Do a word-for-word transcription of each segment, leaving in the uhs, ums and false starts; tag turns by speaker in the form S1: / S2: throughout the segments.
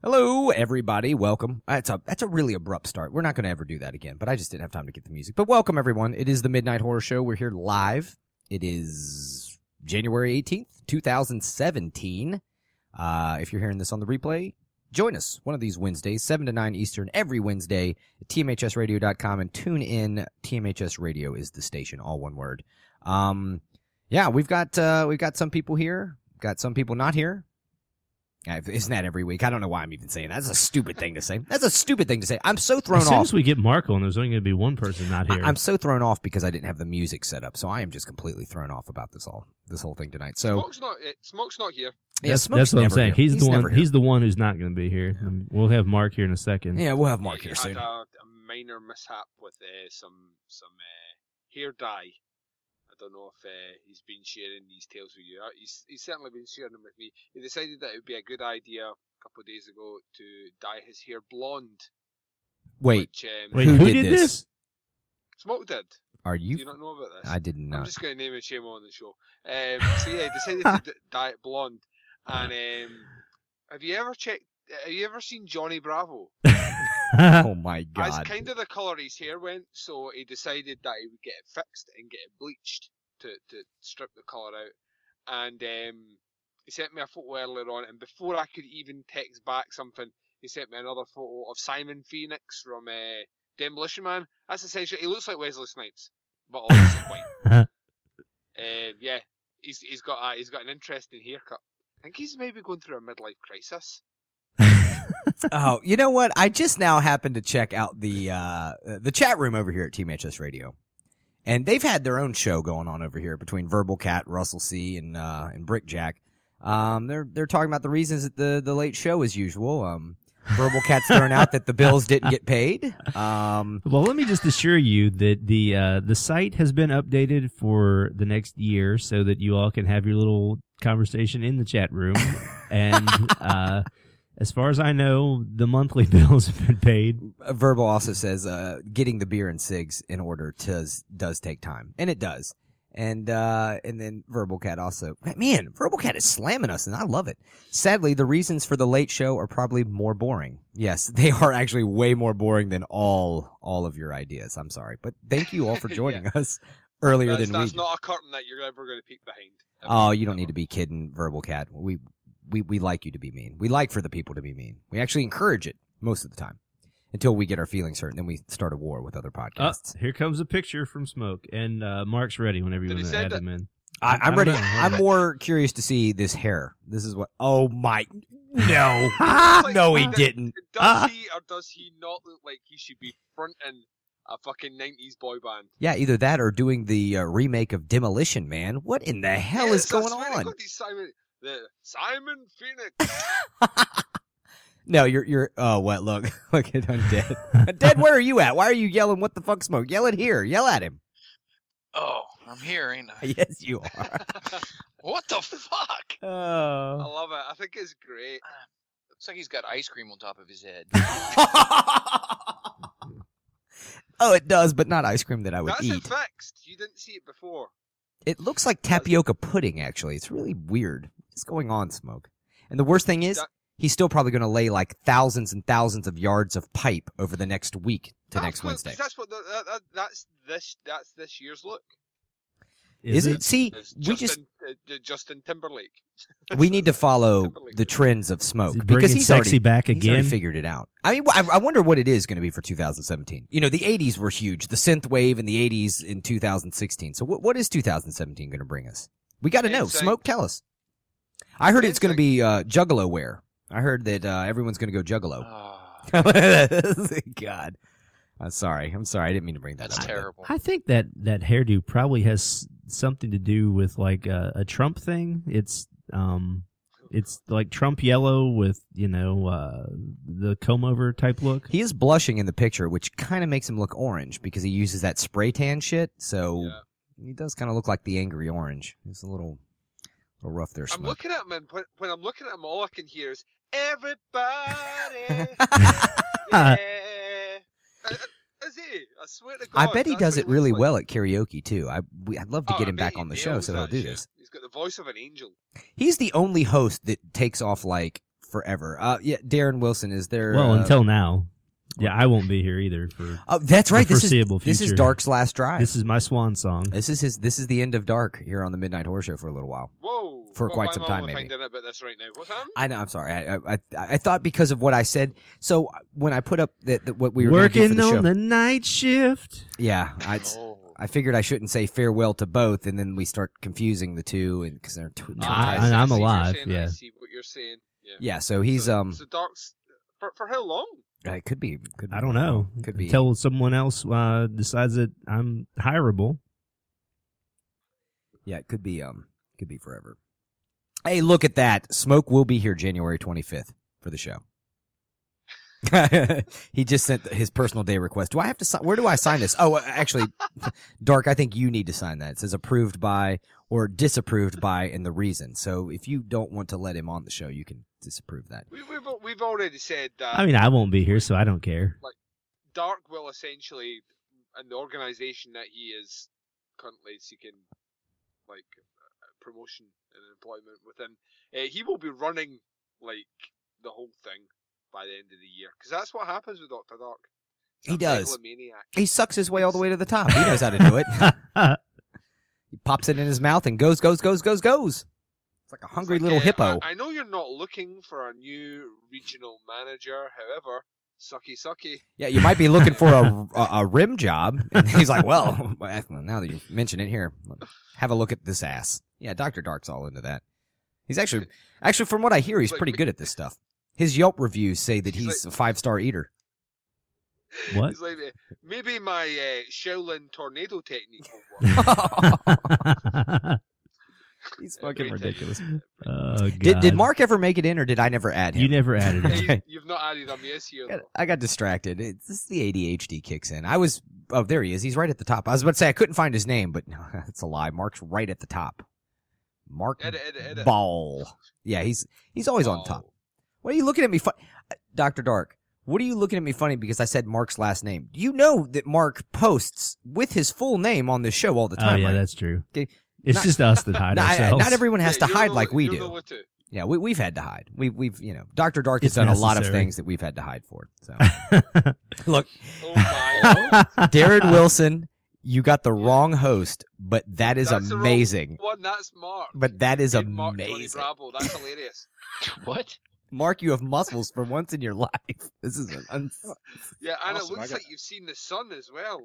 S1: Hello, everybody. Welcome. That's a that's a really abrupt start. We're not going to ever do that again, but I just didn't have time to get the music. But welcome, everyone. It is the Midnight Horror Show. We're here live. It is January eighteenth, twenty seventeen. Uh, if you're hearing this on the replay, join us one of these Wednesdays, seven to nine Eastern, every Wednesday at T M H S radio dot com, and tune in. T M H S Radio is the station, all one word. Um, yeah, we've got uh, we've got some people here, got some people not here. Isn't that every week? I don't know why I'm even saying that. That's a stupid thing to say. That's a stupid thing to say. I'm so thrown off.
S2: As soon as we get Mark on, there's only going to be one person not here.
S1: I'm so thrown off because I didn't have the music set up, so I am just completely thrown off about this all this whole thing tonight. So
S3: Smoke's not, Smoke's not here.
S1: Yeah,
S2: that's,
S1: Smoke's
S2: that's what I'm
S1: never
S2: saying.
S1: here.
S2: He's,
S1: He's
S2: the
S1: never
S2: one.
S1: here.
S2: He's the one who's not going to be here. Yeah. We'll have Mark here in a second.
S1: Yeah, we'll have Mark
S3: he
S1: here
S3: had
S1: soon.
S3: A, a minor mishap with uh, some some uh, hair dye. I don't know if uh, he's been sharing these tales with you. He's he's certainly been sharing them with me. He decided that it would be a good idea a couple of days ago to dye his hair blonde.
S1: Wait,
S3: which, um,
S2: wait,
S1: who,
S2: who
S1: did,
S2: did
S1: this?
S2: this?
S3: Smoke did.
S1: Are you?
S3: Do you not know about this?
S1: I did not.
S3: I'm just going to name and shame on the show. Um, so yeah, he decided to d- dye it blonde. And um, have you ever checked? Have you ever seen Johnny Bravo?
S1: Oh my god!
S3: That's kind of the colour his hair went, so he decided that he would get it fixed and get it bleached to, to strip the colour out. And um, he sent me a photo earlier on, and before I could even text back something, he sent me another photo of Simon Phoenix from uh, Demolition Man. That's essentially, he looks like Wesley Snipes, but obviously white. uh, yeah, he's he's got a, he's got an interesting haircut. I think he's maybe going through a midlife crisis.
S1: Oh, you know what? I just now happened to check out the uh, the chat room over here at T M H S Radio, and they've had their own show going on over here between Verbal Cat, Russell C, and uh, and Brickjack. Um, they're they're talking about the reasons that the the late show as usual. Um, Verbal Cat's throwing out that the bills didn't get paid. Um,
S2: well, let me just assure you that the uh, the site has been updated for the next year, so that you all can have your little conversation in the chat room. And uh, as far as I know, the monthly bills have been paid.
S1: Verbal also says uh, getting the beer and cigs in order to, does take time, and it does. And uh, and then Verbal Cat also, man, Verbal Cat is slamming us, and I love it. Sadly, the reasons for the late show are probably more boring. Yes, they are actually way more boring than all all of your ideas. I'm sorry, but thank you all for joining
S3: Yeah.
S1: us earlier
S3: That's,
S1: than
S3: that's
S1: we.
S3: not a curtain that you're ever going to peek behind.
S1: Oh, you don't need to be kidding, Verbal Cat. We we we like you to be mean. We like for the people to be mean. We actually encourage it most of the time. Until we get our feelings hurt, and then we start a war with other podcasts.
S2: Uh, here comes a picture from Smoke, and uh, Mark's ready whenever you
S3: Did he
S2: want to
S3: say
S2: add
S3: that-
S2: him in.
S1: I,
S2: I
S1: I'm
S2: don't
S1: ready.
S2: know.
S1: I'm more curious to see this hair. This is what. Oh my! No,
S3: Like,
S1: no, he
S3: does-
S1: didn't.
S3: Does
S2: Ah.
S3: he or does he not look like he should be fronting a fucking nineties boy band?
S1: Yeah, either that or doing the uh, remake of Demolition Man. What in the hell is
S3: Yes, I
S1: going
S3: swear to
S1: on?
S3: God, he's Simon, the Simon Phoenix.
S1: No, you're you're. Oh, what? Look, look at Undead. Undead, where are you at? Why are you yelling? What the fuck, Smoke? Yell at here. Yell at him.
S4: Oh, I'm here, ain't I?
S1: Yes, you are.
S4: What the fuck?
S3: I
S1: Oh.
S3: love it. I think it's great.
S4: Looks like he's got ice cream on top of his head.
S1: Oh, it does, but not ice cream that I would
S3: That's
S1: eat.
S3: it fixed. You didn't see it before.
S1: It looks like tapioca pudding, actually. It's really weird. What's going on, Smoke? And the worst thing is,
S3: That-
S1: he's still probably going to lay like thousands and thousands of yards of pipe over the next week to
S3: That's
S1: next
S3: what-
S1: Wednesday.
S3: That's what. The, that, that, that's this. That's this year's look.
S1: Is it? See,
S3: It's
S1: we just
S3: Justin, uh, Justin Timberlake.
S1: we need to follow
S3: Timberlake.
S1: the trends of Smoke
S2: Is he
S1: because
S2: bringing
S1: he's
S2: sexy
S1: already,
S2: back
S1: he's already
S2: again?
S1: figured it out. I mean, I, I wonder what it is going to be for two thousand seventeen. You know, the eighties were huge, the synth wave in the eighties in two thousand sixteen. So what what is two thousand seventeen going to bring us? We got to know.
S3: Insane.
S1: Smoke, tell us. I heard it's going to
S3: Insane.
S1: be uh, Juggalo wear. I heard that uh, everyone's going to go Juggalo.
S4: Oh,
S1: God. I'm sorry. I'm sorry. I didn't mean to bring that
S4: that's
S1: up.
S4: terrible.
S2: I think that that hairdo probably has something to do with like a, a Trump thing. It's um, it's like Trump yellow with you know uh, the comb over type look.
S1: He is blushing in the picture, which kind of makes him look orange because he uses that spray tan shit. So
S3: Yeah.
S1: he does kind of look like the angry orange. He's a little, little rough there,
S3: I'm
S1: Smoke.
S3: looking at him, and when, when I'm looking at him, all I can hear is everybody. yeah. Uh, Is he? I swear to God.
S1: I bet he
S3: that's
S1: does
S3: what
S1: it really
S3: looks like.
S1: well at karaoke too. I we, I'd love to
S3: Oh,
S1: get
S3: I
S1: him
S3: bet
S1: back
S3: he
S1: on the show
S3: nails
S1: so he'll
S3: that
S1: do
S3: shit.
S1: this.
S3: He's got the voice of an angel.
S1: He's the only host that takes off like forever. Uh, yeah, Darren Wilson is there.
S2: Well,
S1: uh,
S2: until now. Yeah, I won't be here either for
S1: oh, that's right.
S2: the
S1: This is
S2: foreseeable
S1: this is
S2: future.
S1: Dark's last drive.
S2: This is my swan song.
S1: This is his. This is the end of Dark here on the Midnight Horror Show for a little while.
S3: Whoa!
S1: For
S3: Well,
S1: quite
S3: why
S1: some
S3: am I
S1: time,
S3: only
S1: maybe.
S3: finding out about this right now. What's that?
S1: I know. I'm sorry. I, I I I thought because of what I said. So when I put up that, that what we were gonna do
S2: Working
S1: for the show,
S2: on the night shift.
S1: yeah, I
S4: Oh.
S1: I figured I shouldn't say farewell to both, and then we start confusing the two, and because they're two. two
S2: I-
S1: types.
S2: and I'm
S3: see what you're
S2: alive,
S3: saying,
S2: yeah.
S3: I see what you're saying. Yeah.
S1: Yeah. So he's
S3: so,
S1: um.
S3: So Dark's for for how long?
S1: uh, It could be. Could be
S2: I don't know.
S1: Could be.
S2: Until someone else uh, decides that I'm hireable.
S1: Yeah, it could be. Um. Could be forever. Hey, look at that! Smoke will be here January twenty-fifth for the show. He just sent his personal day request. Do I have to sign? Where do I sign this? Oh, actually, Dark, I think you need to sign that. It says approved by or disapproved by and the reason. So if you don't want to let him on the show, you can disapprove that.
S3: We, we've we've already said that.
S2: I mean, I won't be here, so I don't care.
S3: Dark will essentially, and the organisation that he is currently seeking, like uh, promotion and employment within, uh, he will be running like the whole thing by the end of the year, because that's what happens with Doctor Dark. He's
S1: He
S3: a
S1: does.
S3: megalomaniac.
S1: He sucks his way all the way to the top. He knows how to do it. He pops it in his mouth and goes, goes, goes, goes, goes. It's like a hungry
S3: It's like,
S1: little
S3: uh,
S1: hippo.
S3: I, I know you're not looking for a new regional manager, however, sucky sucky.
S1: Yeah, you might be looking for a, a, a rim job. And he's like, well, now that you mention it here, have a look at this ass. Yeah, Doctor Dark's all into that. He's actually, actually, from what I hear, he's
S3: Like,
S1: pretty
S3: we-
S1: good at this stuff. His Yelp reviews say that
S3: He's
S1: he's
S3: like-
S1: a five-star eater.
S2: What?
S3: It's like, uh, maybe my uh, Shaolin tornado technique will work.
S1: He's
S3: Uh,
S1: fucking
S3: wait till you-
S1: ridiculous.
S2: Oh, God.
S1: Did, did Mark ever make it in, or did I never add him?
S2: You never added
S3: Yeah,
S2: it.
S3: you, you've not added him yes here.
S1: I got-
S3: though.
S1: I got distracted. It's this is the A D H D kicks in. I was oh there he is. He's right at the top. I was about to say I couldn't find his name, but no, that's a lie. Mark's right at the top. Mark
S3: Edit, edit, edit.
S1: Ball. Yeah, he's he's always on
S3: Oh.
S1: top. What are you looking at me, fu- Doctor Dark? What are you looking at me funny because I said Mark's last name? You know that Mark posts with his full name on this show all the
S2: Oh,
S1: time,
S2: yeah,
S1: right?
S2: that's true.
S1: Okay.
S2: It's
S1: Not-
S2: just us that hide
S1: Not,
S2: ourselves.
S1: not everyone has
S3: Yeah,
S1: to
S3: you're
S1: hide
S3: the-
S1: like we
S3: you're
S1: do.
S3: the one too.
S1: Yeah, we we've had to hide. We we've you know Doctor Dark has
S2: It's
S1: done a lot of
S2: necessary.
S1: things that we've had to hide for. So look,
S3: Oh my.
S1: Darren Wilson, you got the wrong host, but that is
S3: That's the wrong
S1: amazing.
S3: One, that's Mark.
S1: But that is
S3: Good Mark, Tony
S1: amazing.
S3: Bravo. That's hilarious.
S4: What?
S1: Mark, you have muscles for once in your life. This is an un-
S3: Yeah, and
S4: Awesome,
S3: it
S4: I
S3: looks
S4: got-
S3: like you've seen the sun as well.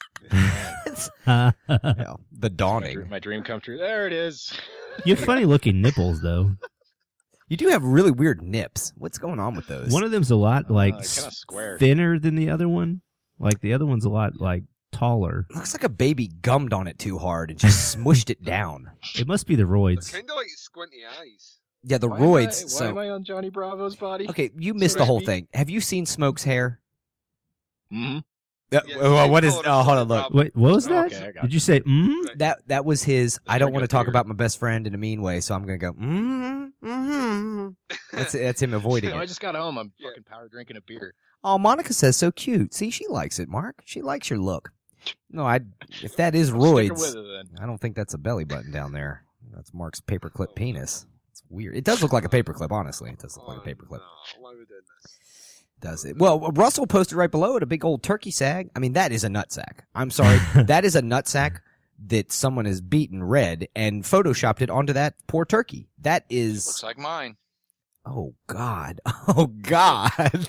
S1: it's,
S2: you
S1: yeah, the
S4: My
S1: dawning.
S4: dream, my dream come true. There it is.
S2: have funny looking nipples, though.
S1: You do have really weird nips. What's going on with those?
S2: One of them's a lot like
S4: Uh, kinda square.
S2: thinner than the other one. Like the other one's a lot like taller.
S1: looks like a baby gummed on it too hard and just smushed it down.
S2: It must be the
S3: They're
S2: roids.
S3: kind of like squinty eyes.
S1: Yeah, the
S4: Why am I-
S1: roids.
S4: Why
S1: so
S4: am I on Johnny Bravo's body?
S1: okay, you missed
S3: So
S1: the whole
S3: maybe-
S1: thing. Have you seen Smoke's hair?
S4: Mm-hmm.
S1: Uh,
S3: Yeah,
S1: well,
S3: same
S1: what is?
S3: color
S1: Oh,
S3: as
S1: hold
S3: the
S1: on, look.
S3: Bravo.
S2: Wait, what was that?
S4: Okay, I got
S2: Did you say mm?
S3: Right.
S1: That that was his. I don't
S4: There
S1: want to
S4: goes
S1: talk
S4: bigger.
S1: about my best friend in a mean way, so I'm gonna go. Mm-hmm, mm-hmm. That's that's him avoiding
S4: No, I
S1: it.
S4: just got home. I'm
S3: Yeah.
S4: fucking power drinking a beer.
S1: Oh, Monica says so cute. See, she likes it, Mark. She likes your look. No, I. If that is
S4: I'm sticking
S1: roids,
S4: with it then.
S1: I don't think that's a belly button down there. That's Mark's paperclip penis. It's weird. It does look like a paperclip, honestly. It does look like a
S3: Oh,
S1: paperclip.
S3: no, why are we doing this?
S1: Does it? Well, Russell posted right below it a big old turkey sag. I mean, that is a nutsack. I'm sorry. That is a nutsack that someone has beaten red and photoshopped it onto that poor turkey. That is.
S4: Looks like mine.
S1: Oh, God. Oh, God.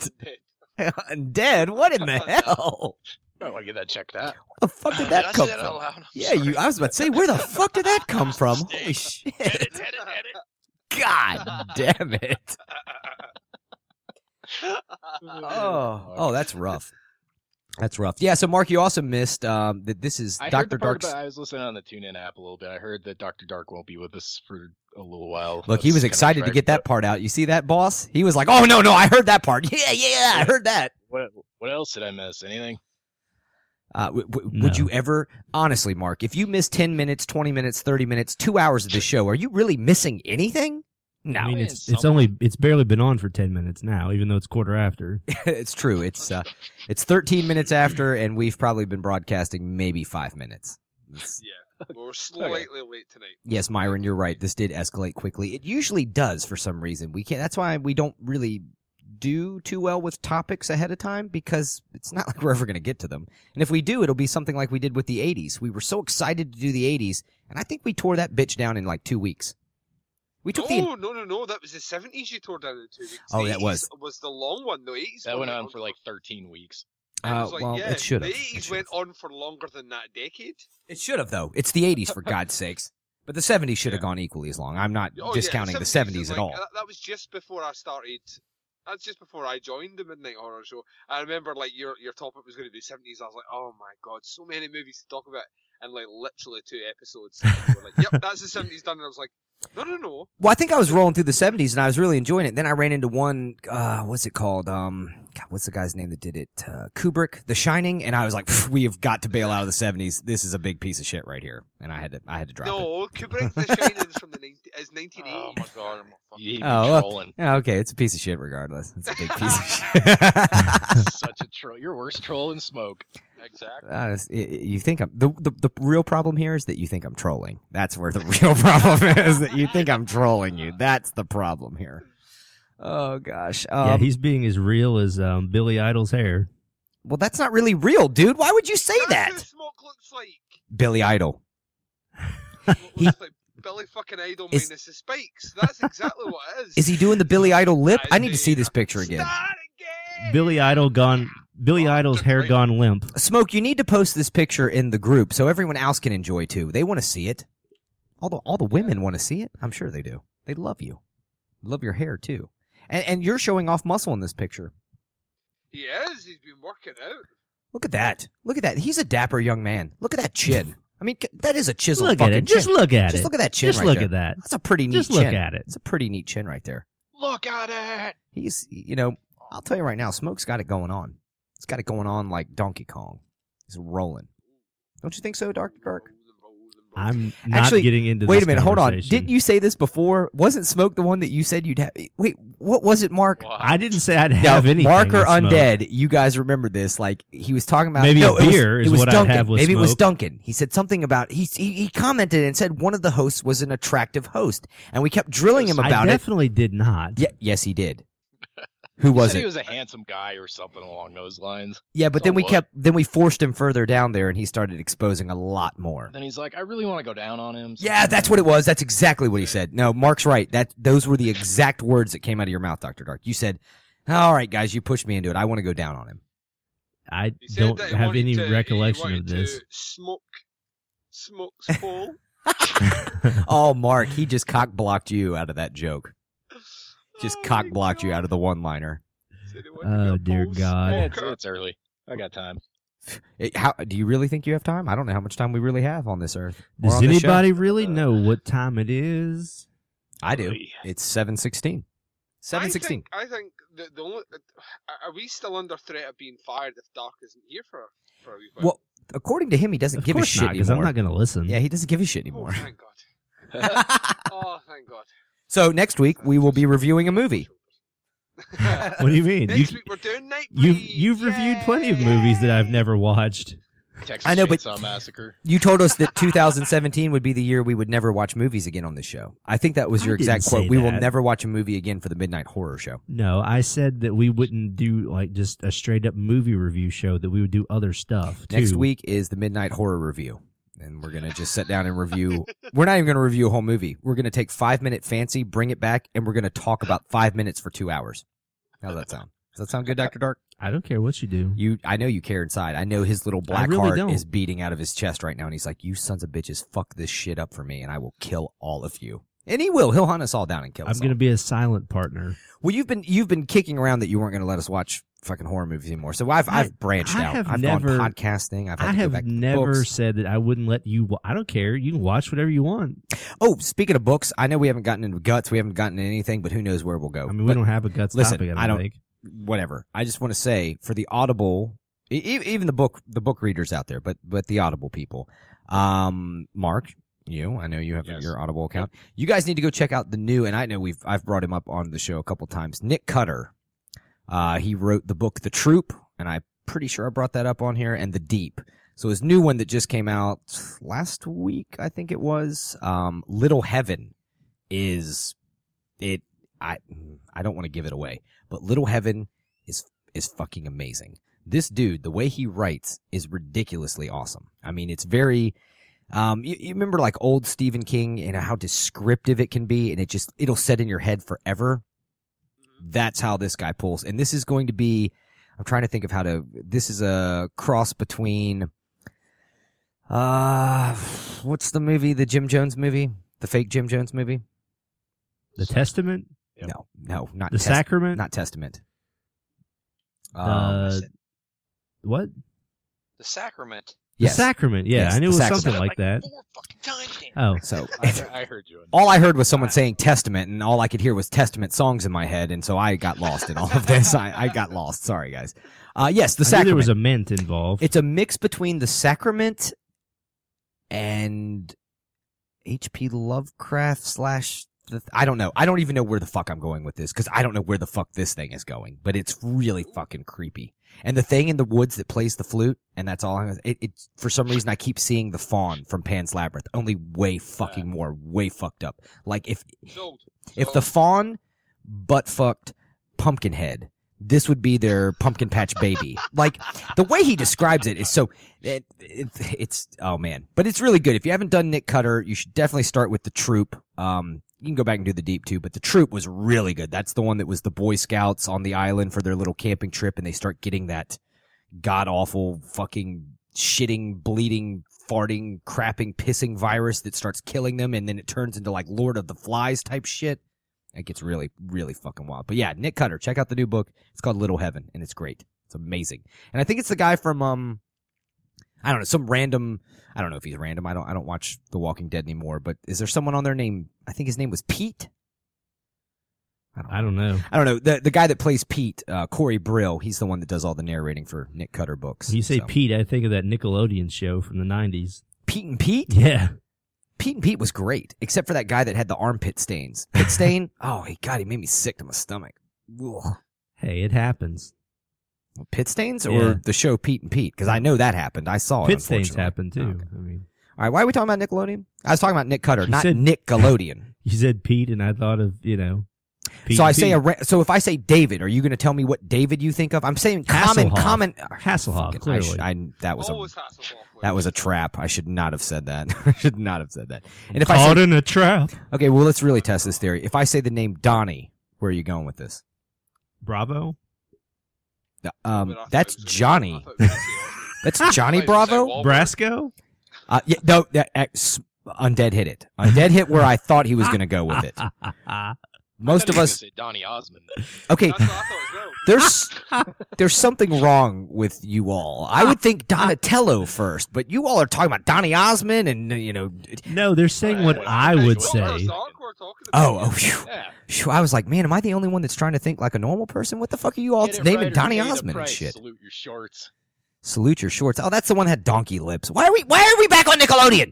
S1: Dead? What in the hell?
S4: I want to get that checked out.
S1: Where the fuck did
S4: Did
S1: that
S4: I
S1: come
S4: say that out
S1: from?
S4: loud? I'm
S1: Yeah,
S4: sorry.
S1: you. I was about to say, where the fuck did that come from?
S4: Mistake.
S1: Holy shit!
S4: Edit, edit, edit.
S1: God damn it! Oh, oh, that's rough. That's rough. Yeah. So, Mark, you also missed um, that this is
S4: I heard
S1: Doctor
S4: the part
S1: Dark's.
S4: about, I was listening on the TuneIn app a little bit. I heard that Doctor Dark won't be with us for a little while.
S1: Look, he
S4: That's
S1: was
S4: kinda
S1: excited to
S4: tragic,
S1: get that
S4: but
S1: part out. You see that, boss? He was like, "Oh no, no, I heard that part. Yeah, yeah, I heard that."
S4: What, what else did I miss? Anything?
S1: Uh, w- w-
S2: No.
S1: Would you ever, honestly, Mark, if you miss ten minutes, twenty minutes, thirty minutes, two hours of the show, are you really missing anything? No,
S2: I mean,
S4: Yeah,
S2: it's it's
S4: some-
S2: only it's barely been on for ten minutes now, even though it's quarter after.
S1: it's true. It's uh, it's thirteen minutes after, and we've probably been broadcasting maybe five minutes. It's-
S3: Yeah. We're slightly late tonight.
S1: Yes, Myron, you're right. This did escalate quickly. It usually does for some reason. We can't. That's why we don't really do too well with topics ahead of time, because it's not like we're ever going to get to them. And if we do, it'll be something like we did with the eighties. We were so excited to do the eighties, and I think we tore that bitch down in like two weeks. We took
S3: no,
S1: the
S3: no, no, no. That was the seventies you tore down in two weeks.
S1: Oh,
S3: The
S1: that was-
S3: eighties was the long one. The eighties
S4: That
S3: one
S4: went on for like thirteen weeks.
S3: It
S1: Uh,
S3: was like,
S1: well,
S3: yeah,
S1: it should have.
S3: The eighties went on for longer than that decade.
S1: It should have, though. It's the eighties, for God's sakes. But the seventies should have
S3: Yeah.
S1: gone equally as long. I'm not
S3: Oh,
S1: discounting
S3: yeah,
S1: the
S3: seventies
S1: seventies
S3: is
S1: at
S3: like-
S1: all.
S3: That, that was just before I started. That's just before I joined the Midnight Horror Show. I remember, like, your your topic was going to be seventies. I was like, oh my god, so many movies to talk about, and like literally two episodes. And we were like, yep, that's the seventies done. And I was like, no, no, no.
S1: Well, I think I was rolling through the seventies, and I was really enjoying it. Then I ran into one, uh, what's it called? Um, God, what's the guy's name that did it? Uh, Kubrick, The Shining. And I was like, we have got to bail out of the seventies. This is a big piece of shit right here. And I had to, I had to drop it.
S3: No, Kubrick The Shining is from the nineteen is nineteen eighty.
S5: Oh my god, I'm fucking
S4: You
S1: Oh, well,
S4: trolling.
S1: yeah, okay. It's a piece of shit regardless. It's a big piece of shit.
S4: Such a troll. You're worse troll than smoke.
S5: exactly.
S1: Uh, it's- it- it- you think I'm the, the the real problem here is that you think I'm trolling. That's where the real problem is, that you think I'm trolling you. That's the problem here. Oh gosh. Um,
S2: yeah, he's being as real as um, Billy Idol's hair.
S1: well, that's not really real, dude. Why would you say
S3: That's
S1: that?
S3: what Smoke looks like.
S1: Billy Idol.
S3: What
S1: He-
S3: looks like Billy fucking Idol
S1: Is-
S3: minus the spikes. That's exactly what it is.
S1: Is he doing the Billy Idol lip? I need to see this
S3: Start
S1: picture again.
S3: again.
S2: Billy Idol gone. Billy
S5: Oh,
S2: Idol's
S5: good
S2: hair
S5: grief.
S2: gone limp.
S1: Smoke, you need to post this picture in the group so everyone else can enjoy too. They want to see it. All the all the women want to see it. I'm sure they do. They love you. Love your hair too. And and you're showing off muscle in this picture.
S3: He is. He's been working out.
S1: Look at that. Look at that. He's a dapper young man. Look at that chin. I mean, c- that is a chiseled
S2: Look at
S1: fucking
S2: it. Just
S1: chin.
S2: look at
S1: Just
S2: it.
S1: look at that chin
S2: Just
S1: right
S2: look
S1: there.
S2: at that.
S1: That's a pretty neat
S2: Just
S1: chin.
S2: look at it.
S1: It's a pretty neat chin right there.
S4: Look at it.
S1: He's, you know, I'll tell you right now, Smoke's got it going on. He's got it going on like Donkey Kong. He's rolling. Don't you think so, Doctor Dark?
S2: I'm not
S1: Actually,
S2: getting into
S1: Wait
S2: this
S1: a minute, hold on.
S2: conversation.
S1: Didn't you say this before? Wasn't Smoke the one that you said you'd have? Wait, what was it, Mark?
S5: Wow.
S2: I didn't say I'd
S1: Now,
S2: have anything.
S1: Mark or
S2: with Smoke.
S1: Undead, you guys remember this. Like, he was talking about...
S2: Maybe
S1: no,
S2: a
S1: it was-
S2: beer
S1: it
S2: is
S1: was
S2: what I'd
S1: Duncan.
S2: have with
S1: Maybe it was
S2: Smoke.
S1: Duncan. He said something about... He, he he commented and said one of the hosts was an attractive host. And we kept drilling him
S2: I
S1: about it.
S2: definitely did not.
S1: Yeah, yes, he did. Who
S4: He
S1: was
S4: said
S1: it?
S4: he was a handsome guy or something along those lines.
S1: Yeah, but then we
S4: Somewhat.
S1: kept... Then we forced him further down there, and he started exposing a lot more.
S4: Then he's like, I really want to go down on him.
S1: Yeah, that's what it was. That's exactly what he said. No, Mark's right. That those were the exact words that came out of your mouth, Doctor Dark. You said, "All right, guys, you pushed me into it. I want to go down on him."
S2: I
S3: He said
S2: don't
S3: that he
S2: have
S3: wanted
S2: any
S3: to- he
S2: recollection
S3: wanted
S2: of this.
S3: To smoke, smoke's pole.
S1: Oh, Mark, he just cock blocked you out of that joke. Just
S3: Oh
S1: cock
S3: my
S1: blocked you
S3: God.
S1: out of the one-liner.
S3: Said he wanted to
S2: Oh,
S3: be a
S2: dear
S3: pole
S2: God.
S4: Eh, it's,
S3: smoker.
S4: it's early. I got time.
S1: It, how do you really think you have time? I don't know how much time we really have on this earth. or
S2: Does
S1: on this show.
S2: anybody really know what time it is?
S1: I do.
S4: Oy.
S1: It's seven sixteen. Seven
S3: I
S1: sixteen.
S3: think, I think the, the only are we still under threat of being fired if Dark isn't here for for a wee while?
S1: Well, according to him, he doesn't
S2: Of
S1: give a
S2: course
S1: shit
S2: not, because I'm
S1: anymore.
S2: not going to listen.
S1: Yeah, he doesn't give a shit
S3: oh,
S1: anymore.
S3: thank God. Oh, thank God.
S1: So next week we will be reviewing a movie.
S2: What do you mean?
S3: Next
S2: You,
S3: week we're doing Nightbreed.
S2: you've you've reviewed plenty of movies that I've never watched.
S4: Texas
S1: I know, but-
S4: Chainsaw Massacre.
S1: You told us that two thousand seventeen would be the year we would never watch movies again on this show. I think that was
S2: I
S1: your
S2: didn't
S1: exact quote.
S2: say
S1: We will
S2: that.
S1: never watch a movie again for the Midnight Horror Show.
S2: No, I said that we wouldn't do like just a straight up movie review show. That we would do other stuff. Too.
S1: Next week is the Midnight Horror Review. And we're going to just sit down and review. We're not even going to review a whole movie. We're going to take Five Minute Fancy, bring it back, and we're going to talk about five minutes for two hours. How's that sound? Does that sound good, Doctor Dark?
S2: I don't care what you do.
S1: You, I know you care inside. I know his little black
S2: really
S1: heart
S2: don't.
S1: is beating out of his chest right now, and he's like, "You sons of bitches, fuck this shit up for me, and I will kill all of you." And he will. He'll hunt us all down and kill
S2: I'm
S1: us.
S2: going to
S1: all.
S2: be a silent partner.
S1: Well, you've been you've been kicking around that you weren't going to let us watch fucking horror movies anymore. So I've
S2: I-
S1: I've branched
S2: I
S1: out.
S2: have
S1: I've
S2: never-
S1: gone podcasting. I've had
S2: I
S1: to go
S2: have
S1: back to
S2: never
S1: books.
S2: said that I wouldn't let you. Wa- I don't care. You can watch whatever you want.
S1: Oh, speaking of books, I know we haven't gotten into Guts. We haven't gotten into anything, but who knows where we'll go.
S2: I mean, we
S1: But
S2: don't have a guts
S1: listen,
S2: topic. I don't,
S1: I don't-
S2: think.
S1: whatever. I just want to say for the Audible, e- e- even the book the book readers out there, but but the Audible people, um, Mark. You, I know you have
S4: Yes.
S1: your Audible account. You guys need to go check out the new, and I know we've I've brought him up on the show a couple times. Nick Cutter, uh, he wrote the book The Troop, and I'm pretty sure I brought that up on here. And The Deep. So his new one that just came out last week, I think it was, um, Little Heaven is it. I I don't want to give it away, but Little Heaven is is fucking amazing. This dude, the way he writes is ridiculously awesome. I mean, it's very. Um, you, you remember like old Stephen King and how descriptive it can be, and it just it'll set in your head forever. That's how this guy pulls, and this is going to be. I'm trying to think of how to. This is a cross between. Uh, what's the movie? The Jim Jones movie? The fake Jim Jones movie?
S2: The Testament?
S4: Yep.
S1: No, no, not
S2: The
S1: Test-
S2: Sacrament?
S1: Not Testament. Um,
S2: Uh, what?
S5: The Sacrament.
S1: yes.
S2: The Sacrament. Yeah,
S1: Yes,
S2: I knew it
S1: the
S2: was
S1: Sacrament.
S2: something like that.
S5: Four fucking times, damn.
S2: Oh,
S1: So
S4: I, I heard you.
S1: all I heard was someone saying Testament, and all I could hear was Testament songs in my head, and so I got lost in all of this. I, I got lost. Sorry, guys. Uh, yes, the
S2: I knew
S1: Sacrament.
S2: there was a mint involved.
S1: It's a mix between the Sacrament and H P Lovecraft slash. The, I don't know. I don't even know where the fuck I'm going with this because I don't know where the fuck this thing is going. But it's really fucking creepy. And the thing in the woods that plays the flute, and that's all. I'm, it, it's for some reason I keep seeing the faun from Pan's Labyrinth, only way fucking more, way fucked up. Like if
S3: Sold.
S1: if the faun butt fucked Pumpkinhead, this would be their Pumpkin Patch Baby. Like the way he describes it is so it, it it's oh man, but it's really good. If you haven't done Nick Cutter, you should definitely start with The Troop. Um, you can go back and do The Deep too, but The Troop was really good. That's the one that was the Boy Scouts on the island for their little camping trip, and they start getting that god awful fucking shitting, bleeding, farting, crapping, pissing virus that starts killing them, and then it turns into like Lord of the Flies type shit. It gets really, really fucking wild. But yeah, Nick Cutter, check out the new book. It's called Little Heaven, and it's great. It's amazing. And I think it's the guy from, um, I don't know, some random, I don't know if he's random. I don't, I don't watch The Walking Dead anymore, but is there someone on there named, I think his name was Pete? I don't know.
S2: I don't know.
S1: I don't know. The the guy that plays Pete, uh, Corey Brill, he's the one that does all the narrating for Nick Cutter books.
S2: When you say
S1: So.
S2: Pete, I think of that Nickelodeon show from the nineties.
S1: Pete and Pete?
S2: Yeah.
S1: Pete and Pete was great, except for that guy that had the armpit stains. Pit stain? Oh, he, God, he made me sick to my stomach. Ugh.
S2: Hey, it happens.
S1: Pit stains or
S2: Yeah.
S1: the show Pete and Pete? Because I know that happened. I saw it.
S2: Pit stains
S1: unfortunately.
S2: happen too.
S1: Okay.
S2: I mean,
S1: All right, why are we talking about Nickelodeon? I was talking about Nick Cutter,
S2: You
S1: not
S2: said-
S1: Nickelodeon.
S2: you said Pete, and I thought of you know. Pete
S1: so I
S2: and
S1: say
S2: Pete.
S1: a ra- so if I say David, are you going to tell me what David you think of? I'm saying common,
S2: Hasselhoff.
S1: common.
S2: Hasselhoff,
S1: Fucking- I
S2: clearly.
S1: should- I, that was a
S3: Always Hasselhoff wins.
S1: that was a trap. I should not have said that. I should not have said that. And if I
S2: Caught
S1: say,
S2: in a trap.
S1: okay, well, let's really test this theory. If I say the name Donnie, where are you going with this?
S2: Bravo.
S1: Um,
S3: But I thought
S1: that's
S3: it was gonna-
S1: Johnny.
S3: I thought it was gonna say Osmond.
S1: That's Johnny
S3: I thought it was
S1: Bravo.
S3: gonna say
S2: Brasco.
S1: Uh, yeah, no, that, uh, s- Undead hit it. Undead hit where I thought he was going to go with it. Most of
S4: I thought he was
S1: us,
S4: gonna say Donnie Osmond.
S1: okay.
S3: That's what I thought as well.
S1: There's there's something wrong with you all. I would think Donatello first, but you all are talking about Donny Osmond and you know.
S2: No, they're saying what
S4: Right.
S2: I would
S3: What
S2: say.
S3: Dark we're talking about?
S1: Oh, oh, phew.
S4: Yeah.
S1: Phew, I was like, man, am I the only one that's trying to think like a normal person? What the fuck are you all
S4: Get it
S1: naming
S4: right or
S1: Donny
S4: pay the
S1: Osmond and
S4: price.
S1: shit?
S4: Salute your shorts.
S1: Salute your shorts. Oh, that's the one that had donkey lips. Why are we? Why are we back on Nickelodeon?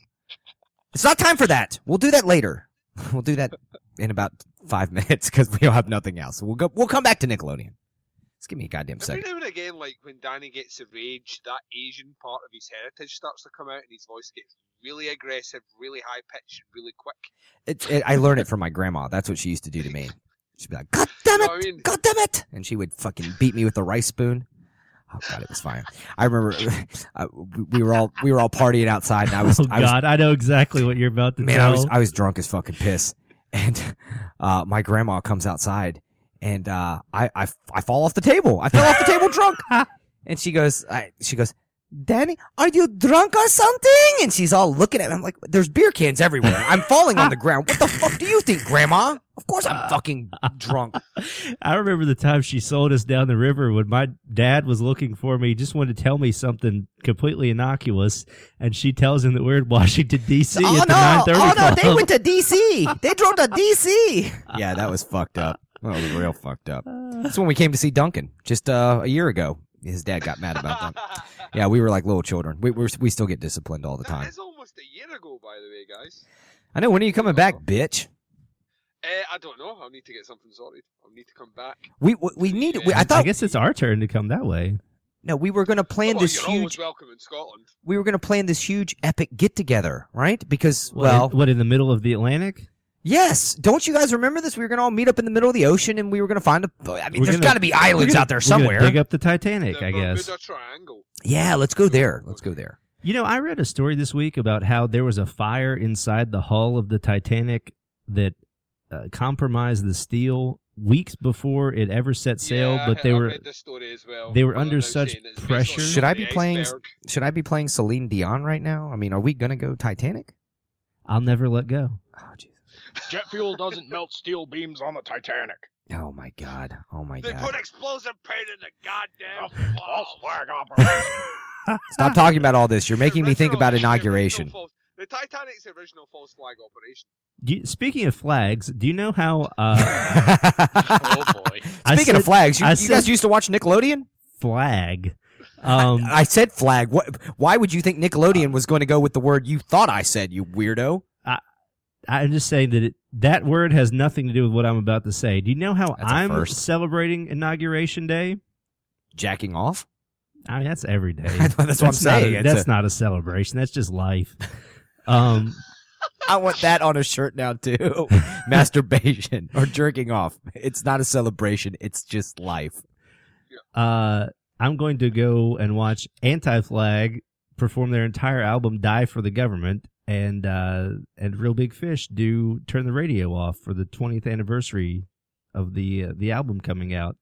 S1: It's not time for that. We'll do that later. We'll do that in about five minutes because we don't have nothing else. So we'll go. We'll come back to Nickelodeon. Just give me a goddamn
S3: Every
S1: second.
S3: now and again, like when Danny gets of rage, that Asian part of his heritage starts to come out, and his voice gets really aggressive, really high pitched, really quick.
S1: It's, it, I learned it from my grandma. That's what she used to do to me. She'd be like, "God damn
S3: You
S1: it!
S3: know what I mean?
S1: God damn it!" And she would fucking beat me with the rice spoon. Oh God, it was fine. I remember uh, we were all we were all partying outside, and I was
S2: Oh
S1: I was
S2: God, I know exactly what you're about to
S1: man,
S2: tell.
S1: I was I was drunk as fucking piss, and uh, my grandma comes outside, and uh, I, I I fall off the table. I fell off the table drunk, and she goes, I, she goes, Danny, are you drunk or something? And she's all looking at me. I'm like, there's beer cans everywhere. I'm falling on the ground. What the fuck do you think, Grandma? Of course I'm fucking drunk.
S2: I remember the time she sold us down the river when my dad was looking for me. He just wanted to tell me something completely innocuous, and she tells him that we're in Washington D C
S1: Oh
S2: at the
S1: no!
S2: nine thirty
S1: Oh no!
S2: club.
S1: They went to D C. They drove to D C. Yeah, that was fucked up. That was real fucked up. That's when we came to see Duncan just uh, a year ago. His dad got mad about that. Yeah, we were like little children. We we're, we still get disciplined all the
S3: That
S1: time.
S3: is almost a year ago, by the way, guys.
S1: I know. When are you coming back, bitch?
S3: Uh, I don't know. I'll need to get something sorted. I'll need to come back.
S1: We we, we need. We, I
S2: I
S1: thought.
S2: guess it's our turn to come that way.
S1: No, we were going to plan
S3: Well,
S1: this
S3: you're
S1: huge.
S3: always welcome in Scotland.
S1: We were going to plan this huge epic get together, right? Because
S2: What,
S1: well,
S2: in, what in the middle of the Atlantic?
S1: yes. Don't you guys remember this? We were going to all meet up in the middle of the ocean, and we were going to find a. I mean,
S2: We're
S1: there's
S2: gonna-
S1: got to be
S2: We're
S1: islands
S2: gonna-
S1: out there
S2: we're gonna
S1: somewhere.
S2: dig up the Titanic,
S3: The
S2: I guess.
S3: Bermuda Triangle.
S1: Yeah, let's go there. Let's go there.
S2: You know, I read a story this week about how there was a fire inside the hull of the Titanic that uh, compromised the steel weeks before it ever set sail,
S3: yeah,
S2: but they
S3: I
S2: were
S3: read this story as well.
S2: they were
S3: People are
S2: under
S3: now
S2: such
S3: saying it's
S2: pressure.
S3: based on
S1: Should I
S3: the
S1: be playing-
S3: iceberg.
S1: Should I be playing Celine Dion right now? I mean, are we going to go Titanic?
S2: I'll never let go.
S1: Oh, Jesus.
S4: Jet fuel doesn't melt steel beams on the Titanic.
S1: Oh my God. Oh my
S3: They
S1: God.
S3: put explosive paint in the goddamn
S4: False flag operation.
S1: Stop talking about all this. You're making me think
S3: Original-
S1: about
S3: the original
S1: inauguration.
S3: false- The Titanic's the original false flag operation.
S2: Do you, speaking of flags, do you know how? Uh,
S4: Oh boy.
S2: I
S1: Speaking
S2: said
S1: of flags, you,
S2: I
S1: you
S2: said-
S1: guys used to watch Nickelodeon?
S2: flag. Um,
S1: I said flag. What? Why would you think Nickelodeon was going to go with the word you thought I said, you weirdo?
S2: I'm just saying that it, that word has nothing to do with what I'm about to say. Do you know how
S1: That's a
S2: I'm
S1: first.
S2: celebrating Inauguration Day?
S1: Jacking off?
S2: I mean, that's every day.
S1: That's what I'm
S2: not
S1: saying.
S2: a-
S1: It's
S2: that's
S1: a-
S2: not a celebration. That's just life. Um,
S1: I want that on a shirt now too. Masturbation or jerking off. It's not a celebration. It's just life.
S2: uh, I'm going to go and watch Anti-Flag perform their entire album "Die for the Government," and uh, and Real Big Fish do "Turn the Radio Off" for the twentieth anniversary of the uh, the album coming out.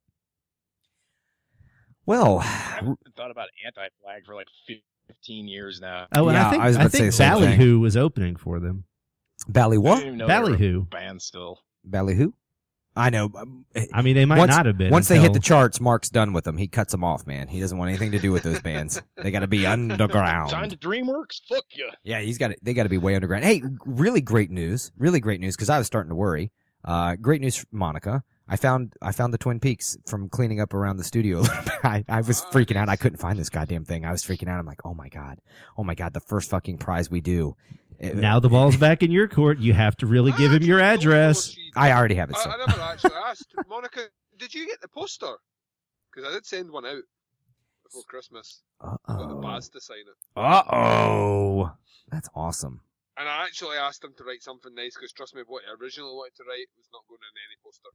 S1: Well,
S4: I haven't thought about anti-flag for like fifteen years now.
S2: Oh, and
S1: Yeah,
S2: I think
S1: I was about to say
S2: think
S1: the same thing.
S2: Ballyhoo was opening for them.
S1: Bally
S4: I
S1: what?
S4: didn't even know they were a
S2: Ballyhoo.
S4: band still.
S1: Bally who? I know. um,
S2: I mean, they might
S1: once,
S2: not have been.
S1: Once they hit the
S2: until-
S1: charts, Mark's done with them. He cuts them off, man. He doesn't want anything to do with those bands. They got to be
S4: Signed
S1: underground.
S4: to DreamWorks? Fuck you.
S1: Yeah, he's got. They got to be way underground. Hey, really great news. Really great news because I was starting to worry. Uh, great news, for Monica. I found I found the Twin Peaks from cleaning up around the studio. I, I was freaking out. I couldn't find this goddamn thing. I was freaking out. I'm like, oh my god, oh my god, the first fucking prize we do. It-
S2: Now the ball's back in your court. You have to really
S3: I
S2: give him your
S3: actually don't know if
S2: address.
S3: she-
S1: I already have it.
S3: I,
S1: So.
S3: I never actually asked. Monica, did you get the poster? Because I did send one out before Christmas.
S1: Uh
S3: I got the
S1: oh.
S3: Baz to sign it.
S1: Uh oh. That's awesome.
S3: And I actually asked him to write something nice because trust me, what he originally wanted to write was not going in any poster.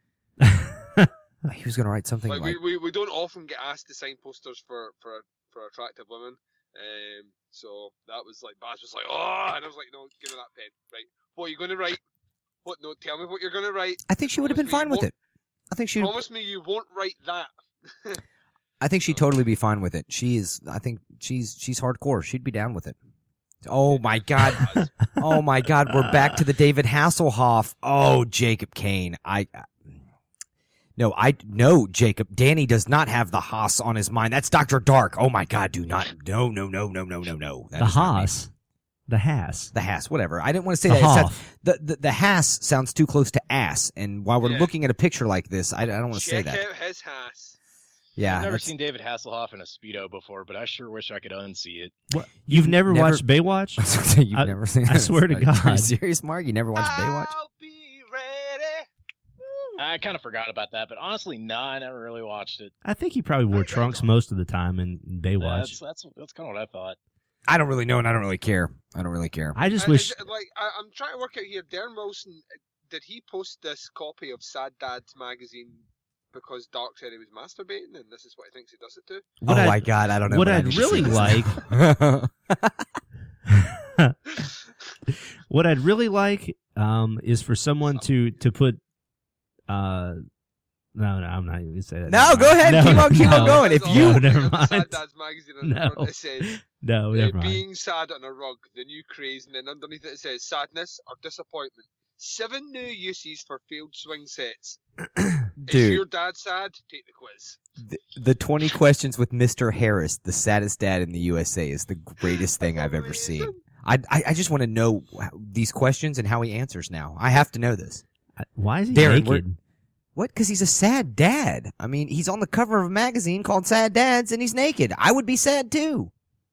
S1: He was gonna write something
S3: Like,
S1: like.
S3: we, we, we don't often get asked to sign posters for for for attractive women. Um, so that was like Baz was like, oh, and I was like, no, give me that pen. Right, what are you going to write? What? No, tell me what you're going to write.
S1: I think she would have been
S3: Promise me
S1: fine
S3: you
S1: with
S3: won't-
S1: it. I think she.
S3: Promise me you won't write that.
S1: I think she'd totally be fine with it. She is. I think she's she's hardcore. She'd be down with it. Oh my god. Oh my god. We're back to the David Hasselhoff. Oh, Jacob Kane. I. No, I no Jacob. Danny does not have the Haas on his mind. That's Doctor Dark. Oh my god. Do not. No. No. No. No. No. No. No. That
S2: The
S1: is not me.
S2: Haas. The Haas.
S1: The Haas. Whatever. I didn't want to say
S2: The
S1: that. It sounds-
S2: Hoff.
S1: the, the the Haas sounds too close to ass. And while we're
S3: Yeah.
S1: looking at a picture like this, I, I don't want to say
S3: Check
S1: that.
S3: out his Haas.
S1: Yeah.
S4: I've never
S1: that's-
S4: seen David Hasselhoff in a Speedo before, but I sure wish I could unsee it.
S2: What? You've never,
S1: never-
S2: watched Baywatch?
S1: You've
S2: I-
S1: never seen.
S2: I swear to
S1: Are you
S2: God.
S1: serious, Mark? You never watched Baywatch?
S3: I'll be ready.
S4: I kind of forgot about that, but honestly, no, I never really watched it.
S2: I think he probably wore trunks most of the time in, in Baywatch.
S4: That's that's that's kind of what I thought.
S1: I don't really know, and I don't really care. I don't really care.
S2: I just
S3: I-
S2: wish.
S3: is it- like I, I'm trying to work out here. Darren Wilson, uh, did he post this copy of Sad Dads magazine because Dark said he was masturbating, and this is what he thinks he does it to?
S2: What
S1: oh
S2: I'd-
S1: my god, I don't know.
S2: what
S1: but I
S2: I'd
S1: need to
S2: really
S1: see this
S2: like-
S1: now.
S2: What I'd really like um, is for someone to to put. Uh, no, no, I'm not even gonna say that.
S1: No,
S2: Never
S1: go
S2: mind.
S1: ahead.
S2: No,
S1: Keep on- keep on
S2: no,
S1: going. If
S3: That's
S1: you-
S3: all
S2: No,
S3: I
S2: never
S3: think of the Sad
S2: mind.
S3: Dads magazine on
S2: No.
S3: the front, it says
S2: No,
S3: uh,
S2: never mind.
S3: being sad on a rug, the new craze, and then underneath it, it says sadness or disappointment. Seven new uses for failed swing sets. Is
S1: Dude,
S3: your dad sad? Take the quiz.
S1: the, the twenty questions with Mister Harris, the saddest dad in the U S A, is the greatest thing I've ever seen. I I, I just want to know how- these questions and how he answers now. I have to know this.
S2: Why is he
S1: Darren, we're-
S2: naked?
S1: What? Because he's a sad dad. I mean, he's on the cover of a magazine called Sad Dads, and he's naked. I would be sad too.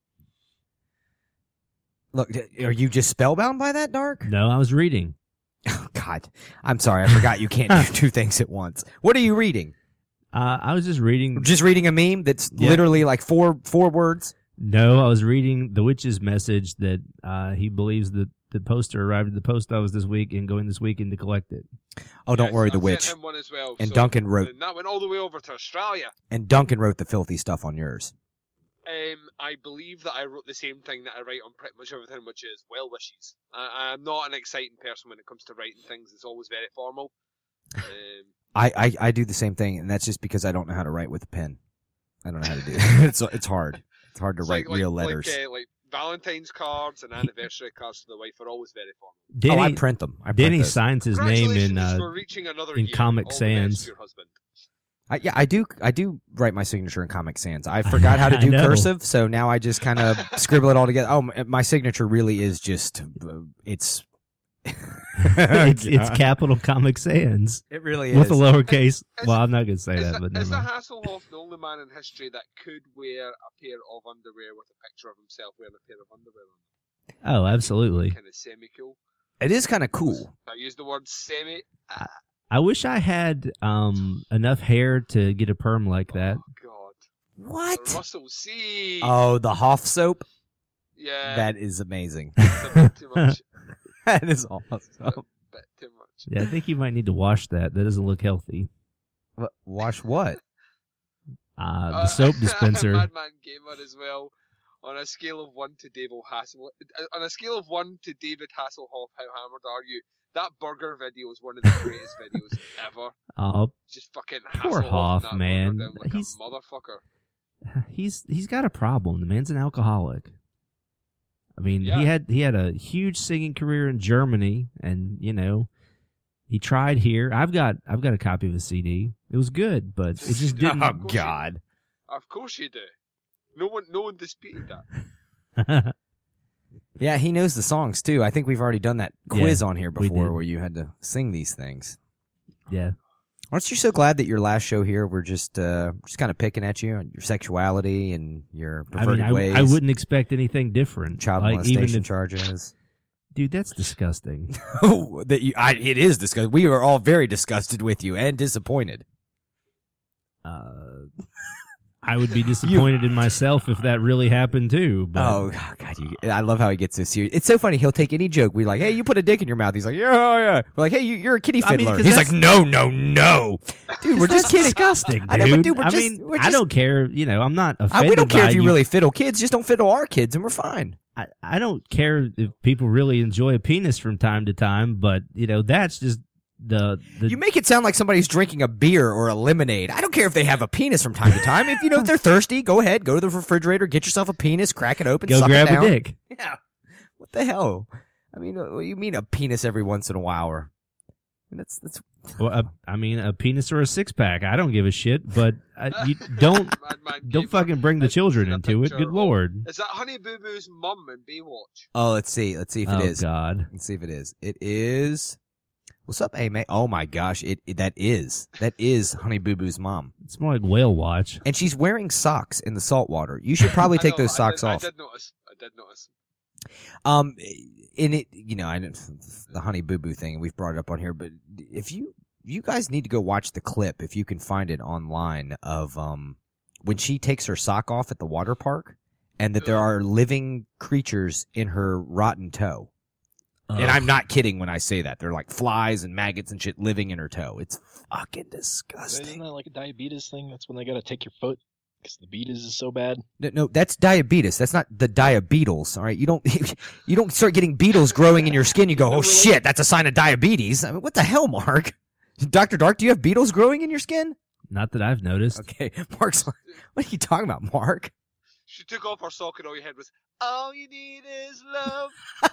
S1: Look, are you just spellbound by that, Dark?
S2: No, I was reading.
S1: Oh, God. I'm sorry. I forgot you can't do two things at once. What are you reading?
S2: Uh, I was just reading.
S1: Just reading a meme that's
S2: Yeah.
S1: literally like four four words.
S2: No, I was reading the witch's message that uh, he believes that the poster arrived at the post office this week and going this weekend to collect it.
S1: Oh, don't
S3: Yes,
S1: worry,
S3: I
S1: the
S3: sent
S1: witch.
S3: him one as well,
S1: And
S3: so-
S1: Duncan wrote
S3: And that went all the way over to Australia.
S1: and Duncan wrote the filthy stuff on yours.
S3: Um, I believe that I wrote the same thing that I write on pretty much everything, which is well wishes. I, I'm not an exciting person when it comes to writing things. It's always very formal. Um,
S1: I, I, I do the same thing, and that's just because I don't know how to write with a pen. I don't know how to do it. it's it's hard. It's hard to
S3: it's
S1: write
S3: like,
S1: real
S3: like,
S1: letters.
S3: Like, uh, like Valentine's cards and anniversary cards to the wife are always very formal.
S2: Danny,
S1: oh, I print them. I print
S2: Danny
S1: those.
S2: signs his name in
S3: Congratulations
S2: uh,
S3: for reaching another
S2: in
S3: year.
S2: Comic
S3: All the best
S2: Sans.
S3: to your husband.
S1: I, yeah, I do. I do write my signature in Comic Sans. I forgot how to
S2: I
S1: do
S2: know.
S1: cursive, so now I just kind of scribble it all together. Oh, my, my signature really is just uh, it's.
S2: it's, it's capital Comic Sans
S1: It really is.
S2: with a lowercase.
S3: Is-
S2: Well, I'm not going to say
S3: Is,
S2: that,
S3: the,
S2: but
S3: is
S2: never
S3: the
S2: mind.
S3: Hasselhoff the only man in history that could wear a pair of underwear with a picture of himself wearing a pair of underwear on?
S2: Oh, absolutely.
S3: Kind of semi cool.
S1: It is kind of cool.
S3: I use the word semi.
S2: I wish I had um, enough hair to get a perm like that.
S3: Oh God.
S1: What?
S3: The Russell C.
S1: Oh, the Hoff soap.
S3: yeah.
S1: That is amazing.
S3: That's a bit too much.
S1: That is awesome.
S3: bit too much.
S2: Yeah, I think you might need to wash that. That doesn't look healthy.
S1: What, wash what?
S2: Uh, the soap dispenser.
S3: Madman Gamer as well. On a scale of one to David Hassel, on a scale of one to David Hasselhoff, how hammered are you? That burger video is one of the greatest videos ever.
S2: Oh,
S3: Just fucking
S2: Poor
S3: Hasselhoff
S2: Hoff,
S3: that burger
S2: man.
S3: down like
S2: He's-
S3: a motherfucker.
S2: he's he's got a problem. The man's an alcoholic. I mean,
S3: Yeah.
S2: he had he had a huge singing career in Germany, and you know, he tried here. I've got I've got a copy of the C D. It was good, but it just didn't.
S1: Oh God.
S3: Of course you do. No one, no one disputed that.
S1: Yeah, he knows the songs too. I think we've already done that quiz on here
S2: we
S1: before,
S2: did.
S1: where you had to sing these things.
S2: yeah.
S1: Aren't you so glad that your last show here we're just uh, just kind of picking at you on your sexuality and your
S2: I mean,
S1: perverted
S2: I,
S1: ways,
S2: I wouldn't expect anything different.
S1: child
S2: like, even
S1: molestation
S2: if,
S1: charges?
S2: dude, that's disgusting.
S1: Oh, that you, I, it is disgusting. We are all very disgusted with you and disappointed.
S2: Uh, I would be disappointed in myself if that really happened too. But
S1: Oh God, you, I love how he gets so serious. It's so funny. He'll take any joke. We're like, "Hey, you put a dick in your mouth." He's like, "Yeah, oh, yeah." We're like, "Hey, you, you're a kitty
S2: I mean,
S1: fiddler."
S2: 'cause
S1: He's
S2: that's-
S1: like, "No, no, no, dude, we're just
S2: That's
S1: kidding."
S2: disgusting, dude.
S1: I know, but dude, we're
S2: I
S1: just-
S2: mean,
S1: we're
S2: I
S1: just-
S2: don't care. You know, I'm not
S1: I,
S2: offended.
S1: we don't care
S2: by
S1: if you really fiddle kids. Just don't fiddle our kids, and we're fine.
S2: I, I don't care if people really enjoy a penis from time to time, but you know, that's just the the.
S1: You make it sound like somebody's drinking a beer or a lemonade. I don't care if they have a penis from time to time. If you know if they're thirsty, go ahead, go to the refrigerator, get yourself a penis, crack it open,
S2: go
S1: suck
S2: grab
S1: it down.
S2: a dick.
S1: Yeah. What the hell? I mean, what do you mean a penis every once in a while? Or that's that's
S2: Well, a, I mean, a penis or a six pack. I don't give a shit, but uh, you don't
S3: Madman
S2: don't
S3: Gamer.
S2: fucking bring the
S3: I've
S2: children
S3: seen a
S2: into it.
S3: picture
S2: Good
S3: of-
S2: lord.
S3: Is that Honey Boo Boo's mum in Baywatch?
S1: Oh, let's see. Let's see if it
S2: Oh
S1: is.
S2: God.
S1: Let's see if it is. It is. What's up, A May? Oh my gosh! It, it that is that is Honey Boo Boo's mom,
S2: It's more like whale watch.
S1: and she's wearing socks in the salt water. You should probably
S3: I
S1: take
S3: know,
S1: those socks
S3: I did,
S1: off.
S3: I did notice. I did notice.
S1: Um, in it, you know, I didn't, the Honey Boo Boo thing, we've brought it up on here, but if you, you guys need to go watch the clip if you can find it online of, um, when she takes her sock off at the water park and that there are living creatures in her rotten toe. And I'm not kidding when I say that. They're like flies and maggots and shit living in her toe. It's fucking
S4: Isn't
S1: disgusting.
S4: that like a diabetes thing? That's when they gotta take your foot because the beatus is so bad.
S1: No, no, that's diabetes. That's not the diabeetles. All right, you don't you don't start getting beetles growing in your skin. You go, oh shit, that's a sign of diabetes. I mean, what the hell, Mark? Doctor Dark, do you have beetles growing in your skin?
S2: Not that I've noticed.
S1: Okay, Mark's like, what are you talking about, Mark?
S3: She took off her sock and all you heard was, "All you need is love."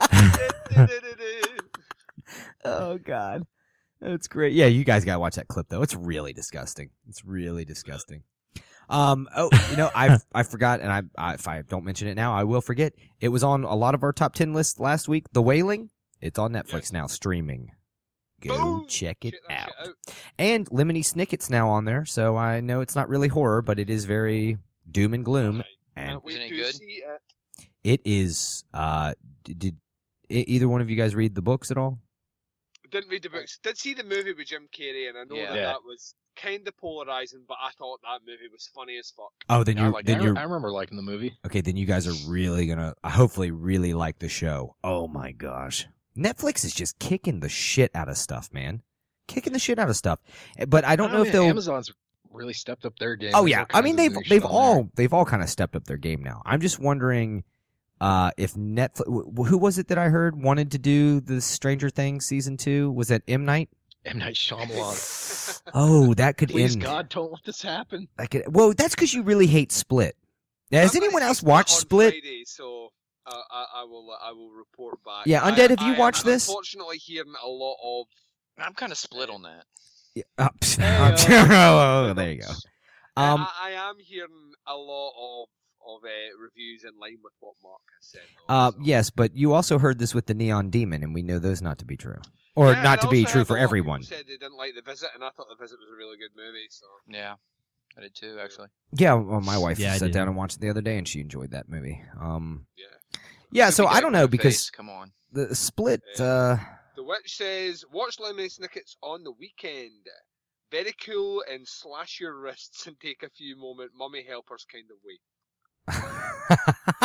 S1: Oh God, that's great. Yeah, you guys gotta watch that clip though. It's really disgusting. It's really disgusting. Um. Oh, you know, I I forgot, and I, I if I don't mention it now, I will forget. It was on a lot of our top ten lists last week. The Wailing. It's on Netflix
S3: Yes.
S1: now, streaming. Go
S3: Boom!
S1: check it
S3: Check that
S1: out.
S3: shit out.
S1: And Lemony Snicket's now on there, so I know it's not really horror, but it is very doom and gloom. And
S3: Can't wait
S5: Isn't it
S3: to
S5: good?
S3: see it.
S1: it is. Uh, did, did e- either one of you guys read the books at all?
S3: Didn't read the books. Did see the movie with Jim Carrey, and I know
S5: Yeah.
S3: that
S4: Yeah.
S3: that was kind of polarizing, but I thought that movie was funny as fuck.
S1: Oh, then
S4: I,
S1: you're
S4: like,
S1: then
S4: I,
S1: you're
S4: I remember liking the movie.
S1: okay. Then you guys are really gonna hopefully really like the show. Oh my gosh, Netflix is just kicking the shit out of stuff, man. Kicking the shit out of stuff. But I don't know if
S4: mean,
S1: they'll.
S4: Amazon's really stepped up their game.
S1: Oh
S4: There's
S1: yeah,
S4: all
S1: I mean
S4: kinds
S1: they've
S4: of new
S1: they've
S4: shit on
S1: all
S4: there.
S1: they've all kind of stepped up their game now. I'm just wondering uh, if Netflix. Who was it that I heard wanted to do the Stranger Things season two? Was that M Night?
S4: M Night Shyamalan.
S1: Oh, that could
S4: Please
S1: end.
S4: God, don't let this happen.
S1: That could, well, that's because you really hate Split. Now, has
S3: I'm gonna
S1: anyone
S3: see
S1: else watched
S3: on
S1: Split?
S3: Friday, so uh, I, I will I will report back.
S1: Yeah,
S3: I-
S1: Undead, have you
S3: I am
S1: watched this?
S3: Unfortunately, hearing a lot of.
S5: I'm kind of split on that.
S1: Yeah. Oh, psst.
S4: Hey,
S1: oh, there you go. Um,
S3: I, I am hearing a lot of of uh, reviews in line with what Mark has said. though,
S1: uh,
S3: so.
S1: yes, but you also heard this with the Neon Demon, and we know those not to be true, or
S3: Yeah,
S1: not
S3: and
S1: to
S3: I
S1: be
S3: also
S1: true
S3: heard
S1: for
S3: a lot of
S1: everyone.
S3: people said they didn't like The Visit, and I thought The Visit was a really good movie. So
S5: Yeah, I did too, actually.
S1: Yeah, well, my wife
S2: Yeah, I
S1: sat
S2: did.
S1: down and watched it the other day, and she enjoyed that movie. Um,
S3: yeah.
S1: yeah, so
S5: Movie
S1: I
S5: got
S1: don't
S5: a
S1: know
S5: good
S1: because
S5: face, come on.
S1: the Split.
S3: Yeah.
S1: Uh,
S3: The Witch says, watch Lemony Snicket's on the weekend. Very cool and slash your wrists and take a few moment mummy helpers kind of way.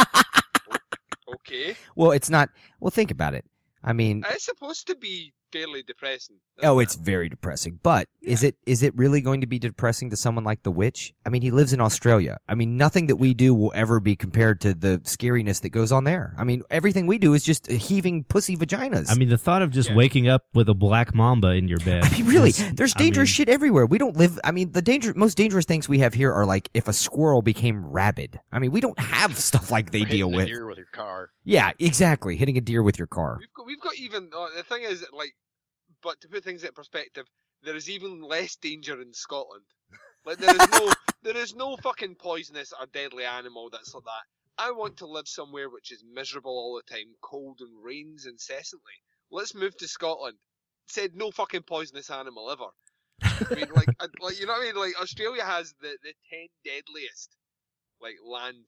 S3: Okay.
S1: well, it's not. Well, think about it. I mean,
S3: It's supposed to be fairly depressing.
S1: oh,
S3: isn't
S1: it's very depressing. But is it is it really going to be depressing to someone like the Witch? I mean, he lives in Australia. I mean, nothing that we do will ever be compared to the scariness that goes on there. I mean, everything we do is just heaving pussy vaginas.
S2: I mean, the thought of just
S3: Yeah.
S2: waking up with a black mamba in your bed.
S1: I mean, really,
S2: is-
S1: there's
S2: I
S1: dangerous
S2: mean,
S1: shit everywhere. We don't live. I mean, the danger, most dangerous things we have here are like if a squirrel became rabid. I mean, we don't have stuff like they
S4: Or hitting
S1: deal
S4: a
S1: with.
S4: deer with your car.
S1: Yeah, exactly. Hitting a deer with your car.
S3: We've got, we've got even, uh, the thing is, like, but to put things in perspective, there is even less danger in Scotland. Like, there is no, there is no fucking poisonous or deadly animal that's like that. I want to live somewhere which is miserable all the time, cold and rains incessantly. Let's move to Scotland. Said no fucking poisonous animal ever. I mean, like, I- like you know what I mean? Like, Australia has the, the ten deadliest, like, land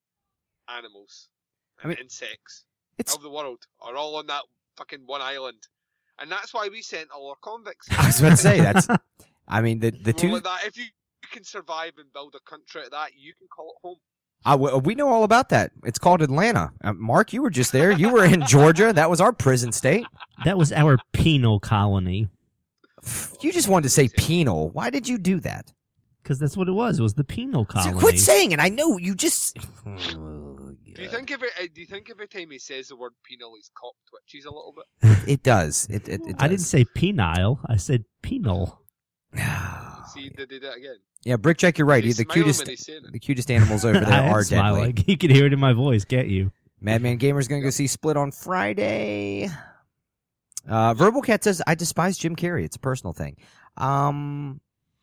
S3: animals
S1: I
S3: and
S1: mean,
S3: insects
S1: It's.
S3: of the world are all on that fucking one island, and that's why we sent all our convicts.
S1: I was about to say that's. I mean, the the
S3: Well,
S1: two.
S3: like that, if you can survive and build a country out of that, you can call it home.
S1: I w- we know all about that. It's called Atlanta. Uh, Mark, you were just there. You were in Georgia. That was our prison state.
S2: that was our penal colony.
S1: You just wanted to say penal. Why did you do that?
S2: Because that's what it was. It was the penal
S1: So
S2: colony.
S1: quit saying it. I know you just.
S3: Do you think every uh, do you think every time he says the word penal, his cock twitches a little bit?
S1: It does. It, it, it
S2: I didn't
S1: does.
S2: say penile. I said penal.
S3: See, did he do that again?
S1: Yeah, Brickcheck, you're right.
S3: He's
S1: The
S3: smiling
S1: cutest,
S3: when he's saying it.
S1: the cutest animals over there
S2: I am
S1: are deadly.
S2: smiling. You can hear it in my voice, can't you?
S1: Madman Gamer's gonna go see Split on Friday. Uh, Verbal Cat says, "I despise Jim Carrey. It's a personal thing." Um,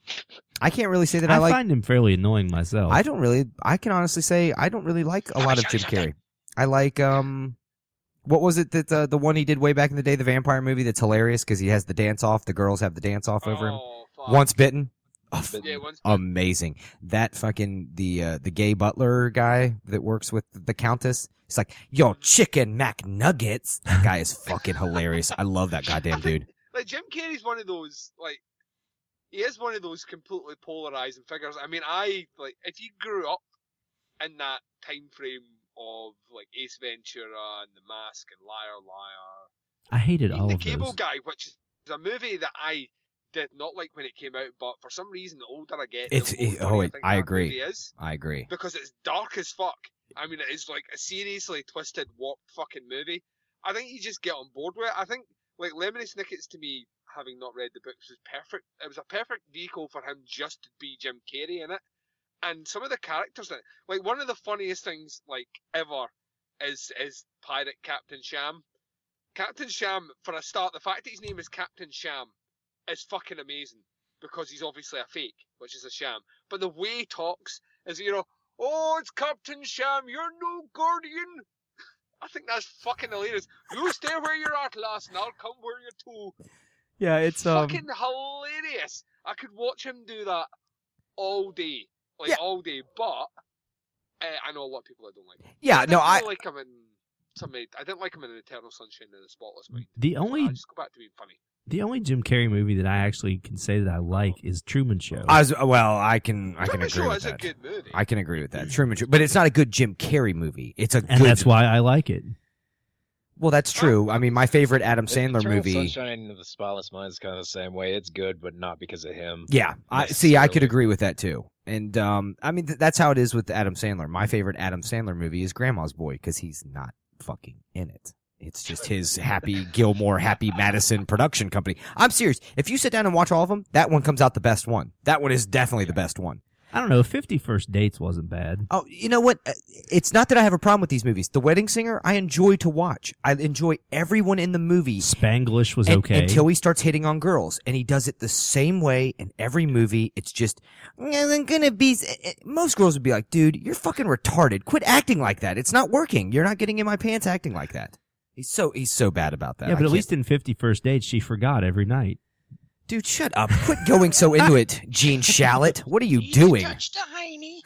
S1: I can't really say that I,
S2: I
S1: like.
S2: find him fairly annoying myself.
S1: I don't really. I can honestly say I don't really like a lot of Jim Carrey. I like um, what was it that uh, the one he did way back in the day, the vampire movie that's hilarious because he has the dance off. The girls have the dance off over him.
S3: Oh, fuck.
S1: Once Bitten. Oh, f-
S3: Yeah, once.
S1: amazing. That fucking the uh, the gay butler guy that works with the Countess. He's like, "Yo, chicken McNuggets." That guy is fucking hilarious. I love that goddamn dude.
S3: Like Jim Carrey's one of those like he is one of those completely polarizing figures. I mean, I like if you grew up in that time frame of like Ace Ventura and The Mask and Liar Liar,
S2: I hated
S3: even
S2: all
S3: The
S2: of
S3: Cable
S2: those.
S3: Guy, which is a movie that I did not like when it came out, but for some reason, the older I get, the
S1: It's-
S3: more
S1: it-
S3: funny
S1: oh,
S3: I
S1: it-
S3: think
S1: I
S3: that
S1: agree.
S3: movie is.
S1: I agree.
S3: Because it's dark as fuck. I mean, it is like a seriously twisted, warped fucking movie. I think you just get on board with it. I think, like, Lemony Snicket's to me, having not read the books, was perfect. It was a perfect vehicle for him just to be Jim Carrey in it. And some of the characters in it, like, one of the funniest things, like, ever is, is Pirate Captain Sham. Captain Sham, for a start, the fact that his name is Captain Sham is fucking amazing. Because he's obviously a fake, which is a sham. But the way he talks is, you know, "Oh, it's Captain Sham, you're no guardian." I think that's fucking hilarious. You stay where you're at, lass, and I'll come where you're to.
S1: Yeah, it's um.
S3: Fucking hilarious. I could watch him do that all day. Like,
S1: Yeah.
S3: all day. But, uh, I know a lot of people that don't like him.
S1: Yeah,
S3: I
S1: no,
S3: didn't
S1: I.
S3: really like him in... Somebody, I didn't like him in Eternal Sunshine of the Spotless Mind.
S2: The
S3: I
S2: only
S3: just go back to being funny.
S2: The only Jim Carrey movie that I actually can say that I like is Truman Show.
S1: I was, well, I can I can
S3: Truman
S1: agree
S3: Show
S1: with
S3: is
S1: that.
S3: a good movie.
S1: I can agree with that. Truman Show, but it's not a good Jim Carrey movie. It's a
S2: and
S1: good.
S2: that's why I like it.
S1: Well, that's true. I mean, my favorite Adam Sandler
S6: Eternal
S1: movie.
S6: Sunshine of the Spotless Mind is kind of the same way. It's good, but not because of him.
S1: Yeah, I see. I could
S6: necessarily.
S1: agree with that too. And um, I mean, th- that's how it is with Adam Sandler. My favorite Adam Sandler movie is Grandma's Boy because he's not fucking in it. It's just his Happy Gilmore, Happy Madison production company. I'm serious. If you sit down and watch all of them, that one comes out the best one. That one is definitely the best one.
S2: I don't know. Fifty First Dates wasn't bad.
S1: Oh, you know what? Uh, It's not that I have a problem with these movies. The Wedding Singer, I enjoy to watch. I enjoy everyone in the movie.
S2: Spanglish was
S1: And-
S2: okay.
S1: Until he starts hitting on girls. And he does it the same way in every movie. It's just, I'm gonna be, most girls would be like, dude, you're fucking retarded. Quit acting like that. It's not working. You're not getting in my pants acting like that. He's so, he's so bad about that.
S2: yeah,
S1: I
S2: but at
S1: can't-
S2: least in Fifty First Dates, she forgot every night.
S1: Dude, shut up. Quit going so into it, Gene Shalit. What are you doing?
S5: Touched a hiney.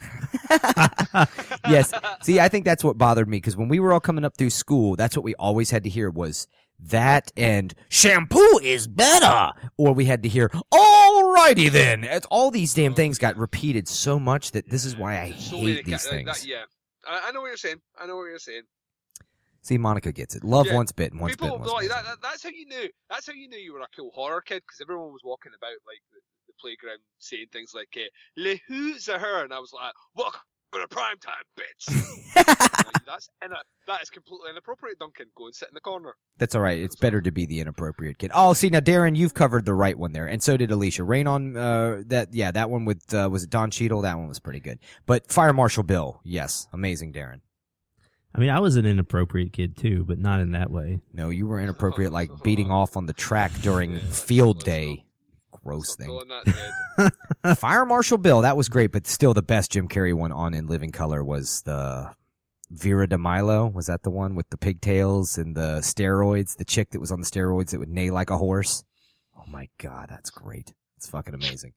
S1: Yes. See, I think that's what bothered me because when we were all coming up through school, that's what we always had to hear was that and shampoo is better. Or we had to hear, alrighty then. It's, all these damn things got repeated so much that this is why I
S3: So many
S1: hate these
S3: ca- like
S1: things.
S3: that, yeah, I, I know what you're saying. I know what you're saying.
S1: See, Monica gets it. Love
S3: Yeah.
S1: once bitten, once
S3: People
S1: bitten, once
S3: like
S1: bitten.
S3: that, that. That's how you knew. That's how you knew you were a cool horror kid because everyone was walking about like the, the playground saying things like uh, "Le who's a her," and I was like, "Welcome to prime time, bitch." Like, that's in that is completely inappropriate. Duncan, go and sit in the corner.
S1: That's all right. It's better to be the inappropriate kid. Oh, see, now, Darren, you've covered the right one there, and so did Alicia. Rain on, uh, that, yeah, that one with, uh, was it Don Cheadle? That one was pretty good. But Fire Marshal Bill, yes, amazing, Darren.
S2: I mean, I was an inappropriate kid too, but not in that way.
S1: No, you were inappropriate, like beating off on the track during field day. Gross
S3: Stop
S1: thing.
S3: calling that dead.
S1: Fire Marshal Bill, that was great, but still the best Jim Carrey one on In Living Color was the Vera DeMilo. Was that the one with the pigtails and the steroids? The chick that was on the steroids that would neigh like a horse? Oh my god, that's great. It's fucking amazing.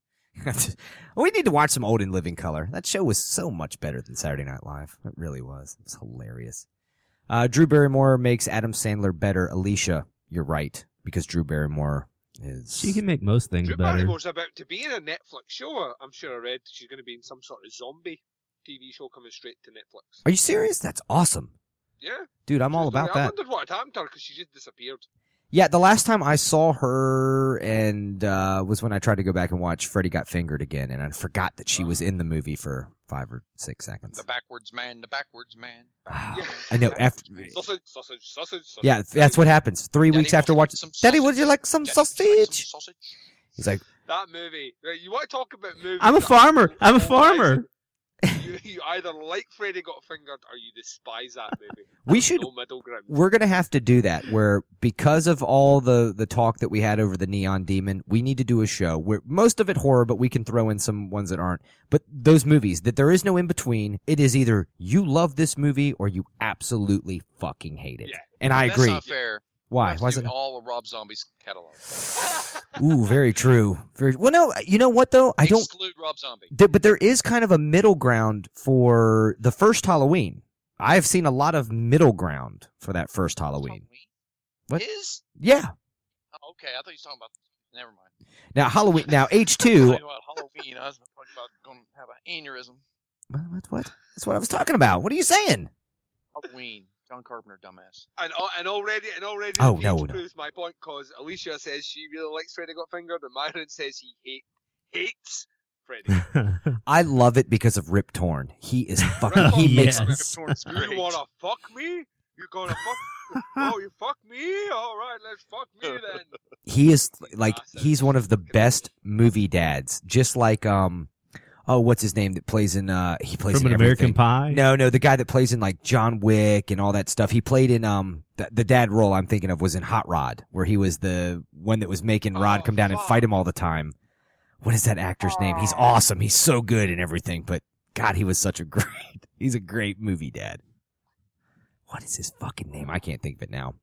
S1: We need to watch some old In Living Color. That show was so much better than Saturday Night Live. It really was. It was hilarious. Uh, Drew Barrymore makes Adam Sandler better. Alicia, you're right, because Drew Barrymore is...
S2: She can make most things
S3: Drew
S2: better.
S3: Barrymore's about to be in a Netflix show. I'm sure I read she's going to be in some sort of zombie T V show coming straight to Netflix.
S1: Are you serious? That's awesome.
S3: Yeah,
S1: Dude, I'm all about
S3: I
S1: that.
S3: wondered what had happened to her because she just disappeared.
S1: Yeah, the last time I saw her and uh was when I tried to go back and watch Freddy Got Fingered again, and I forgot that she was in the movie for five or six seconds.
S5: The backwards man, the backwards man.
S3: Yeah.
S1: I know. After,
S3: Sausage, sausage, sausage, sausage.
S1: yeah, that's what happens. Three
S5: Daddy,
S1: weeks after
S5: would you
S1: watching,
S5: like some
S1: Daddy, would
S5: sausage?
S1: you like some
S5: Daddy, would you like
S1: sausage?
S5: some sausage?
S1: He's like,
S3: That movie. Right, you want to talk about movies?
S2: I'm a
S3: that
S2: farmer.
S3: are
S2: I'm a
S3: so
S2: farmer.
S3: You, you either like Freddy Got Fingered or you despise that movie.
S1: We
S3: There's
S1: should-
S3: no middle ground.
S1: we're gonna have to do that. Where because of all the the talk that we had over the Neon Demon, we need to do a show where most of it horror, but we can throw in some ones that aren't. But those movies that there is no in between. It is either you love this movie or you absolutely fucking hate it.
S3: Yeah.
S1: And I
S5: That's
S1: agree.
S5: not fair.
S1: Why?
S5: We have to
S1: Why is
S5: do
S1: it?
S5: all of Rob Zombie's catalog.
S1: Ooh, very true. Very well. No, you know what though? I don't.
S5: Exclude Rob Zombie.
S1: There, but there is kind of a middle ground for the first Halloween. I've seen a lot of middle ground for that first Halloween. What?
S5: His?
S1: Yeah.
S5: Oh, okay, I thought you were talking about. Never mind.
S1: Now Halloween. Now H
S5: I was
S1: two.
S5: talking about Halloween. I was talking about going to have an aneurysm.
S1: What? What? That's what I was talking about. What are you saying?
S5: Halloween. John Carpenter, dumbass.
S3: And, al- and already, and already,
S1: Oh,
S3: the
S1: no,
S3: page
S1: no.
S3: proves my point because Alicia says she really likes Freddy Got Fingered, and Myron says he hate hates Freddy.
S1: I love it because of Rip Torn. He is fucking.
S3: Rip
S1: He
S3: Torn-
S1: makes.
S2: Yes.
S3: You wanna fuck me? You gonna fuck? Oh, you fuck me? All right, let's fuck me then.
S1: He is like he's one of the best movie dads. Just like um, oh, what's his name that plays in uh he plays
S2: From
S1: in
S2: an
S1: everything.
S2: American Pie?
S1: No, no, the guy that plays in like John Wick and all that stuff. He played in um the, the dad role I'm thinking of was in Hot Rod, where he was the one that was making Rod
S3: Oh,
S1: come down and
S3: fuck.
S1: fight him all the time. What is that actor's name? He's awesome. He's so good in everything. But God, he was such a great. He's a great movie dad. What is his fucking name? I can't think of it now.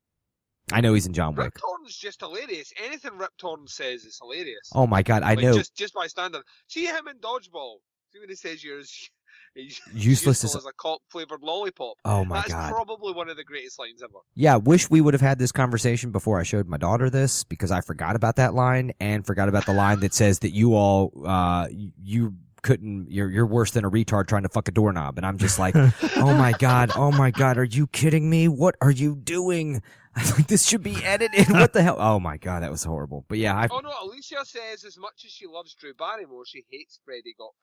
S1: I know he's in John Wick.
S3: Rip Torn's just hilarious. Anything Rip Torn says is hilarious.
S1: Oh my God, I
S3: like,
S1: know.
S3: Just, just by standard. See him in Dodgeball. See when he says you're as, He's
S1: Useless
S3: useful
S1: as-
S3: as a cock flavored lollipop.
S1: Oh my
S3: That's
S1: god.
S3: probably one of the greatest lines ever.
S1: Yeah, wish we would have had this conversation before I showed my daughter this, because I forgot about that line and forgot about the line that says that you all, uh, you couldn't, you're, you're worse than a retard trying to fuck a doorknob. And I'm just like, oh my god, oh my god, are you kidding me? What are you doing? I was like, this should be edited. What the hell? Oh my god, that was horrible. But yeah, I.
S3: Oh no, Alicia says as much as she loves Drew Barrymore, she hates Freddie Got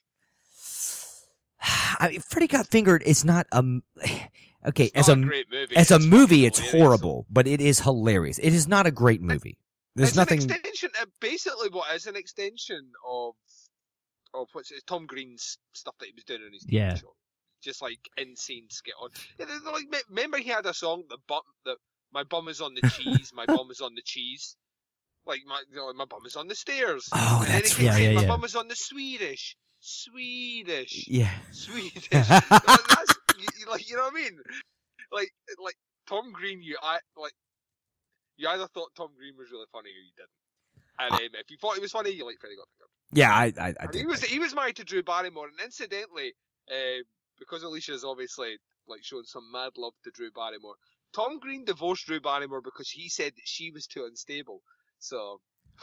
S3: Fingered.
S1: I mean, Freddie Got Fingered is not um. Okay,
S3: It's
S1: as
S3: not
S1: a
S3: a great movie.
S1: as a
S3: It's
S1: movie,
S3: fucking
S1: it's
S3: hilarious.
S1: horrible, but it is hilarious. It is not a great movie. There's
S3: it's
S1: nothing.
S3: an extension. Uh, basically, what is an extension of of what's it, Tom Green's stuff that he was doing on his T V
S2: Yeah.
S3: show. Just like insane skit on. Yeah, they're like, me- remember he had a song the bum that my bum is on the cheese, my bum is on the cheese. Like my you know, my bum is on the stairs.
S1: Oh,
S3: and then
S1: that's
S3: he
S2: yeah,
S3: kept saying,
S2: yeah,
S3: my
S2: yeah.
S3: bum is on the Swedish, Swedish,
S1: Yeah.
S3: Swedish. Like, that's you, you- like you know what I mean? Like like Tom Green, you I like you either thought Tom Green was really funny or you didn't. And um, if you thought he was funny, you like Freddie Got Fingered.
S1: Yeah, I I, I
S3: And
S1: did.
S3: he was he was married to Drew Barrymore, and incidentally, uh, because Alicia's obviously like showing some mad love to Drew Barrymore, Tom Green divorced Drew Barrymore because he said that she was too unstable. So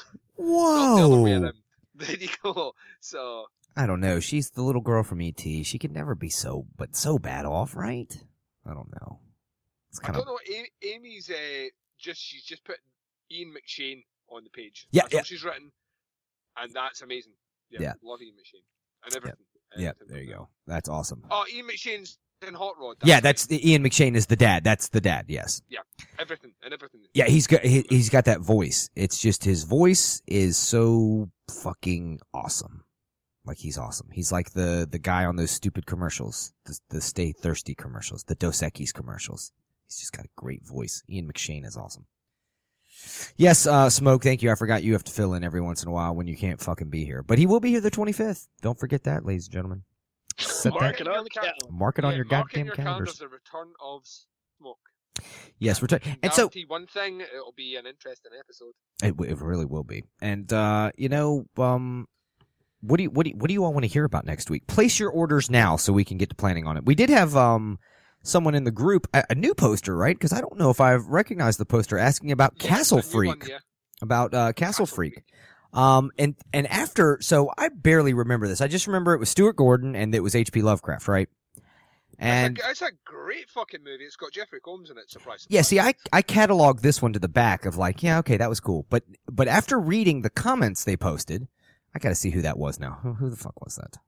S3: not the other way
S1: Whoa.
S3: around. There you go. So
S1: I don't know. She's the little girl from E T. She could never be so, but so bad off, right? I don't know. It's
S3: I
S1: kind
S3: don't
S1: of.
S3: know. A- Amy's uh, just she's just put Ian McShane on the page.
S1: Yeah,
S3: That's
S1: yeah.
S3: what she's written, and that's amazing. Yeah,
S1: Yeah.
S3: love Ian McShane and everything.
S1: Yeah,
S3: Everything
S1: there you
S3: from
S1: go. That's awesome.
S3: that. Oh, Ian McShane's in Hot Rod.
S1: Yeah,
S3: right.
S1: that's Ian McShane is the dad. That's the dad. Yes.
S3: everything and everything.
S1: Yeah, he's got he, he's got that voice. It's just his voice is so fucking awesome. Like he's awesome. He's like the the guy on those stupid commercials, the, the Stay Thirsty commercials, the Dos Equis commercials. He's just got a great voice. Ian McShane is awesome. Yes, uh, Smoke, thank you. I forgot you have to fill in every once in a while when you can't fucking be here. But he will be here the twenty-fifth. Don't forget that, ladies and gentlemen. Set
S6: Mark
S1: that,
S6: it on the
S3: cal-
S6: calendar.
S1: mark it on
S3: Yeah,
S1: your
S3: mark in
S1: goddamn
S3: your
S1: calendars.
S3: The return of Smoke.
S1: Yes, we're ta- and so
S3: Guarantee one thing, it'll be an interesting episode.
S1: it, w- it really will be. And uh, you know, um, what do you what do you, what do you all want to hear about next week? Place your orders now so we can get to planning on it. We did have um someone in the group a, a new poster, right? Because I don't know if I've recognized the poster asking about
S3: Yeah,
S1: Castle
S3: it's a new one,
S1: Freak.
S3: yeah.
S1: About uh, Castle Freak. Um, and, and after, so I barely remember this. I just remember it was Stuart Gordon and it was H P Lovecraft, right? And
S3: it's, a, it's a great fucking movie. It's got Jeffrey Combs in it, surprise.
S1: yeah, see, I, I cataloged this one to the back of like, yeah, okay, that was cool. But, but after reading the comments they posted, I gotta see who that was now. Who, who the fuck was that?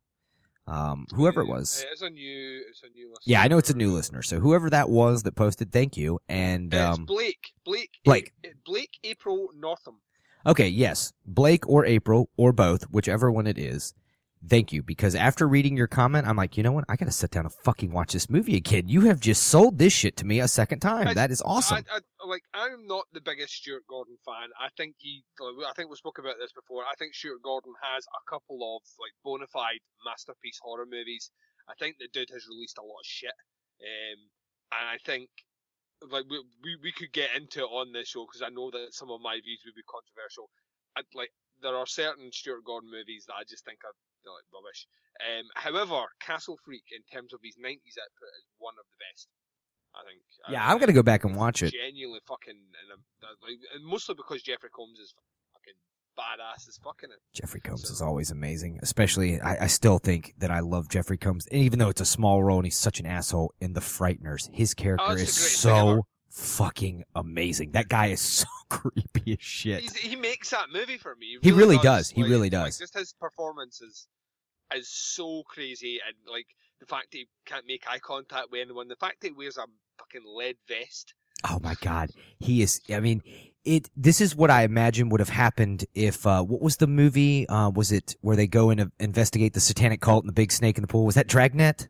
S1: Um, whoever it was.
S3: It's a new, it's a new listener.
S1: Yeah, I know it's a new listener. So whoever that was that posted, thank you. And,
S3: Uh, It's
S1: um,
S3: Blake. Blake.
S1: Blake.
S3: A- Blake April Northam.
S1: okay, yes, Blake or April or both, whichever one it is. Thank you, because after reading your comment, I'm like, you know what? I gotta sit down and fucking watch this movie again. You have just sold this shit to me a second time.
S3: I-
S1: That is awesome.
S3: I, I, like, I'm not the biggest Stuart Gordon fan. I think he, I think we spoke about this before. I think Stuart Gordon has a couple of like bona fide masterpiece horror movies. I think the dude has released a lot of shit, um, and I think like we we, we could get into it on this show because I know that some of my views would be controversial. I, like there are certain Stuart Gordon movies that I just think are you know, like rubbish. Um, however, Castle Freak in terms of his nineties output is one of the best. I think.
S1: Yeah,
S3: I-
S1: I'm gonna go back and watch it.
S3: Genuinely fucking, and, um, uh, like, and mostly because Jeffrey Combs is fucking badass as fucking it.
S1: Jeffrey Combs
S3: So-
S1: is always amazing. Especially, I, I still think that I love Jeffrey Combs, and even though it's a small role and he's such an asshole in The Frighteners, his character
S3: Oh, it's the
S1: is
S3: greatest thing ever.
S1: so fucking amazing. That guy is so creepy as shit.
S3: He's, he makes that movie for me.
S1: He really does. He really
S3: Like,
S1: does.
S3: just his performance is is so crazy, and like the fact that he can't make eye contact with anyone, the fact that he wears a fucking lead vest.
S1: Oh my god, he is. I mean, it. This is what I imagine would have happened if. Uh, what was the movie? Uh, was it where they go and uh, investigate the satanic cult and the big snake in the pool? Was that Dragnet?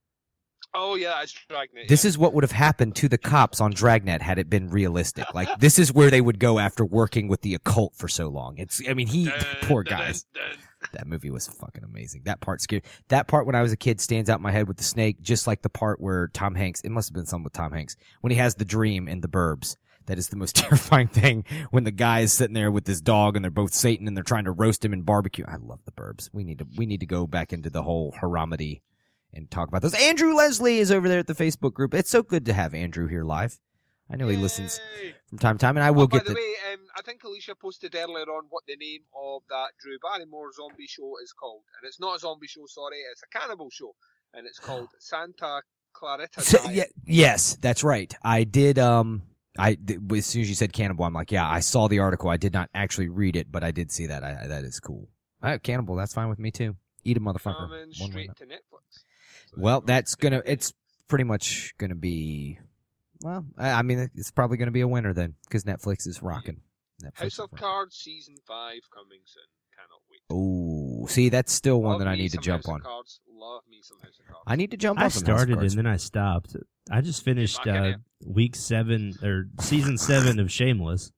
S3: Oh yeah, that's Dragnet.
S1: This
S3: yeah.
S1: is what would have happened to the cops on Dragnet had it been realistic. Like this is where they would go after working with the occult for so long. It's. I mean, he.
S3: Dun,
S1: Poor
S3: dun,
S1: guys.
S3: dun, dun.
S1: That movie was fucking amazing. That part scared. That part when I was a kid stands out in my head with the snake, just like the part where Tom Hanks. It must have been some with Tom Hanks when he has the dream in The Burbs. That is the most terrifying thing when the guy is sitting there with this dog and they're both Satan and they're trying to roast him in barbecue. I love The Burbs. We need to we need to go back into the whole haramity and talk about those. Andrew Leslie is over there at the Facebook group. It's so good to have Andrew here live. I know he listens
S3: Yay!
S1: from time to time, and I will
S3: Oh, by
S1: get
S3: the
S1: the.
S3: way, um, I think Alicia posted earlier on what the name of that Drew Barrymore zombie show is called, and it's not a zombie show. Sorry, it's a cannibal show, and it's called Santa Clarita
S1: So,
S3: Diet.
S1: yeah, yes, that's right. I did. Um, I as soon as you said cannibal, I'm like, yeah, I saw the article. I did not actually read it, but I did see that. I, that is cool. Uh, cannibal, that's fine with me too. Eat a motherfucker.
S3: Coming
S1: One
S3: straight
S1: minute.
S3: to Netflix. So
S1: Well, that's
S3: gonna
S1: gonna. It's pretty much gonna be. Well, I, I mean, it's probably gonna be a winner then, because Netflix is rocking. Netflix
S3: House
S1: is
S3: of
S1: rocking.
S3: Cards season five coming soon. Cannot wait.
S1: Oh, see, that's still one
S3: Love
S1: that I
S3: me
S1: need to
S3: some
S1: jump
S3: House
S1: on.
S3: Of Cards. Love me some House of Cards.
S1: I need to jump
S2: I
S1: on some House of
S2: started and
S1: Cards.
S2: then I stopped. I just finished
S3: Back in
S2: uh,
S3: it.
S2: week seven or season seven of Shameless.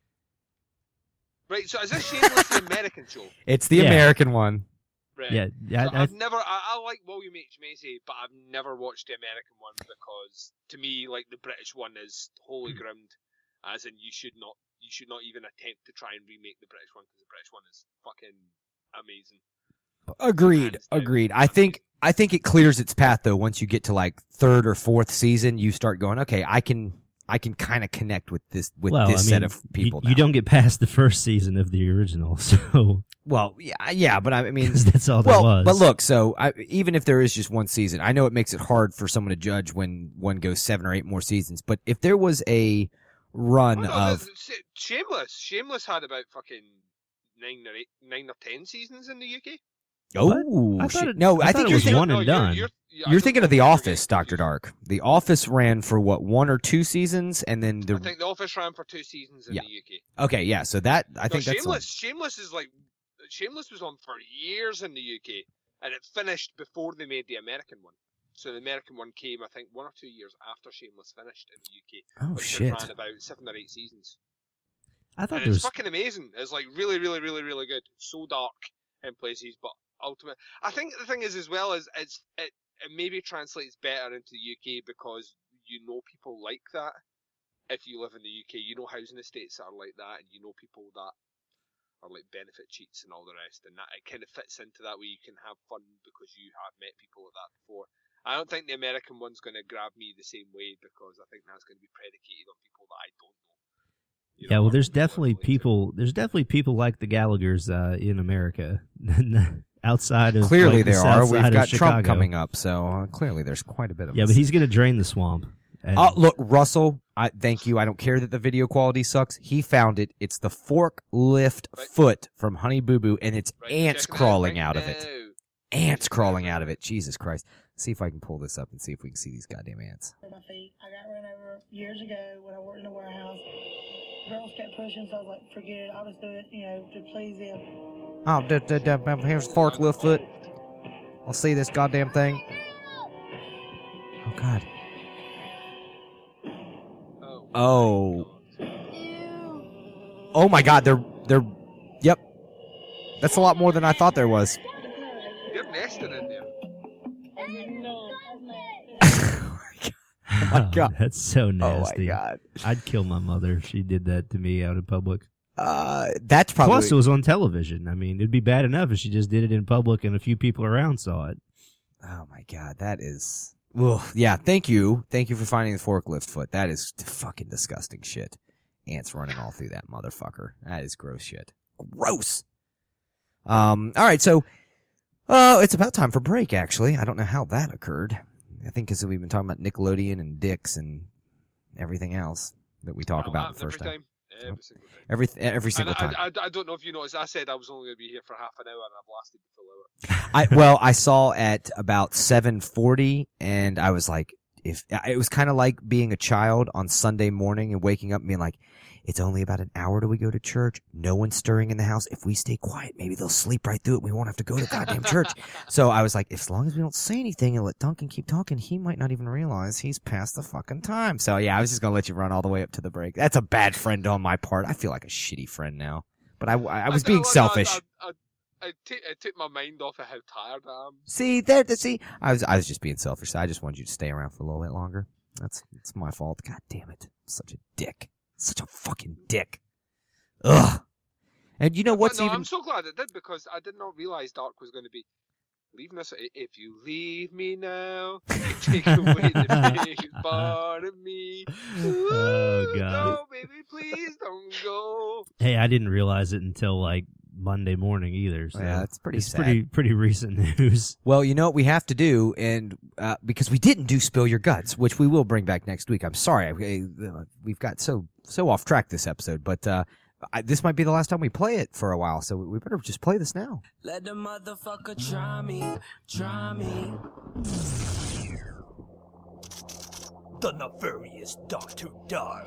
S3: Right, so is this Shameless the American show?
S1: It's the
S2: Yeah.
S1: American one.
S3: Right.
S2: Yeah, yeah.
S3: So
S2: I,
S3: I've never. I, I like William H Macy, but I've never watched the American one because, to me, like the British one is holy ground. As in, you should not, you should not even attempt to try and remake the British one because the British one is fucking amazing.
S1: Agreed.
S3: Hands down.
S1: Agreed. I think I think it clears its path though. Once you get to like third or fourth season, you start going, okay, I can I can kind of connect with this with
S2: well,
S1: this
S2: I mean,
S1: set of people.
S2: You,
S1: now.
S2: you don't get past the first season of the original, so
S1: Well, yeah, yeah, but I mean,
S2: 'cause that's all there
S1: well,
S2: was.
S1: but look, so I, even if there is just one season, I know it makes it hard for someone to judge when one goes seven or eight more seasons. But if there was a run
S3: Oh, no,
S1: of
S3: the- the- Shameless, Shameless had about fucking nine or eight, nine or ten seasons in the U K.
S1: oh
S2: I thought
S1: shit.
S2: it-
S1: no,
S2: I
S1: I,
S2: thought
S1: think
S2: it
S1: you're
S2: was
S1: thinking,
S2: one and
S3: you're,
S2: done.
S3: You're, yeah, I
S1: you're
S3: don't
S1: thinking
S3: know
S1: of The
S3: if you're
S1: Office,
S3: getting
S1: Doctor
S3: confused.
S1: Dark. The Office ran for what one or two seasons, and then the
S3: I think The Office ran for two seasons in
S1: Yeah.
S3: the U K.
S1: okay, yeah. So that I
S3: No,
S1: think that's
S3: Shameless. Shameless is like Shameless was on for years in the U K, and it finished before they made the American one. So the American one came, I think, one or two years after Shameless finished in the U K,
S1: oh
S3: which
S1: shit.
S3: it ran about seven or eight seasons.
S2: I thought
S3: And
S2: there
S3: it's
S2: was
S3: fucking amazing. It's like really, really, really, really good. So dark in places, but ultimate. I think the thing is as well is it's it, it maybe translates better into the U K because you know people like that. If you live in the U K, you know housing estates are like that, and you know people that are like benefit cheats and all the rest, and that it kind of fits into that way. You can have fun because you have met people like that before. I don't think the American one's going to grab me the same way because I think that's going to be predicated on people that I don't know. You
S2: yeah.
S3: know,
S2: Well,
S3: or
S2: there's
S3: people that
S2: definitely
S3: relate to.
S2: people. There's definitely people like the Gallaghers uh, in America. Outside of
S1: Clearly
S2: like, the
S1: there
S2: south
S1: are.
S2: side
S1: We've
S2: of
S1: got Trump
S2: Chicago.
S1: coming up, so uh, clearly there's quite a bit of
S2: Yeah,
S1: us.
S2: but he's gonna drain the swamp. And
S1: Uh, look, Russell, I thank you. I don't care that the video quality sucks. He found it. It's the forklift
S3: Right.
S1: foot from Honey Boo Boo, and it's
S3: Right,
S1: ants
S3: checking
S1: crawling
S3: right
S1: out of it.
S3: now.
S1: Ants crawling out of it. Jesus Christ. See if I can pull this up and see if we can see these goddamn ants.
S7: For my feet. I got run over years ago when I worked in a warehouse. Girls kept pushing, so I was like, forget it. I'll just do it, you know, to please them.
S1: Oh, d- d- d- here's forklift foot. I'll see this goddamn thing. Oh, God.
S3: Oh.
S1: Oh. Oh, my God. They're, they're, yep. That's a lot more than I thought there was.
S3: They're nested in there.
S1: Oh, my God.
S2: That's so
S1: Oh,
S2: nasty.
S1: my God.
S2: I'd kill my mother if she did that to me out in public.
S1: Uh, that's probably.
S2: Plus, it was on television. I mean, it'd be bad enough if she just did it in public and a few people around saw it.
S1: Oh my God, that is. Ugh. Yeah, thank you, thank you for finding the forklift foot. That is fucking disgusting shit. Ants running all through that motherfucker. That is gross shit. Gross. Um. All right, so, uh, it's about time for break. Actually, I don't know how that occurred. I think because we've been talking about Nickelodeon and dicks and everything else that we talk
S3: Well,
S1: about the
S3: every
S1: first time.
S3: time. Every single time.
S1: Every every single
S3: And
S1: time.
S3: I, I, I don't know if you noticed, I said I was only going to be here for half an hour and I've lasted the full hour.
S1: I well, I saw at about seven forty, and I was like, if it was kind of like being a child on Sunday morning and waking up and being like, it's only about an hour till we go to church. No one's stirring in the house. If we stay quiet, maybe they'll sleep right through it. We won't have to go to goddamn church. So I was like, as long as we don't say anything and let Duncan keep talking, he might not even realize he's past the fucking time. So yeah, I was just gonna let you run all the way up to the break. That's a bad friend on my part. I feel like a shitty friend now, but I, I was
S3: I-
S1: being
S3: I-
S1: selfish.
S3: I, I, I, I, t- I took my mind off of how tired I am.
S1: See there, see, I was, I was just being selfish. I just wanted you to stay around for a little bit longer. That's, it's my fault. God damn it, I'm such a dick, such a fucking dick. Ugh. And you know what's
S3: But no,
S1: even?
S3: I'm so glad it did because I did not realize Dark was going to be leaving us. If you leave me now, you take away the biggest part of me. Ooh,
S2: Oh, God.
S3: No, baby, please don't go.
S2: Hey, I didn't realize it until like Monday morning either. So
S1: Yeah, it's pretty
S2: it's
S1: sad.
S2: pretty pretty recent news.
S1: Well, you know what we have to do, and uh, because we didn't do Spill Your Guts, which we will bring back next week. I'm sorry, I, uh, we've got so so off track this episode, but uh, I, this might be the last time we play it for a while, so we better just play this now.
S8: Let the motherfucker try me, try me. The nefarious Doctor Dark.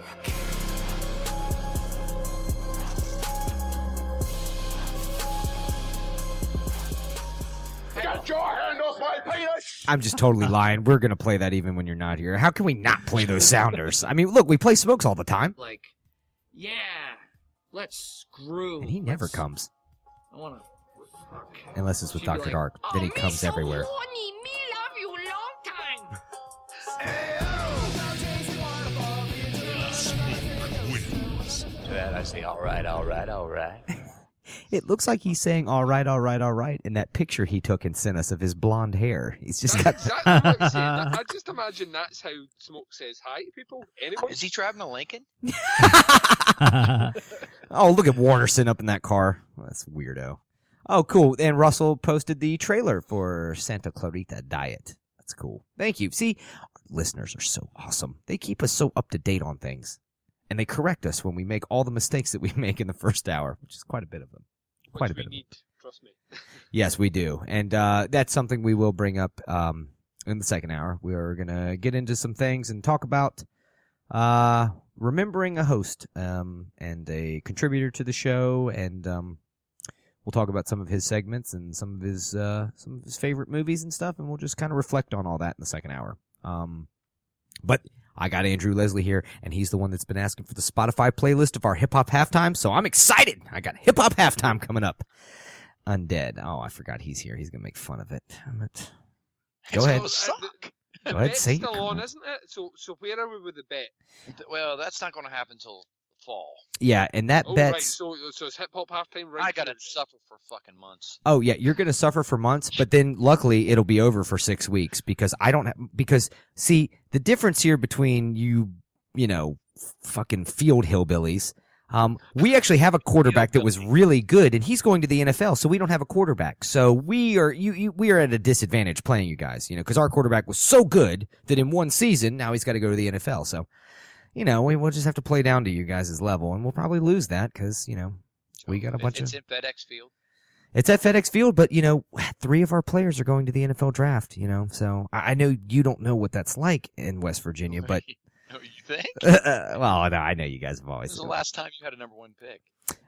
S9: Get your hand off my penis!
S1: I'm just totally lying. We're gonna play that even when you're not here. How can we not play those sounders? I mean, look, we play Smokes all the time,
S8: Like, yeah, let's screw.
S1: and he never
S8: Let's-
S1: comes
S8: I wanna. Fuck.
S1: unless it's with
S8: She'd be
S1: Doctor
S8: like,
S1: Dark. Then he comes everywhere.
S8: Horny, me love you long time.
S10: To that I say, all right, all right, all right.
S1: It looks like he's saying "all right, all right, all right" in that picture he took and sent us of his blonde hair. He's just got.
S3: That's exactly what I'm saying. I just imagine that's how Smoke says hi to people. Anyway,
S5: Is he driving a Lincoln?
S1: Oh, look at Warner sitting up in that car. That's weirdo. Oh, cool. And Russell posted the trailer for Santa Clarita Diet. That's cool. Thank you. See, our listeners are so awesome. They keep us so up to date on things. And they correct us when we make all the mistakes that we make in the first hour, which is quite a bit of them. Quite
S3: which
S1: a bit
S3: we
S1: of them.
S3: need. Trust me.
S1: Yes, we do. And uh, that's something we will bring up um, in the second hour. We are going to get into some things and talk about uh, remembering a host um, and a contributor to the show. And um, we'll talk about some of his segments and some of his uh, some of his favorite movies and stuff. And we'll just kind of reflect on all that in the second hour. Um, but I got Andrew Leslie here, and he's the one that's been asking for the Spotify playlist of our hip-hop halftime, so I'm excited. I got hip-hop halftime coming up. Undead. Oh, I forgot he's here. He's going to make fun of it. But... Go
S5: It's
S1: ahead.
S5: gonna suck.
S3: The
S1: Go ahead,
S3: bet's
S1: say it.
S3: still
S1: Come
S3: on,
S1: on.
S3: isn't it? So, so where are we with the bet?
S5: Th- Well, that's not going to happen until fall.
S1: Yeah, and that
S3: Oh,
S1: bet's...
S3: right. So, so it's hip hop halftime, right?
S5: I got to
S3: here.
S5: suffer for fucking months.
S1: Oh yeah, you're gonna suffer for months, but then luckily it'll be over for six weeks because I don't have, because see, the difference here between you, you know, fucking field hillbillies, um, we actually have a quarterback that was really good and he's going to the N F L, so we don't have a quarterback. So we are, you, you we are at a disadvantage playing you guys, you know, because our quarterback was so good that in one season, now he's got to go to the N F L. So, you know, we, we'll just have to play down to you guys' level and we'll probably lose that because, you know, we got a
S5: It-
S1: bunch
S5: it's
S1: of...
S5: in FedEx Field.
S1: It's at FedEx Field, but, you know, three of our players are going to the N F L draft, you know, so I I know you don't know what that's like in West Virginia, but,
S5: No, you think?
S1: well, no, I know you guys have
S5: This
S1: always.
S5: is the last time you had a number one pick.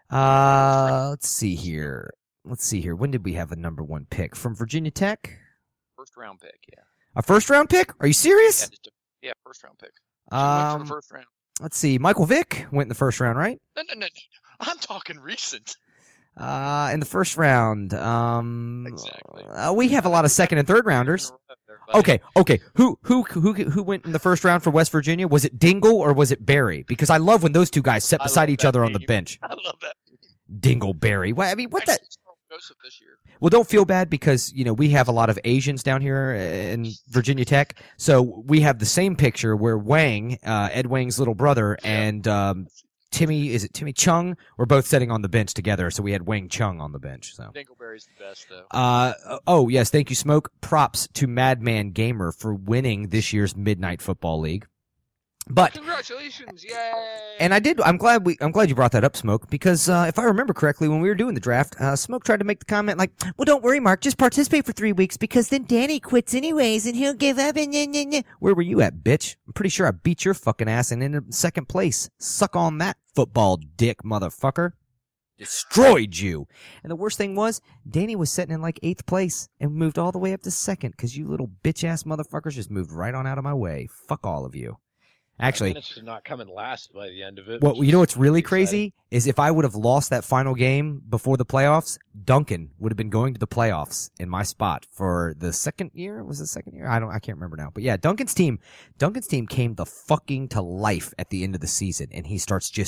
S1: Uh, let's see here. Let's see here. When did we have a number one pick? From Virginia Tech?
S5: First round pick, yeah.
S1: A first round pick? Are you serious?
S5: Yeah, just a, yeah first round pick. She went for
S1: Um,
S5: the first round.
S1: let's see. Michael Vick went in the first round, right?
S5: No, no, no, no. I'm talking recent.
S1: Uh, in the first round. Um,
S5: Exactly.
S1: uh, we have a lot of second and third rounders. Okay, okay. Who who who who went in the first round for West Virginia? Was it Dingle or was it Barry? Because I love when those two guys sit
S5: I
S1: beside
S5: love
S1: each
S5: that
S1: other on the
S5: team.
S1: bench.
S5: I love that.
S1: Dingle Barry. Well, I mean, what
S5: Actually,
S1: that?
S5: it's Charles Joseph this year.
S1: Well, don't feel bad because you know we have a lot of Asians down here in Virginia Tech, so we have the same picture where Wang, uh, Ed Wang's little brother, and um, Timmy, is it Timmy Chung? We're both sitting on the bench together, so we had Wang Chung on the bench. So.
S5: Dingleberry's the best, though.
S1: Uh oh yes, thank you, Smoke. Props to Madman Gamer for winning this year's Midnight Football League. But
S3: Congratulations! Yay!
S1: and I did. I'm glad we. I'm glad you brought that up, Smoke, because uh, if I remember correctly, when we were doing the draft, uh, Smoke tried to make the comment like, "Well, don't worry, Mark. Just participate for three weeks because then Danny quits anyways, and he'll give up." And, and, and, and. Where were you at, bitch? I'm pretty sure I beat your fucking ass and ended up in second place. Suck on that, football dick, motherfucker. Destroyed you. And the worst thing was, Danny was sitting in like eighth place and moved all the way up to second because you little bitch ass motherfuckers just moved right on out of my way. Fuck all of you. Actually,
S6: I managed to not come in last by the end of it.
S1: well,
S6: which
S1: you know
S6: is
S1: what's really
S6: pretty
S1: crazy is if I would have lost that final game before the playoffs, Duncan would have been going to the playoffs in my spot for the second year. Was it the second year? I don't. I can't remember now. But yeah, Duncan's team, Duncan's team came the fucking to life at the end of the season, and he starts just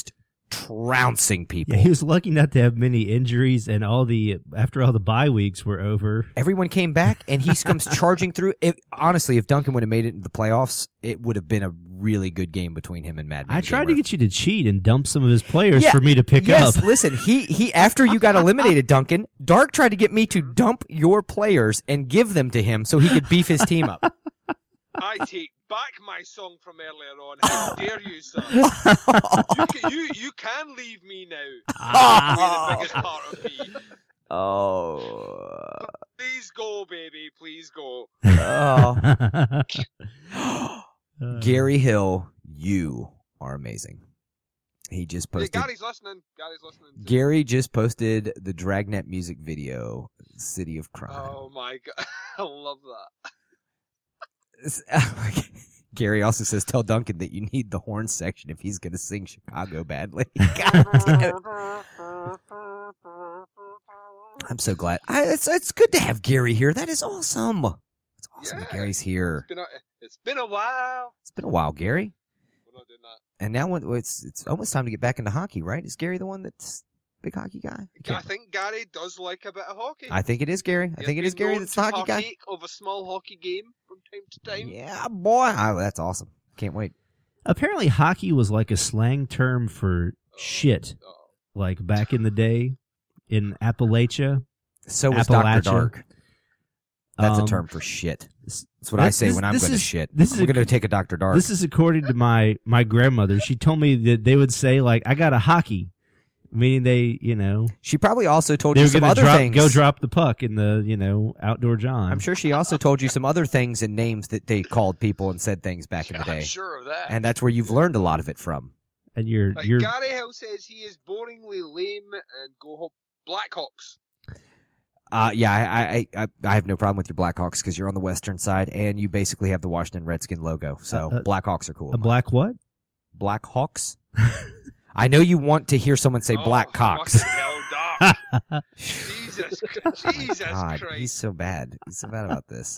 S1: trouncing people.
S2: Yeah, he was lucky not to have many injuries, and all the after all the bye weeks were over.
S1: Everyone came back, and he comes charging through. If, honestly, if Duncan would have made it into the playoffs, it would have been a really good game between him and Madman.
S2: I tried to get you to cheat and dump some of his players
S1: yeah,
S2: for me to pick
S1: yes,
S2: up.
S1: Listen, he he after you got eliminated, Duncan, Dark tried to get me to dump your players and give them to him so he could beef his team up.
S3: I take back my song from earlier on. How dare you, sir? you, can, you you can leave me now.
S1: Oh.
S3: You're the biggest part of me.
S1: Oh.
S3: Please go, baby. Please go.
S1: Oh. Gary Hill, you are amazing. He just
S3: Hey,
S1: posted.
S3: Gary's listening. Gary's listening. too.
S1: Gary just posted the Dragnet music video, "City of Crime."
S3: Oh my god, I love that.
S1: Gary also says, "Tell Duncan that you need the horn section if he's going to sing Chicago badly." God damn it. I'm so glad. I, it's it's good to have Gary here. That is awesome. It's awesome
S3: Yeah.
S1: that Gary's here.
S3: It's been a, it's been a while.
S1: It's been a while, Gary.
S3: We're not doing that.
S1: And now when- it's it's almost time to get back into hockey, right? Is Gary the one that's a big hockey guy? I,
S3: I
S1: can't-
S3: think Gary does like a bit of hockey.
S1: I think it is Gary. I
S3: He
S1: think it
S3: has
S1: is
S3: been
S1: Gary
S3: known
S1: that's
S3: to
S1: the hockey guy.
S3: partake of a small hockey game from time to time.
S1: Yeah, boy. Oh, that's awesome. Can't wait.
S2: Apparently, hockey was like a slang term for shit,
S3: Oh.
S2: like back in the day in Appalachia.
S1: So is Doctor
S2: Appalachia.
S1: Dark. That's
S2: Um,
S1: a term for shit. That's what I
S2: this-
S1: say
S2: this-
S1: when I'm
S2: this
S1: going to
S2: is-
S1: shit.
S2: this
S1: I'm
S2: is a-
S1: going to take a Doctor Dark.
S2: This is according to my my grandmother. She told me that they would say like, "I got a hockey," meaning they, you know,
S1: She probably also told
S2: they
S1: you
S2: were
S1: some
S2: going
S1: other
S2: to drop,
S1: things.
S2: go drop the puck in the, you know, outdoor john.
S1: I'm sure she also told you some other things and names that they called people and said things back in the
S5: I'm
S1: day.
S5: sure of that.
S1: And that's where you've learned a lot of it from.
S2: And you're
S3: Like
S2: you're
S3: Gary Hill says he is boringly lame and go home. Blackhawks.
S1: Uh, yeah, I, I, I, I have no problem with your Blackhawks because you're on the western side and you basically have the Washington Redskin logo. So
S2: Uh, uh,
S1: Blackhawks are cool.
S2: a black what?
S1: Blackhawks? I know you want to hear someone say
S3: Oh,
S1: Black Cocks.
S3: fucking hell, Doc. Jesus, Jesus
S1: God,
S3: Christ.
S1: he's so bad. He's so bad about this.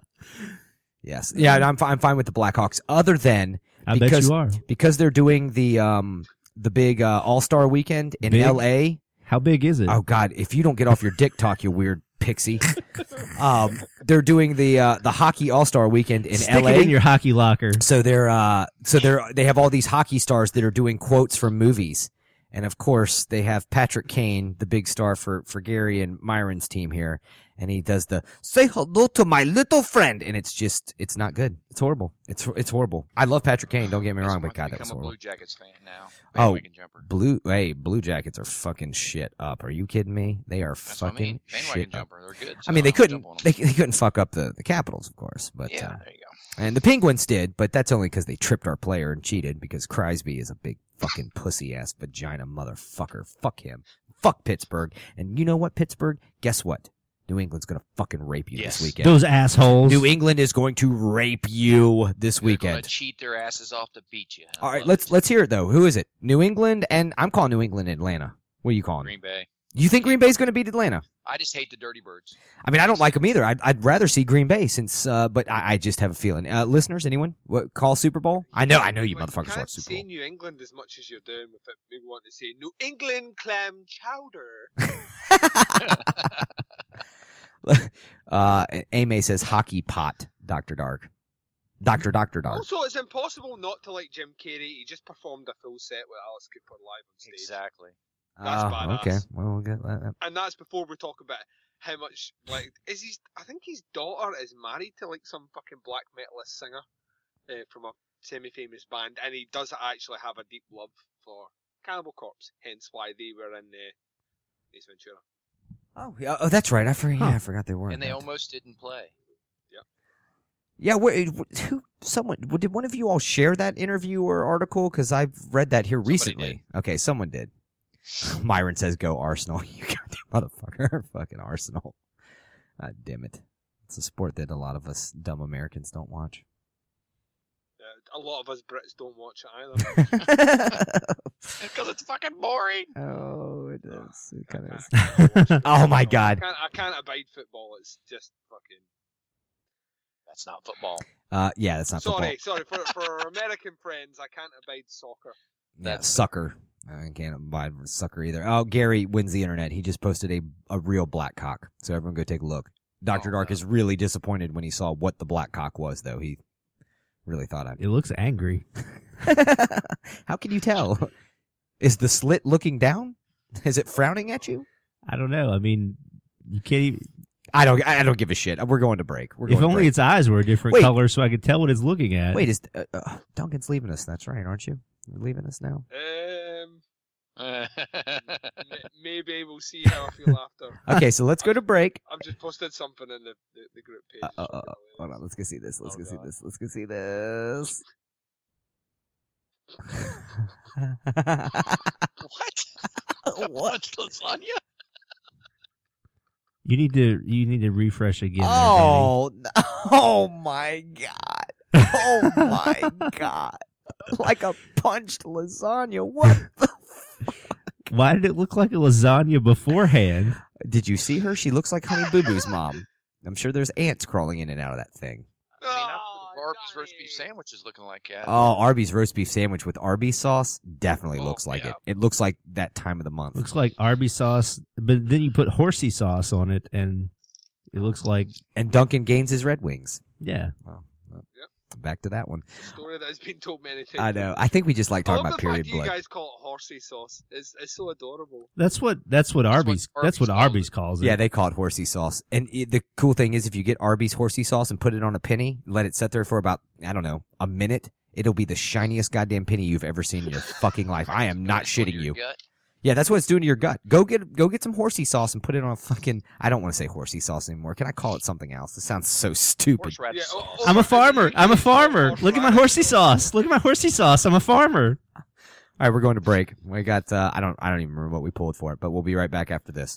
S1: Yes. Yeah, I'm, fi- I'm fine with the Blackhawks other than
S2: I
S1: because,
S2: bet you are.
S1: because they're doing the, um, the big, uh, All-Star weekend in
S2: Big?
S1: L A.
S2: How big is it?
S1: Oh God! If you don't get off your dick talk, you weird pixie. Um, they're doing the uh, the hockey All Star Weekend in
S2: Stick
S1: L A.
S2: it in your hockey locker.
S1: So they're uh, so they're they have all these hockey stars that are doing quotes from movies, and of course they have Patrick Kane, the big star for for Gary and Myron's team here, and he does the "Say hello to my little friend," and it's just it's not good. It's horrible. It's it's horrible. I love Patrick Kane. Don't get me wrong, but God, that was
S5: become a
S1: horrible.
S5: Blue Jackets fan now.
S1: Oh,
S5: Bandwagon jumper.
S1: blue. Hey, Blue Jackets are fucking shit up. Are you kidding me? They are
S5: That's what I
S1: fucking
S5: mean. Bandwagon
S1: shit up.
S5: jumper. They're good.
S1: I mean,
S5: so
S1: they
S5: I'll
S1: couldn't.
S5: jump on 'em.
S1: They, they couldn't fuck up the, the Capitals, of course. But
S5: Yeah,
S1: uh,
S5: there you go.
S1: and the Penguins did, but that's only because they tripped our player and cheated. Because Crosby is a big fucking pussy ass vagina motherfucker. Fuck him. Fuck Pittsburgh. And you know what, Pittsburgh? Guess what? New England's gonna fucking rape you
S5: Yes.
S1: this weekend.
S2: Those assholes.
S1: New England is going to rape you this
S5: They're gonna
S1: weekend.
S5: cheat their asses off to beat you. I
S1: All right,
S5: love
S1: let's
S5: it.
S1: let's hear it though. Who is it? New England, and I'm calling New England Atlanta. What are you calling?
S5: Green Bay.
S1: You think Green Bay's going to beat Atlanta?
S5: I just hate the Dirty Birds.
S1: I mean, I don't like them either. I'd, I'd rather see Green Bay since, uh, but I, I just have a feeling. Uh, listeners, anyone? What, call Super Bowl? I know, I know you
S3: Well,
S1: motherfuckers
S3: can't
S1: watch Super
S3: say
S1: Bowl.
S3: New England as much as you're doing with it. Maybe want to say New England clam chowder.
S1: uh, Ame says hockey pot, Doctor Dark. Doctor Doctor Dark.
S3: Also, it's impossible not to like Jim Carrey. He just performed a full set with Alice Cooper live on stage.
S5: Exactly.
S3: That's
S1: Ah,
S3: badass.
S1: okay. Well, we'll get that.
S3: And that's before we talk about how much, like, is his, I think his daughter is married to, like, some fucking black metalist singer uh, from a semi-famous band, and he does actually have a deep love for Cannibal Corpse, hence why they were in uh, Ace Ventura.
S1: Oh, yeah, oh, that's right. I forgot.
S2: Huh.
S1: Yeah, I forgot they were.
S5: And they almost didn't play.
S1: Yeah, wait, who? Someone did one of you all share that interview or article? Because I've read that here recently. Okay, someone did. Myron says, "Go Arsenal!" You goddamn motherfucker, fucking Arsenal. God damn it! It's a sport that a lot of us dumb Americans don't watch.
S3: Uh, a lot of us Brits don't watch it either.
S5: Because it's fucking boring.
S1: Oh, it is. It kind
S3: I
S1: of
S3: can't- I can't watch
S1: Oh
S3: football.
S1: my
S3: I
S1: God.
S3: can't, I can't abide football. It's just fucking.
S5: That's not football.
S1: Uh, yeah, that's not
S3: Sorry,
S1: football.
S3: sorry. For for our American friends, I can't abide soccer.
S1: Yeah,
S5: That's-
S1: sucker. I can't abide with sucker either. Oh, Gary wins the internet. He just posted a a real black cock. So everyone go take a look. Doctor Oh, Dark no. is really disappointed when he saw what the black cock was, though. He really thought I.
S2: It looks angry.
S1: How can you tell? Is the slit looking down? Is it frowning at you?
S2: I don't know. I mean, you can't even.
S1: I don't. I don't give a shit. We're going to break. We're going
S2: if
S1: to
S2: only
S1: break.
S2: its eyes were a different
S1: Wait.
S2: color, so I could tell what it's looking at.
S1: Wait, is uh, uh, Duncan's leaving us? That's right, aren't you? You're leaving us now.
S3: Um, maybe we'll see how I feel after.
S1: Okay, so let's go to break.
S3: I've just posted something in the the, the group page.
S1: Uh, uh, uh, hold on, let's go see this. Let's
S3: Oh,
S1: go see
S3: God.
S1: this. Let's go see this.
S5: What?
S1: What?
S5: Lasagna?
S2: You need to. You need to refresh again.
S1: Oh, oh my God! Oh my God! Like a punched lasagna. What the?
S2: Why did it look like a lasagna beforehand?
S1: Did you see her? She looks like Honey Boo Boo's mom. I'm sure there's ants crawling in and out of that thing.
S5: I mean, that's what the Arby's roast beef sandwich is looking like, Cat.
S1: Oh, Arby's roast beef sandwich with Arby's sauce definitely
S5: Oh,
S1: looks like
S5: yeah.
S1: it. It looks like that time of the month.
S2: Looks like Arby's sauce, but then you put horsey sauce on it, and it looks like.
S1: And Duncan gains his Red Wings.
S2: Yeah.
S1: Well, well,
S3: Yep.
S1: back to that one.
S3: Story that has been told many times.
S1: I know. I think we just like
S3: I
S1: talking
S3: love
S1: about
S3: the fact
S1: period
S3: that you
S1: blood.
S3: guys call it horsey sauce. It's it's so adorable.
S2: That's what. That's what
S5: That's
S2: Arby's.
S5: what
S2: That's what
S5: Arby's
S2: Arby's calls it.
S1: Yeah, they call it horsey sauce. And it, the cool thing is, if you get Arby's horsey sauce and put it on a penny, let it sit there for about, I don't know, a minute, it'll be the shiniest goddamn penny you've ever seen in your fucking life. I am not
S5: It's going to
S1: shitting
S5: your
S1: you.
S5: gut.
S1: Yeah, that's what it's doing to your gut. Go get go get some horsey sauce and put it on a fucking. I don't want to say horsey sauce anymore. Can I call it something else? It sounds so stupid.
S5: Horseradish
S3: Yeah,
S5: sauce.
S3: oh, oh,
S2: I'm a
S3: oh,
S2: farmer.
S3: you
S2: I'm a
S3: guys call it
S2: farmer. Look at my horsey
S3: horseradish.
S2: sauce. Look at my horsey sauce. I'm a farmer.
S1: All right, we're going to break. We got. Uh, I don't. I don't even remember what we pulled for it, but we'll be right back after this.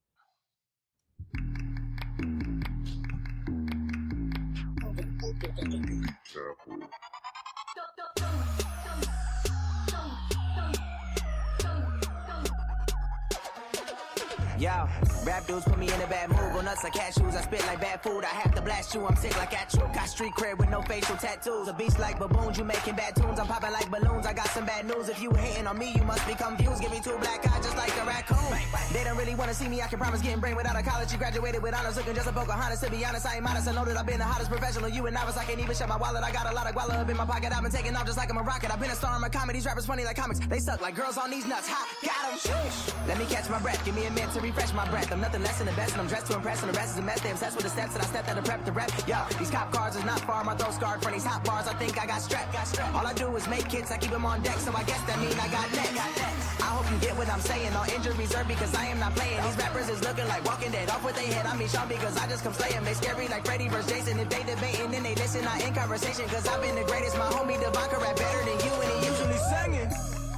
S8: Yo, rap dudes put me in a bad mood. Go nuts like cashews. I spit like bad food. I have to blast you. I'm sick like at you. Got street cred with no facial tattoos. A beast like baboons. You making bad tunes. I'm popping like balloons. I got some bad news. If you hating on me, you must be confused. Give me two black eyes just like a raccoon. They don't really want to see me. I can promise getting brain without a college. You graduated with honors. Looking just a Pocahontas. To be honest, I ain't modest. I know that I've been the hottest professional. You and novice. I can't even shut my wallet. I got a lot of guala up in my pocket. I've been taking off just like I'm a rocket. I've been a star in my comedies. Rappers funny like comics. They suck like girls on these nuts. Ha, got 'em. Let me catch my breath. Give me a minute to refresh my breath. I'm nothing less than the best, and I'm dressed to impress, and the rest is a mess. They obsessed with the steps that I stepped out of prep to rep. Yo, these cop cars is not far. My throat scarred from these hot bars. I think I got strapped. Got strapped. All I do is make hits. I keep them on deck, so I guess that mean I got next. I hope you get what I'm saying. All injured reserved because I am not playing. These rappers is looking like Walking Dead. Off with their head. I mean Sean because I just come slay 'em. They scary like Freddy versus Jason. If they debating, then they listen. I in conversation because I've been the greatest. My homie Devon can rap better than you, and he usually singing.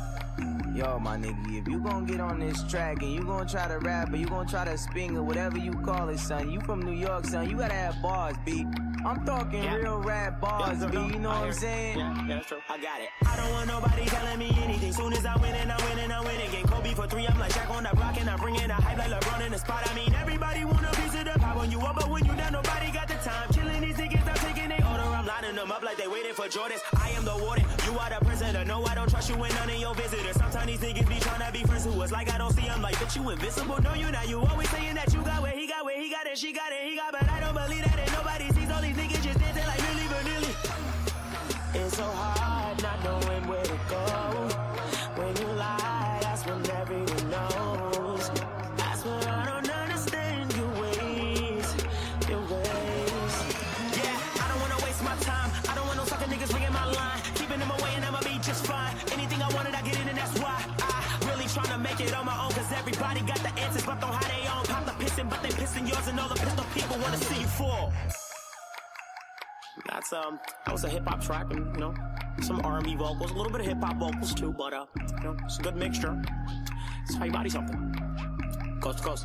S8: Yo, my nigga, if you gon' get on this track and you gon' try to rap or you gon' try to spin or whatever you call it, son, you from New York, son, you gotta have bars, B. I'm talking yeah. real rap bars, yeah, B, you know what I'm saying? Yeah, yeah, that's true. I got it. I don't want nobody telling me anything. Soon as I win and I win and I win again. Kobe for three, I'm like Shaq on that block and I'm bringing a hype like LeBron in the spot. I mean, everybody want a piece of the pie when you up, but when you down, nobody got the time. Killing these niggas, I'm taking they order. I'm lining them up like they waiting for Jordans. I am the warden, you are the prisoner. No, I don't trust you and none of your visitors. Sometimes these niggas be trying to be friends who was like I don't see them like, bitch, you invisible. No, you not. You always saying that you got where he got, where he got it, she got it, he got, but I don't believe that and nobody sees all these niggas just dancing like Milli Vanilli. It's so hard not knowing where to go. When you lie, that's when everyone knows. That's when I don't understand your ways, your ways. Yeah, I don't wanna waste my time. I don't want no sucker niggas ringing my line. Keeping them away and I'ma be just fine. Anything I wanted, I get it, and that's why I really tryna make it on my own. Cause everybody got the answers, but don't how they own. Pop the piston, but they pissing yours, and all the pistol people wanna see you fall. That's um, that was a hip hop track, and you know, some R and B vocals, a little bit of hip hop vocals too, but uh, you know, it's a good mixture. It's how you body something. Coast to coast.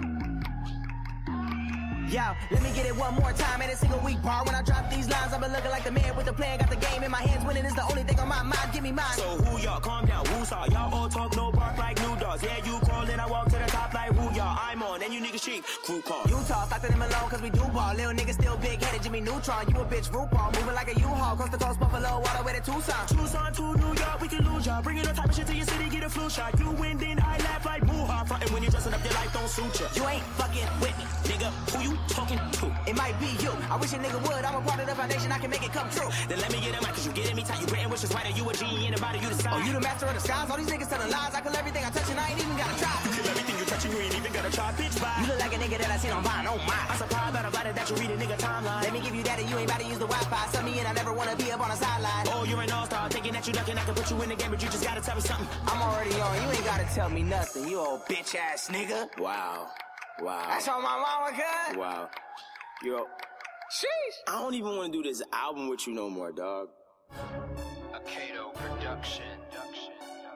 S8: Yo, let me get it one more time in a single week bar. When I drop these lines, I've been looking like the man with the plan. Got the game in my hands, winning is the only thing on my mind. Give me mine. So who y'all? Calm down, who's all? Y'all all talk, no bark like new dogs. Yeah, you called and I walk to the top like who y'all? I'm on then you niggas cheap. Groupon. Utah, Stockton and Malone, cause we do ball. Little niggas still big-headed, Jimmy Neutron. You a bitch, RuPaul. Moving like a U-Haul. Coast to coast, Buffalo, all the way to Tucson. Tucson to New York, we can lose y'all. Bringing all type of shit to your city, get a flu shot. You win, then I laugh like boo-ha. Frontin' when you dressing up, your life don't suit ya. You ain't fucking with me, nigga. Who you talking to? It might be you. I wish a nigga would. I'm a part of the foundation, I can make it come true. Then let me get in my, cause you getting me tight. You written wishes right, or you a G, anybody you decide. Oh, you the master of the skies? All these niggas telling lies. I kill everything I touch and I ain't even gotta try. You kill everything you touch and you ain't even gotta try. Bitch, bye. You look like a nigga that I seen on Vine, oh my. I'm surprised about a body that you read a nigga timeline. Let me give you that and you ain't about to use the Wi-Fi. Sub me in, I never wanna be up on the sideline. Oh, you're an all-star, thinking that you ducking, I can put you in the game, but you just gotta tell me something. I'm already on, you ain't gotta tell me nothing, you old bitch ass nigga. Wow. Wow. That's on my mama, cuz. Wow. Yo. Sheesh. I don't even wanna do this album with you no more, dog.
S10: A Kato production. production.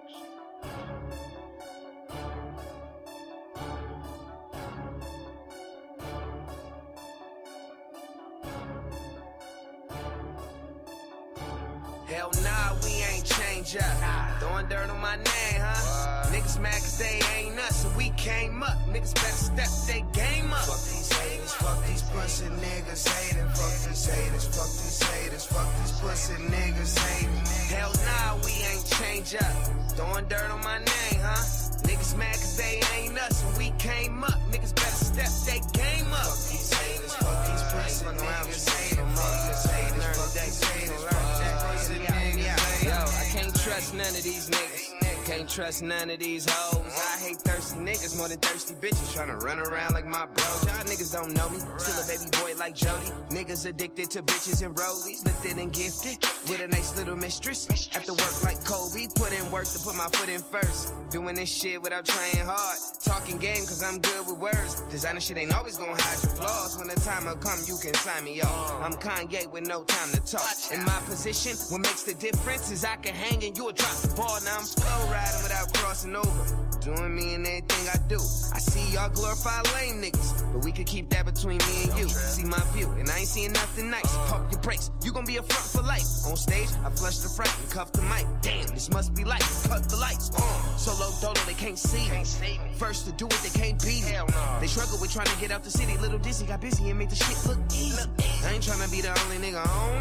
S11: Hell nah, we ain't change up. Nah. Throwing dirt on my name, huh? What? Niggas mad cause they ain't us, so we came up. Niggas better step they game up. Fuck these haters, fuck these pussy niggas hating. Fuck these haters, fuck these haters, fuck these pussy niggas hating. Hell nah, we ain't change up. Throwing dirt on my name, huh? Niggas mad cause they ain't us, so we came up. Niggas better step they game up. Fuck these haters, fuck these pussy niggas hating. Fuck these haters, fuck these haters, fuck these pussy niggas. Yo, I can't trust none of these niggas. Can't trust none of these hoes. I hate thirsty niggas more than thirsty bitches tryna run around like my bro. Y'all niggas don't know me. Still a baby boy like Jody. Niggas addicted to bitches and rollies. Lifted and gifted with a nice little mistress. After work like Kobe. Put in work to put my foot in first. Doing this shit without trying hard. Talking game cause I'm good with words. Designer shit ain't always gonna hide your flaws. When the time will come you can sign me off. I'm Kanye with no time to talk. In my position, what makes the difference is I can hang and you'll drop the ball. Now I'm slow riding without crossing over. Doing me and everything I do. I see y'all glorify lame niggas, but we could keep that between me and you. See my view, and I ain't seeing nothing nice. Pump your brakes, you gon' be a front for life. On stage, I flush the fright and cuff the mic. Damn, this must be life. Cut the lights. Uh, solo dolo, they can't see me. First to do it, they can't beat me. They struggle with trying to get out the city. Little Dizzy got busy and made the shit look easy. I ain't trying to be the only nigga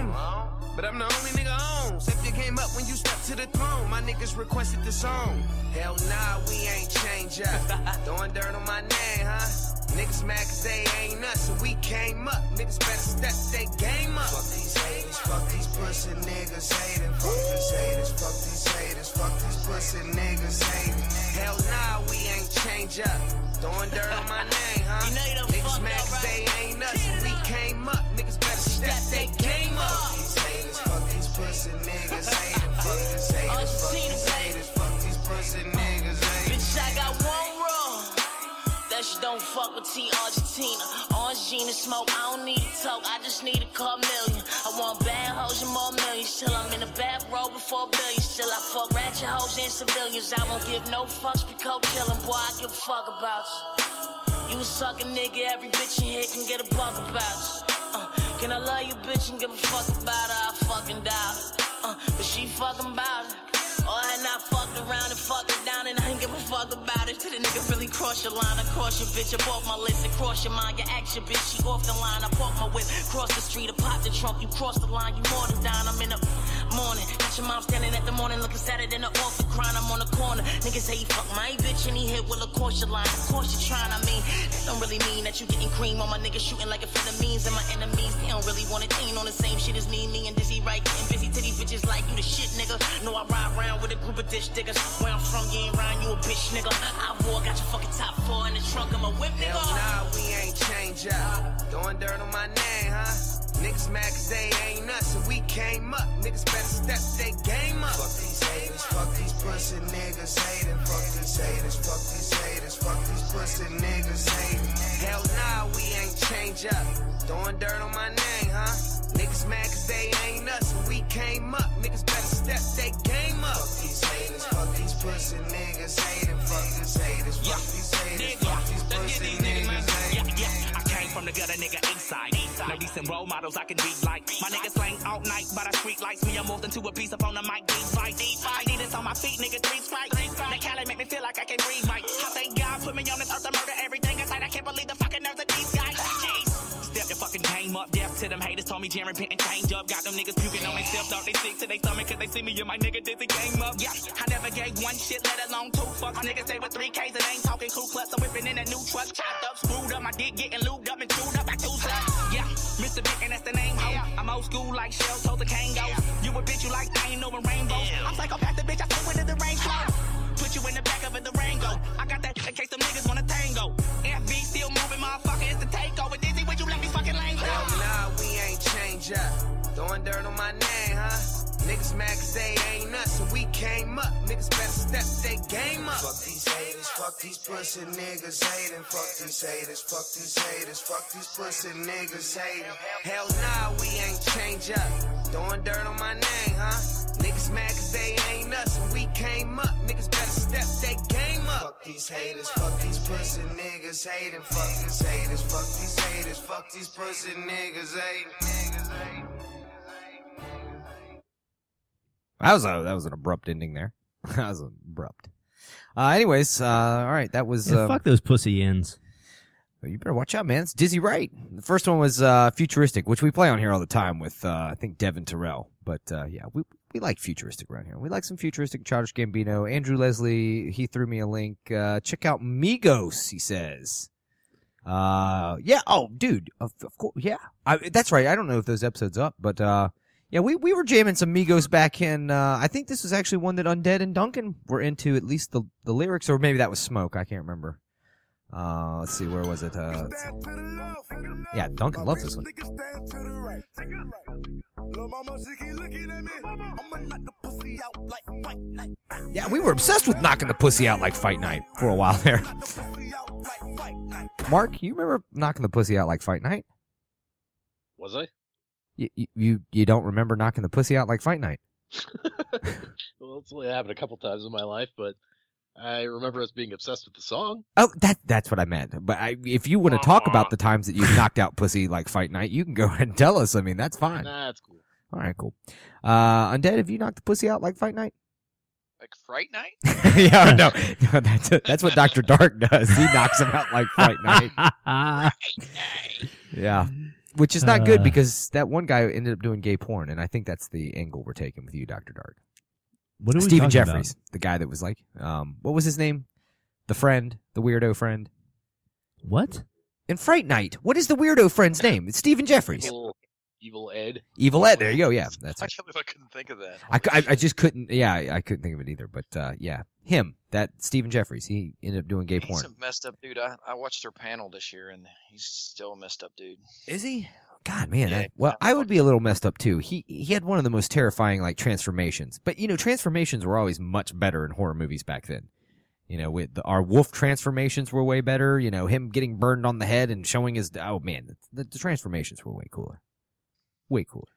S11: on, but I'm the only nigga on. Step your game up when you step to the throne. My niggas requested the song. Hell nah, we ain't change up. Throwing dirt on my name, huh? Niggas mad cause they ain't us, so we came up. Niggas better step they game up. Fuck these haters, fuck these pussy niggas hating. Fuck these haters, fuck these haters, fuck these pussy niggas hating. Hell nah, we ain't change up. Throwing dirt on my name, huh? Niggas mad cause they ain't us, so we came up. Niggas better step they game up. Fuck these haters, fuck these pussy niggas hating. Fuck these haters, fuck these haters, fuck these pussy niggas hating.
S12: Bitch, I got one rule. That shit don't fuck with T Argentina. Argentina smoke, I don't need to talk, I just need a car million. I want bad hoes and more millions. Till I'm in the back row before billions. Still I fuck ratchet hoes and civilians. I won't give no fucks for coke chillin'. Boy, I give a fuck about you. You a sucker nigga, every bitch in here can get a buck about you. Uh, can I love you bitch and give a fuck about her? I fucking doubt it. Uh, but she fucking about it. Oh, and I fucked around and fucked it down and I ain't give a fuck about it. Till the nigga really cross your line, I cross your bitch, up off my list and cross your mind. Your action, bitch, she off the line. I park my whip, cross the street, I pop the trunk. You cross the line, you more than down. I'm in the morning, got your mom standing at the morning, looking sadder than the off the grind. I'm on the corner, niggas say he fuck my bitch and he hit with a cross your line. Of course you're trying, I mean, that don't really mean that you getting cream on my niggas shooting like amphetamines. And my enemies, they don't really want to teen on the same shit as me. Me and Dizzy right, getting busy to these bitches like you the shit, nigga. Know I ride around with a group of ditch diggers. Where I'm from, you ain't round, you a bitch, nigga. I wore, got your fucking top four in the trunk of my whip, nigga.
S11: Hell nah, we ain't change up. Throwing dirt on my name, huh? Niggas mad cause they ain't us, so we came up. Niggas better step they game up. Fuck these haters, fuck these pussy niggas hating. Fuck these haters, fuck these haters, fuck these pussy niggas hating. Hell nah, we ain't change up. Throwing dirt on my name, huh? Niggas mad cause they ain't us, so we came up. Niggas better step they game up. Fuck these haters, fuck these pussy niggas hating. Fuck these haters, fuck these haters, fuck these pussy niggas hating.
S13: Yeah, yeah, I came from the gutter, nigga, east side. No decent role models I can be like. My niggas slang all night by the street lights. Me, I moved into a piece up on the mic, deep fight. I need this on my feet, nigga, three strikes. That Cali make me feel like I can breathe right. I thank God put me on this earth to murder everything inside. I can't told me Jeremy Pitt and change up. Got them niggas puking on themselves, thought they sick to they stomach cause they see me and my nigga did the game up. Yeah, I never gave one shit, let alone two fucks. My niggas say with three K's and ain't talking Ku Klux. I'm whipping in a new truck, chopped up, screwed up, my dick getting lubed up and chewed up by two sluts. Yeah, Mister Big and that's the name, ho. I'm old school like Shell told the Kango. You a bitch, you like I ain't over rainbows. I'm psychopathic bitch, I still with the rain flow. Put you in the back of it, the Rango. I got that in case them niggas wanna tango. F B still moving, motherfucker, it's the takeover. Dizzy, would you let me fucking lane go?
S11: Hell nah, we ain't change up. Throwing dirt on my name, huh? Niggas mad cause they ain't us, so we came up. Niggas better step they game up. Fuck these haters, fuck these pussy niggas hating. Fuck these haters, fuck these haters, fuck these pussy niggas hating. Hell nah, we ain't change up. Throwing dirt on my name, huh? Niggas mad cause they ain't us, and we came up. Niggas better step they game up. Fuck these haters, fuck these pussy niggas hating. Fuck these haters, fuck these haters, fuck these pussy niggas hating.
S1: That was a that was an abrupt ending there. That was abrupt. Uh, anyways, uh, all right, that was.
S2: Yeah,
S1: um,
S2: fuck those pussy ends.
S1: You better watch out, man. It's Dizzy Wright. The first one was uh, Futuristic, which we play on here all the time with, uh, I think, Devin Terrell. But, uh, yeah, we we like Futuristic around here. We like some Futuristic. Childish Gambino. Andrew Leslie, he threw me a link. Uh, check out Migos, he says. Uh, yeah, oh, dude. Of, of course, yeah. I, that's right. I don't know if those episodes up, but, uh, yeah, we, we were jamming some Migos back in, uh, I think this was actually one that Undead and Duncan were into, at least the, the lyrics, or maybe that was Smoke. I can't remember. Uh, let's see, where was it? Uh, yeah, Duncan loves this one. Yeah, we were obsessed with knocking the pussy out like Fight Night for a while there. Mark, you remember knocking the pussy out like Fight Night?
S6: Was I?
S1: You you you don't remember knocking the pussy out like Fight Night?
S6: Well, it's only happened a couple times in my life, but I remember us being obsessed with the song.
S1: Oh, that that's what I meant. But I, if you want to talk about the times that you knocked out pussy like Fight Night, you can go ahead and tell us. I mean, that's fine.
S6: Nah, that's cool.
S1: All right, cool. Uh, Undead, have you knocked the pussy out like Fight Night?
S5: Like Fright Night?
S1: Yeah, no, no, that's that's what Doctor Dark does. He knocks him out like Fight Night. Yeah, which is not good because that one guy ended up doing gay porn, and I think that's the angle we're taking with you, Doctor Dark.
S2: What are we
S1: Stephen
S2: talking
S1: Jeffries,
S2: about?
S1: the guy that was like, um, what was his name? The friend, the weirdo friend.
S2: What?
S1: In Fright Night, what is the weirdo friend's name? It's Stephen Jeffries.
S6: Evil, Evil Ed.
S1: Evil Ed. There you go. Yeah, that's
S5: I
S1: it.
S5: can't believe I couldn't think of that.
S1: I, I, I just couldn't. Yeah, I, I couldn't think of it either. But uh, yeah, him. That Stephen Jeffries. He ended up doing gay
S5: He's
S1: porn.
S5: a messed up dude. I, I watched their panel this year, and he's still a messed up dude.
S1: Is he? God, man.
S5: Yeah,
S1: I, well, I would be a little messed up too. He he had one of the most terrifying like transformations. But you know, transformations were always much better in horror movies back then. You know, with the, our wolf transformations were way better. You know, him getting burned on the head and showing his oh man, the, the transformations were way cooler, way cooler.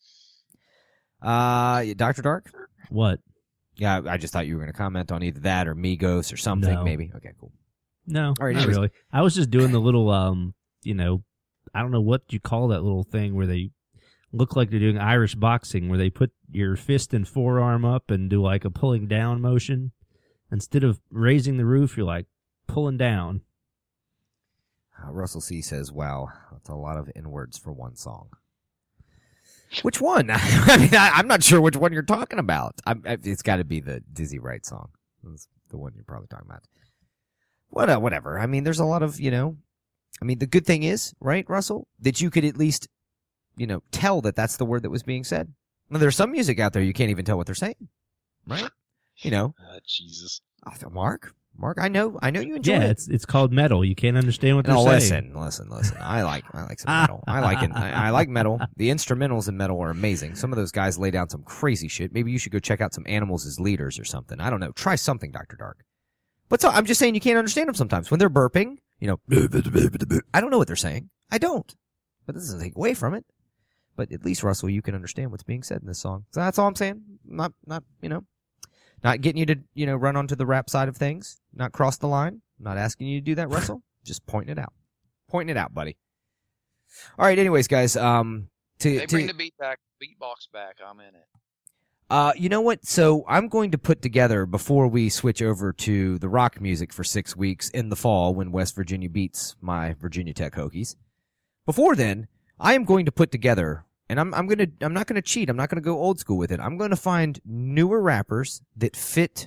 S1: Uh, Doctor Dark.
S2: What?
S1: Yeah, I just thought you were going to comment on either that or Migos or something.
S2: No.
S1: Maybe. Okay, cool.
S2: No,
S1: All right,
S2: not
S1: anyways.
S2: really. I was just doing the little, um, you know, I don't know what you call that little thing where they look like they're doing Irish boxing, where they put your fist and forearm up and do like a pulling down motion. Instead of raising the roof, you're like pulling down.
S1: Uh, Russell C says, "Wow, that's a lot of N-words for one song." Which one? I mean, I, I'm not sure which one you're talking about. I, I, it's got to be the Dizzy Wright song. That's the one you're probably talking about. What, uh, whatever. I mean, there's a lot of, you know. I mean, the good thing is, right, Russell, that you could at least, you know, tell that that's the word that was being said. Now, there's some music out there you can't even tell what they're saying, right? You know.
S6: Uh, Jesus.
S1: Oh, Mark, Mark, I know, I know you enjoy
S2: Yeah,
S1: it.
S2: it's it's called metal. You can't understand what they're
S1: No,
S2: saying.
S1: listen, listen, listen. I like, I like some metal. I like it. I, I like metal. The instrumentals in metal are amazing. Some of those guys lay down some crazy shit. Maybe you should go check out some Animals as Leaders or something. I don't know. Try something, Doctor Dark. But so, I'm just saying you can't understand them sometimes when they're burping. You know, I don't know what they're saying. I don't. But this doesn't take away from it. But at least, Russell, you can understand what's being said in this song. So that's all I'm saying. Not, not, you know, not getting you to, you know, run onto the rap side of things. Not cross the line. I'm not asking you to do that, Russell. Just pointing it out. Pointing it out, buddy. All right. Anyways, guys, um, to,
S5: They
S1: to
S5: bring the beat back, beatbox back. I'm in it.
S1: Uh, you know what? So I'm going to put together, before we switch over to the rock music for six weeks in the fall when West Virginia beats my Virginia Tech Hokies. Before then, I am going to put together And I'm I'm gonna I'm not gonna cheat. I'm not gonna go old school with it. I'm gonna find newer rappers that fit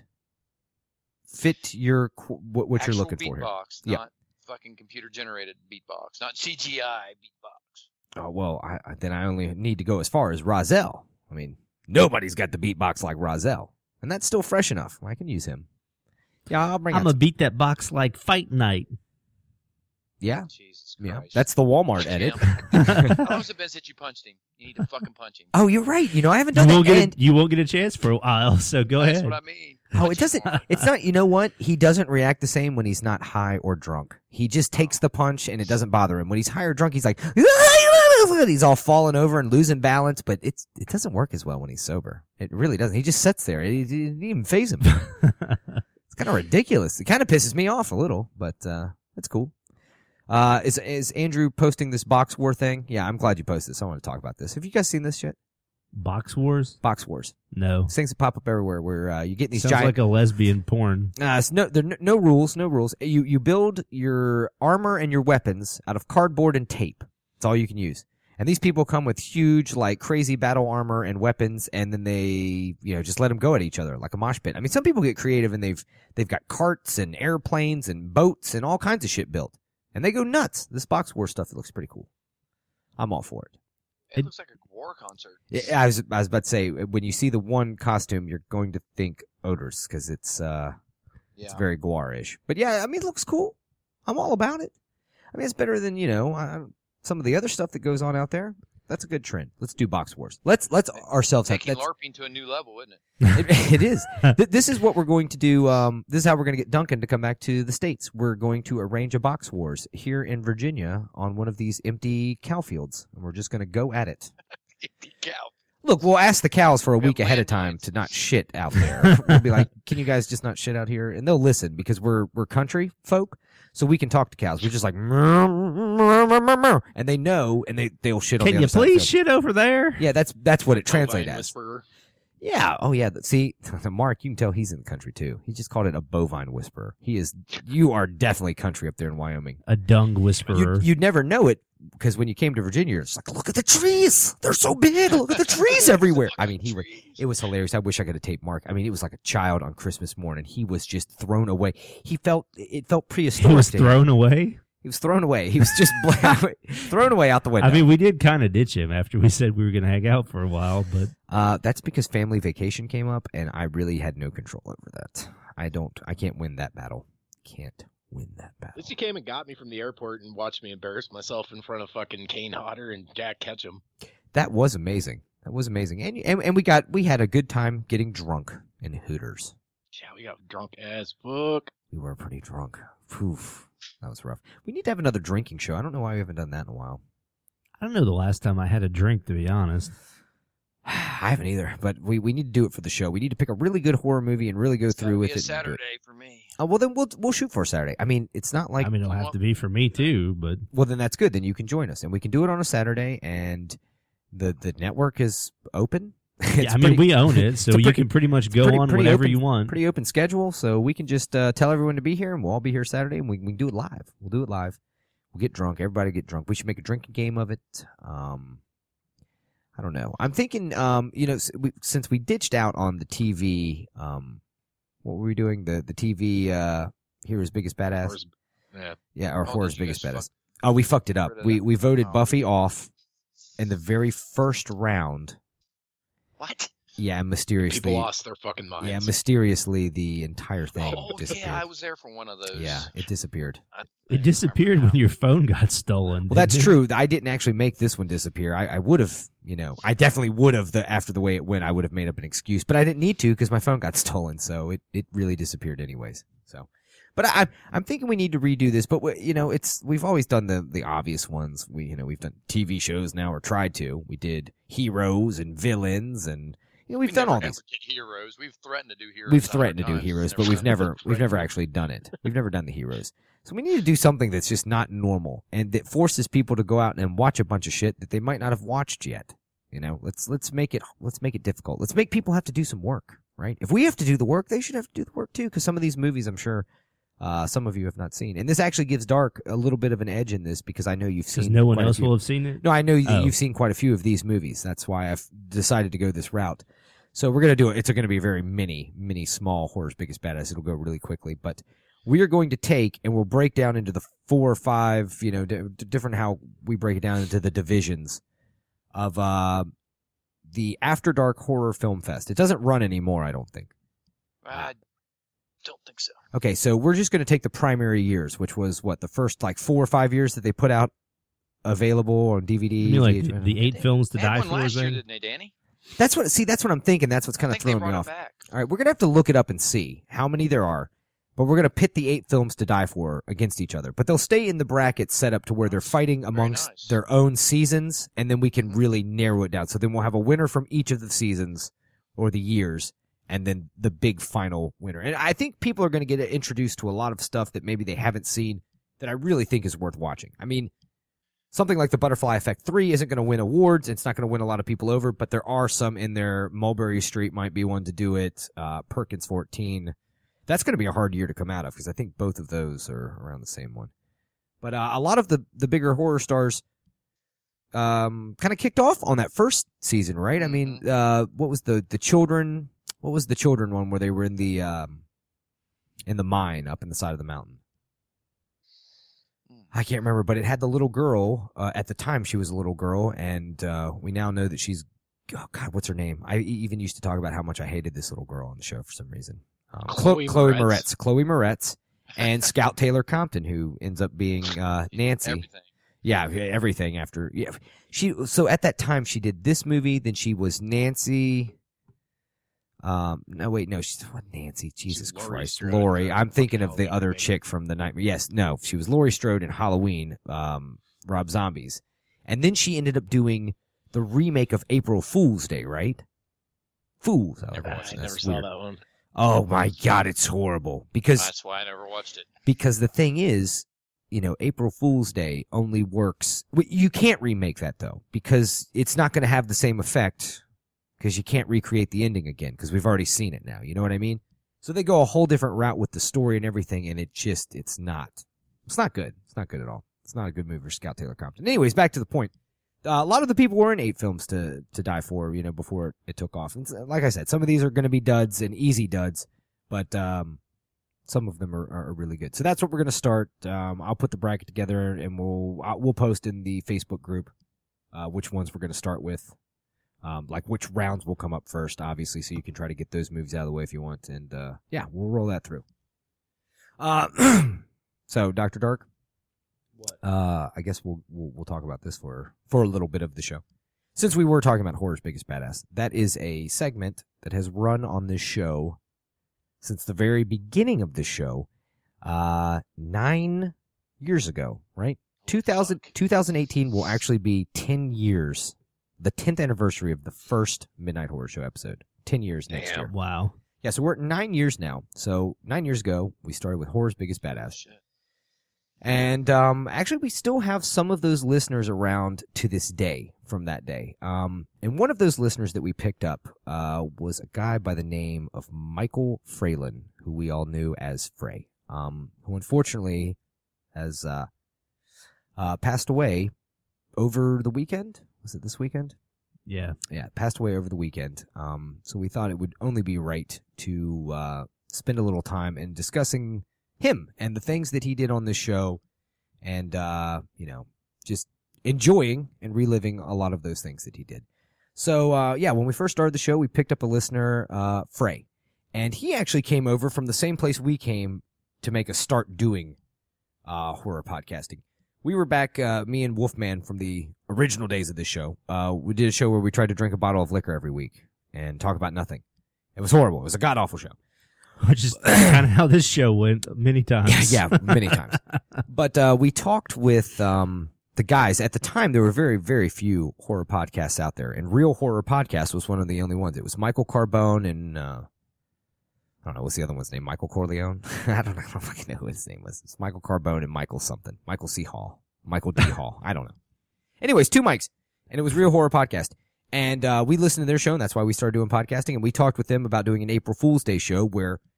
S1: fit your what, what
S5: Actual
S1: you're looking for here.
S5: Beatbox,
S1: Yeah.
S5: not fucking computer generated beatbox, not C G I beatbox.
S1: Oh well, I, I, then I only need to go as far as Rozelle. I mean, nobody's got the beatbox like Rozelle, and that's still fresh enough. I can use him. Yeah, I'll bring.
S2: I'm
S1: out
S2: gonna
S1: some-
S2: beat that box like Fight Night.
S1: Yeah,
S5: Jesus
S1: yeah,
S5: Christ.
S1: that's the Walmart edit.
S5: How long has it been since you punched him? You need to fucking punch him.
S1: Oh, you're right. You know, I haven't
S2: You
S1: done
S2: won't
S1: that.
S2: get
S1: And,
S2: a, you won't get a chance for a while. So go
S5: That's
S2: ahead.
S5: what I mean.
S1: oh, it doesn't. It's not. You know what? He doesn't react the same when he's not high or drunk. He just takes the punch and it doesn't bother him. When he's high or drunk, he's like, he's all falling over and losing balance. But it's it doesn't work as well when he's sober. It really doesn't. He just sits there. It, it didn't even faze him. It's kind of ridiculous. It kind of pisses me off a little, but uh, it's cool. Uh, is is Andrew posting this Box War thing? Yeah, I'm glad you posted this. I want to talk about this. Have you guys seen this yet?
S2: Box Wars?
S1: Box Wars.
S2: No.
S1: These things that pop up everywhere where uh, you get these
S2: Sounds
S1: giant.
S2: like a lesbian porn.
S1: Uh, it's no, there are no, no rules, no rules. You you build your armor and your weapons out of cardboard and tape. That's all you can use. And these people come with huge, like, crazy battle armor and weapons, and then they, you know, just let them go at each other like a mosh pit. I mean, some people get creative and they've they've got carts and airplanes and boats and all kinds of shit built, and they go nuts. This Box War stuff looks pretty cool. I'm all for it.
S5: It looks like a war concert.
S1: I was I was about to say, when you see the one costume, you're going to think Odors because it's uh, it's
S5: Yeah.
S1: very Guar-ish. But yeah, I mean, it looks cool. I'm all about it. I mean, it's better than you know I, some of the other stuff that goes on out there. That's a good trend. Let's do Box Wars. Let's let's ourselves have.
S5: Taking
S1: That's,
S5: LARPing to a new level, isn't it?
S1: it, it is. Th- This is what we're going to do. Um, this is how we're going to get Duncan to come back to the States. We're going to arrange a Box Wars here in Virginia on one of these empty cow fields, and we're just going to go at it.
S5: Cow.
S1: Look, we'll ask the cows for a week ahead of time to not shit out there. We'll be like, "Can you guys just not shit out here?" And they'll listen because we're we're country folk, so we can talk to cows. We're just like, "Meow, meow, meow, meow, meow," and they know, and they they'll shit on the
S2: Can
S1: other
S2: you
S1: side of the
S2: please
S1: field.
S2: shit over there?
S1: Yeah, that's that's what it
S6: Bovine
S1: translates as.
S6: whisperer.
S1: Yeah. Oh, yeah. See, Mark, you can tell he's in the country too. He just called it a bovine whisperer. He is. You are definitely country up there in Wyoming.
S2: A dung whisperer.
S1: You'd, you'd never know it because when you came to Virginia, it's like, look at the trees. They're so big. Look at the trees everywhere. I mean, he. Re- it was hilarious. I wish I could have taped Mark. I mean, it was like a child on Christmas morning. He was just thrown away. He felt. It felt prehistoric.
S2: He was
S1: to him.
S2: thrown away?
S1: He was thrown away. He was just bla- thrown away out the window.
S2: I mean, we did kind of ditch him after we said we were going to hang out for a while, but
S1: Uh, that's because family vacation came up, and I really had no control over that. I don't. I can't win that battle. Can't win that
S6: At
S1: battle.
S6: least he came and got me from the airport and watched me embarrass myself in front of fucking Kane Hodder and Jack Ketchum.
S1: That was amazing. That was amazing, and and, and we got we had a good time getting drunk in Hooters.
S6: Yeah, we got drunk as fuck.
S1: We were pretty drunk. Poof, that was rough. We need to have another drinking show. I don't know why we haven't done that in a while.
S2: I don't know the last time I had a drink, to be honest.
S1: I haven't either, but we, we need to do it for the show. We need to pick a really good horror movie and really go through with
S5: Be a
S1: it. and do it.
S5: Saturday for me.
S1: Oh, well, then we'll we'll shoot for a Saturday. I mean, it's not like
S2: I mean, it'll have to be for me, too, but
S1: well, then that's good. Then you can join us, and we can do it on a Saturday. And the the network is open.
S2: yeah, I mean, we own it, so
S1: it's a
S2: you
S1: pretty-
S2: can pretty much go
S1: pretty-
S2: on
S1: pretty
S2: whenever
S1: open-
S2: you want.
S1: Pretty open schedule, so we can just uh, tell everyone to be here, and we'll all be here Saturday, and we, we can do it live. We'll do it live. We'll get drunk. Everybody get drunk. We should make a drinking game of it. Um, I don't know. I'm thinking, um, you know, s- we, since we ditched out on the T V, um, what were we doing? The the T V uh, Hero's Biggest Badass.
S6: Horror's- yeah.
S1: Yeah, or
S5: Oh,
S1: Horror's
S5: did you
S1: Biggest
S5: guys
S1: Badass.
S5: fuck-
S1: Oh, we fucked it up.
S5: rid of
S1: We
S5: that?
S1: we voted
S5: Oh.
S1: Buffy off in the very first round.
S5: What?
S1: Yeah, mysteriously.
S6: People lost their fucking minds.
S1: Yeah, mysteriously the entire thing
S5: Oh
S1: disappeared.
S5: yeah, I was there for one of those.
S1: Yeah, it disappeared.
S5: I,
S2: It disappeared when your phone got stolen.
S1: Well, that's
S2: didn't it?
S1: true. I didn't actually make this one disappear. I, I would have, you know, I definitely would have. The after the way it went, I would have made up an excuse, but I didn't need to because my phone got stolen, so it, it really disappeared anyways. So, but I, I'm thinking we need to redo this. But we, you know, it's we've always done the the obvious ones. We you know we've done T V shows now or tried to. We did heroes and villains, and you know we've
S5: we
S1: done
S5: never
S1: all
S5: ever
S1: these.
S5: did heroes. We've threatened to do heroes.
S1: We've
S5: a hundred
S1: threatened to do
S5: times.
S1: heroes,
S5: Never
S1: but we've
S5: done it.
S1: never we've never actually done it. We've never done the heroes. So we need to do something that's just not normal and that forces people to go out and watch a bunch of shit that they might not have watched yet. You know, let's let's make it let's make it difficult. Let's make people have to do some work, right? If we have to do the work, they should have to do the work too. Because some of these movies, I'm sure, uh, some of you have not seen. And this actually gives Dark a little bit of an edge in this because I know you've seen.
S2: Because no one
S1: quite a
S2: else
S1: few.
S2: will have seen it?
S1: No, I know
S2: Oh.
S1: you've seen quite a few of these movies. That's why I've decided to go this route. So we're going to do it. It's going to be a very mini, mini, small Horror's Biggest Badass. It'll go really quickly. But we are going to take and we'll break down into the four or five, you know, d- d- different how we break it down into the divisions of uh, the After Dark Horror Film Fest. It doesn't run anymore, I don't think.
S5: I don't think so.
S1: Okay, so we're just going to take the primary years, which was, what, the first, like, four or five years that they put out available on D V D?
S2: You mean like
S1: V H S?
S2: the, the eight films to
S5: They had
S2: die
S5: one
S2: for
S5: last year,
S2: thing?
S5: didn't they, Danny?
S1: That's what. See, that's what I'm thinking. That's what's kind
S5: I
S1: of
S5: think they
S1: throwing me
S5: brought it
S1: off.
S5: back.
S1: All right, we're gonna have to look it up and see how many there are, but we're gonna pit the eight films to die for against each other. But they'll stay in the bracket set up to where they're fighting amongst
S5: nice.
S1: their own seasons, and then we can really narrow it down. So then we'll have a winner from each of the seasons or the years, and then the big final winner. And I think people are gonna get introduced to a lot of stuff that maybe they haven't seen that I really think is worth watching. I mean. Something like the Butterfly Effect three isn't going to win awards. It's not going to win a lot of people over, but there are some in there. Mulberry Street might be one to do it. Uh, Perkins fourteen. That's going to be a hard year to come out of because I think both of those are around the same one. But uh, a lot of the, the bigger horror stars um, kind of kicked off on that first season, right? I mean, uh, what was the, the children? What was the children one where they were in the um, in the mine up in the side of the mountain? I can't remember, but it had the little girl. Uh, at the time, she was a little girl, and uh, we now know that she's. Oh God, what's her name? I even used to talk about how much I hated this little girl on the show for some reason. Um,
S6: Chloe
S1: Chloe
S6: Moretz.
S1: Moretz. Chloe Moretz, and Scout Taylor Compton, who ends up being uh, Nancy.
S5: Everything.
S1: Yeah, everything after. Yeah, she. So at that time, she did this movie. Then she was Nancy. Um. No, wait. No, she's what? Nancy. Jesus
S6: Laurie
S1: Christ,
S6: Strode
S1: Laurie.
S6: in the
S1: I'm thinking of
S6: Halloween
S1: the other
S6: movie.
S1: chick from the Nightmare. Yes. No, she was Laurie Strode in Halloween. Um. Rob Zombies, and then she ended up doing the remake of April Fool's Day. Right. Fools. Oh,
S6: Never,
S1: that's-
S6: I never
S1: that's
S6: saw
S1: weird.
S6: that one.
S1: Oh my God, it's horrible because
S5: That's why I never watched it.
S1: because the thing is, you know, April Fool's Day only works. w- You can't remake that though, because it's not going to have the same effect because you can't recreate the ending again because we've already seen it now. You know what I mean? So they go a whole different route with the story and everything, and it just, it's not, it's not good. It's not good at all. It's not a good movie for Scout Taylor Compton. Anyways, back to the point. Uh, a lot of the people were in eight films to, to die for, you know, before it took off. And s- like I said, some of these are going to be duds and easy duds, but, um, some of them are, are really good. So that's what we're going to start. Um, I'll put the bracket together and we'll, I'll, we'll post in the Facebook group, uh, which ones we're going to start with. Um, like which rounds will come up first, obviously, so you can try to get those moves out of the way if you want. And, uh, yeah, we'll roll that through. Uh, so Doctor Dark.
S6: What?
S1: Uh, I guess we'll, we'll we'll talk about this for for a little bit of the show. Since we were talking about Horror's Biggest Badass, that is a segment that has run on this show since the very beginning of this show, uh, nine years ago, right? two thousand, twenty eighteen will actually be ten years, the tenth anniversary of the first Midnight Horror Show episode. ten years next
S5: Damn.
S1: year.
S2: Wow.
S1: Yeah, so we're at nine years now. So nine years ago, we started with Horror's Biggest Badass.
S5: Shit.
S1: And um, actually, we still have some of those listeners around to this day from that day. Um, and one of those listeners that we picked up uh, was a guy by the name of Michael Fralin, who we all knew as Frey, um, who unfortunately has uh, uh, passed away over the weekend. Was it this weekend?
S2: Yeah.
S1: Yeah, passed away over the weekend. Um, so we thought it would only be right to uh, spend a little time in discussing him and the things that he did on this show and, uh, you know, just enjoying and reliving a lot of those things that he did. So, uh, yeah, when we first started the show, we picked up a listener, uh, Frey, and he actually came over from the same place we came to make us start doing, uh, horror podcasting. We were back, uh, me and Wolfman from the original days of this show. Uh, we did a show where we tried to drink a bottle of liquor every week and talk about nothing. It was horrible. It was a god-awful show.
S2: Which is kind of how this show went many times.
S1: Yeah, yeah, many times. But uh, we talked with um, the guys. At the time, there were very, very few horror podcasts out there, and Real Horror Podcast was one of the only ones. It was Michael Carbone and, uh, I don't know, what's the other one's name? Michael Corleone? I don't know. I don't fucking know who his name was. It's Michael Carbone and Michael something. Michael C. Hall. Michael D. Hall. I don't know. Anyways, two mics, and it was Real Horror Podcast. And uh, we listened to their show, and that's why we started doing podcasting. And we talked with them about doing an April Fool's Day show where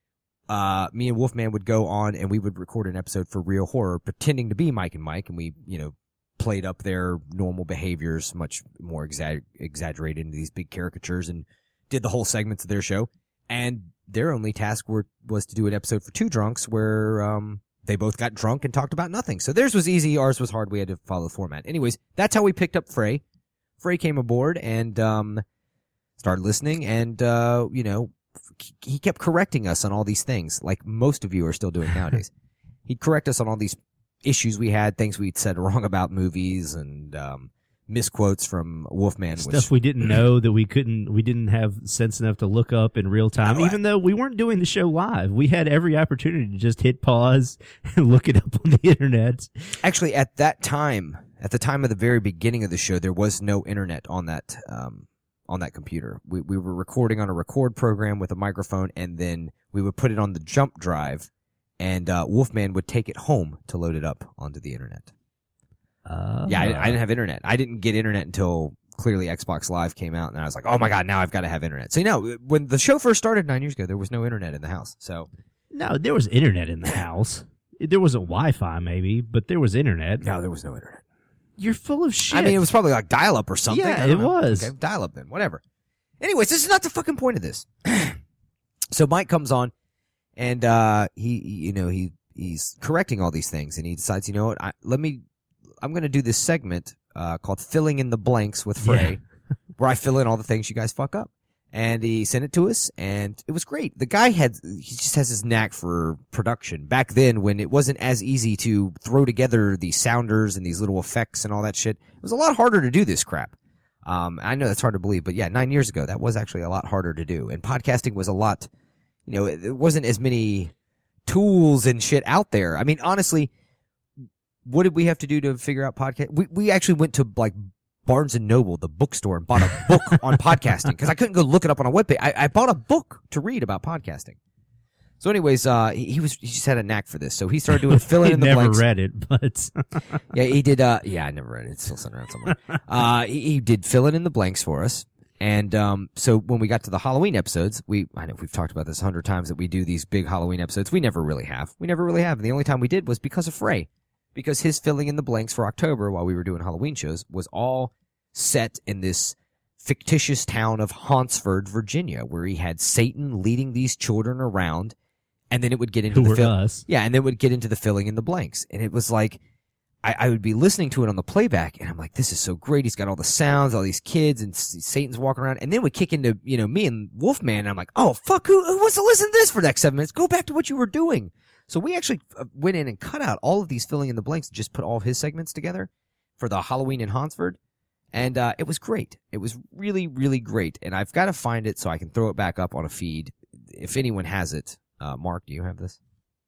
S1: uh, me and Wolfman would go on and we would record an episode for Real Horror, pretending to be Mike and Mike, and we, you know, played up their normal behaviors, much more exa- exaggerated into these big caricatures, and did the whole segments of their show. And their only task were, was to do an episode for Two Drunks where um, they both got drunk and talked about nothing. So theirs was easy, ours was hard. We had to follow the format. Anyways, that's how we picked up Frey. Frey came aboard and um, started listening, and, uh, you know, he kept correcting us on all these things, like most of you are still doing nowadays. He'd correct us on all these issues we had, things we'd said wrong about movies, and um, misquotes from Wolfman.
S2: Stuff
S1: which,
S2: we didn't know that we couldn't, we didn't have sense enough to look up in real time,
S1: No, I-
S2: even though we weren't doing the show live. We had every opportunity to just hit pause and look it up on the internet.
S1: Actually, at that time, at the time of the very beginning of the show, there was no internet on that um, on that computer. We we were recording on a record program with a microphone, and then we would put it on the jump drive, and uh, Wolfman would take it home to load it up onto the internet.
S2: Uh,
S1: Yeah, I, I didn't have internet. I didn't get internet until clearly Xbox Live came out, and I was like, oh my god, now I've got to have internet. So, you know, when the show first started nine years ago, there was no internet in the house. So,
S2: No, there was internet in the house. There wasn't Wi-Fi, maybe, but there was internet.
S1: no, there was no internet.
S2: You're full of shit.
S1: I mean, it was probably like dial-up or something.
S2: Yeah,
S1: I don't
S2: it
S1: know.
S2: was.
S1: Okay, dial-up then, whatever. Anyways, this is not the fucking point of this. So Mike comes on, and uh, he, you know, he he's correcting all these things, and he decides, you know what, I, let me, I'm going to do this segment uh, called "Filling in the Blanks" with Frey,
S2: Yeah.
S1: where I fill in all the things you guys fuck up. And he sent it to us, and it was great. The guy had, he just has his knack for production. Back then, when it wasn't as easy to throw together these sounders and these little effects and all that shit, it was a lot harder to do this crap. Um, I know that's hard to believe, but yeah, nine years ago, that was actually a lot harder to do. And podcasting was a lot, you know, it, it wasn't as many tools and shit out there. I mean, honestly, what did we have to do to figure out podcast? We, we actually went to like Barnes and Noble, the bookstore, and bought a book on podcasting because I couldn't go look it up on a webpage. I, I bought a book to read about podcasting. So, anyways, uh, he, he was he just had a knack for this, so he started doing filling in the
S2: never
S1: blanks.
S2: read it, but
S1: Yeah, he did. Uh, yeah, I never read it. It's still sitting around somewhere. uh, he, he did filling in the blanks for us, and um, so when we got to the Halloween episodes, we I know we've talked about this a hundred times that we do these big Halloween episodes. We never really have. We never really have. And the only time we did was because of Frey, because his filling in the blanks for October while we were doing Halloween shows was all set in this fictitious town of Hauntsford, Virginia, where he had Satan leading these children around, and then it would get into
S2: who
S1: the
S2: were
S1: fill-
S2: us?
S1: yeah, and then it would get into the filling in the blanks, and it was like I, I would be listening to it on the playback, and I'm like, this is so great. He's got all the sounds, all these kids, and S- Satan's walking around, and then we kick into you know me and Wolfman, and I'm like, oh fuck, who, who wants to listen to this for the next seven minutes? Go back to what you were doing. So we actually uh, went in and cut out all of these filling in the blanks, and just put all of his segments together for the Halloween in Hauntsford. And uh, it was great. It was really, really great. And I've got to find it so I can throw it back up on a feed. If anyone has it. Uh, Mark, do you have this?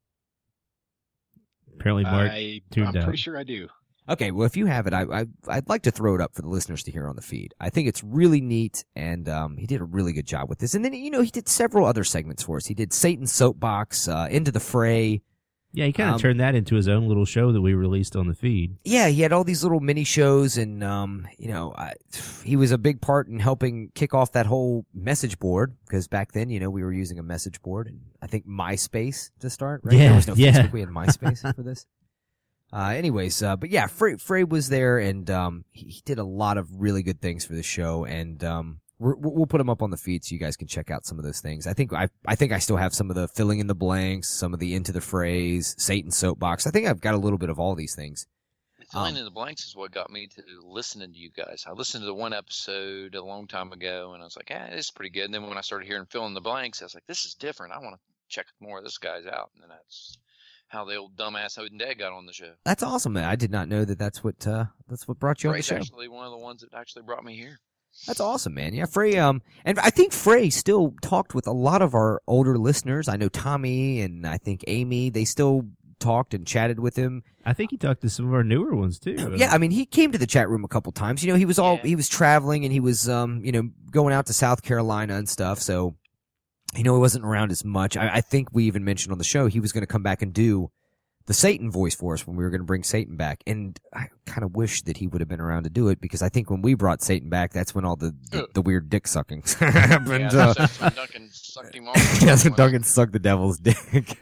S2: Apparently, Mark
S4: I,
S2: tuned
S4: I'm
S2: out.
S4: pretty sure I do.
S1: Okay, well, if you have it, I, I, I'd like to throw it up for the listeners to hear on the feed. I think it's really neat, and um, he did a really good job with this. And then, you know, he did several other segments for us. He did Satan's Soapbox, uh, Into the Fray.
S2: Yeah, he kind of
S1: Um,
S2: turned that into his own little show that we released on the feed.
S1: Yeah, he had all these little mini shows, and um, you know, I, he was a big part in helping kick off that whole message board. Because back then, you know, we were using a message board, and I think MySpace to start. Right?
S2: Yeah,
S1: there was no
S2: yeah.
S1: Facebook. We had MySpace for this. Uh, anyways, uh, but yeah, Frey, Frey was there, and um, he, he did a lot of really good things for the show, and um, we're, we'll put them up on the feed so you guys can check out some of those things. I think I, I think I still have some of the filling in the blanks, some of the Into the Frays, Satan's Soapbox. I think I've got a little bit of all these things.
S5: Filling
S1: Um,
S5: in the blanks is what got me to listening to you guys. I listened to the one episode a long time ago, and I was like, "Ah, this is pretty good." And then when I started hearing "Fill in the Blanks," I was like, "This is different. I want to check more of this guy's out." And then that's how the old dumbass Odin Dad got on the show.
S1: That's awesome, man. I did not know that that's what uh, that's what brought you on the
S5: Frey's
S1: show.
S5: actually one of the ones that actually brought me here.
S1: That's awesome, man. Yeah, Frey. Um, and I think Frey still talked with a lot of our older listeners. I know Tommy and I think Amy. They still talked and chatted with him.
S2: I think he talked to some of our newer ones too.
S1: Yeah, I mean, he came to the chat room a couple times. You know, he was all
S5: Yeah.
S1: he was traveling and he was um, you know, going out to South Carolina and stuff. So, you know, he wasn't around as much. I, I think we even mentioned on the show he was going to come back and do the Satan voice for us when we were going to bring Satan back. And I kind of wish that he would have been around to do it, because I think when we brought Satan back, that's when all the, the, the weird dick sucking happened.
S5: Yeah,
S1: uh,
S5: that's when Duncan sucked him off.
S1: That's when Duncan sucked the devil's dick.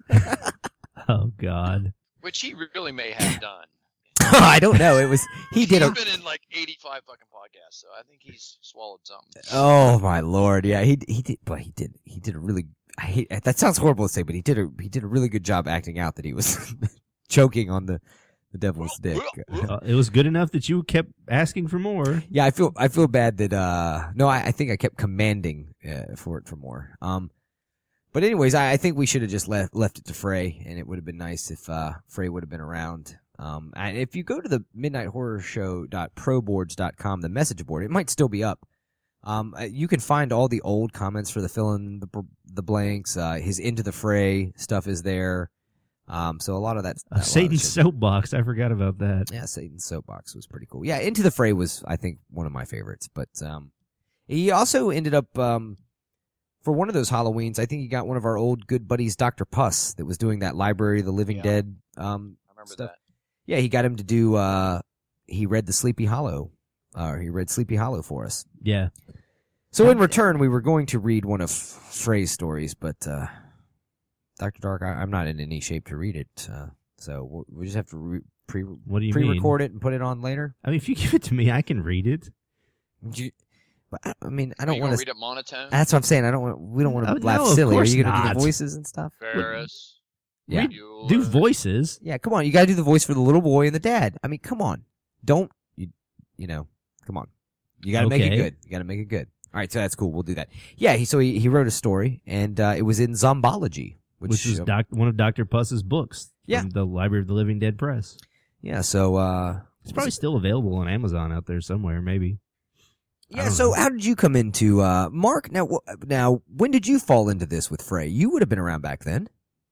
S2: Oh, God.
S5: Which he really may have done.
S1: I don't know. It was he did
S5: He's
S1: a.
S5: been in like eighty-five fucking podcasts, so I think he's swallowed something.
S1: Oh my lord! Yeah, he he did, but he did he did a really. I hate that sounds horrible to say, but he did a he did a really good job acting out that he was choking on the the devil's dick.
S2: Uh, it was good enough that you kept asking for more.
S1: Yeah, I feel I feel bad that uh no, I, I think I kept commanding uh, for it for more. Um, but anyways, I, I think we should have just left left it to Frey, and it would have been nice if uh Frey would have been around. Um, and if you go to the midnight horror show dot pro boards dot com, the message board, it might still be up. Um, you can find all the old comments for the fill in the the blanks. Uh, his Into the Fray stuff is there. Um, so a lot of that.
S2: Uh, Satan's Soapbox. I forgot about that.
S1: Yeah, Satan's Soapbox was pretty cool. Yeah, Into the Fray was, I think, one of my favorites. But um, he also ended up um, for one of those Halloweens. I think he got one of our old good buddies, Doctor Puss, that was doing that Library of the Living
S5: Yeah.
S1: Dead. Um,
S5: I remember
S1: stuff.
S5: that.
S1: Yeah, he got him to do. Uh, he read the Sleepy Hollow. Uh, he read Sleepy Hollow for us.
S2: Yeah.
S1: So in return, we were going to read one of Frey's stories, but uh, Doctor Dark, I, I'm not in any shape to read it. Uh, so we'll, we just have to re- pre
S2: What do you
S1: pre-record
S2: mean?
S1: it and put it on later.
S2: I mean, if you give it to me, I can read it.
S1: You, but I, I mean, I
S5: Are
S1: don't
S5: you
S1: want
S5: gonna
S1: to.
S5: read it monotone?
S1: That's what I'm saying. I don't want. We don't want to
S2: Oh,
S1: laugh
S2: no, of
S1: silly. Are
S2: course
S1: you going to do
S2: not.
S1: the voices and stuff?
S5: Ferris.
S1: Yeah.
S5: Bueller.
S2: Do voices.
S1: Yeah, come on. You got to do the voice for the little boy and the dad. I mean, come on. Don't you? You know, come on. You got to make it
S2: Okay.
S1: good. You got to make it good. All right, so that's cool. We'll do that. Yeah. He, so he he wrote a story, and uh, it was in Zombology, which,
S2: Which is
S1: uh,
S2: doc, one of Doctor Puss's books.
S1: Yeah.
S2: From the Library of the Living Dead Press.
S1: yeah. So uh,
S2: It's probably still available on Amazon out there somewhere, maybe. I
S1: yeah.
S2: don't
S1: So
S2: know.
S1: how did you come into uh, Mark? Now, wh- now, when did you fall into this with Frey? You would have been around back then.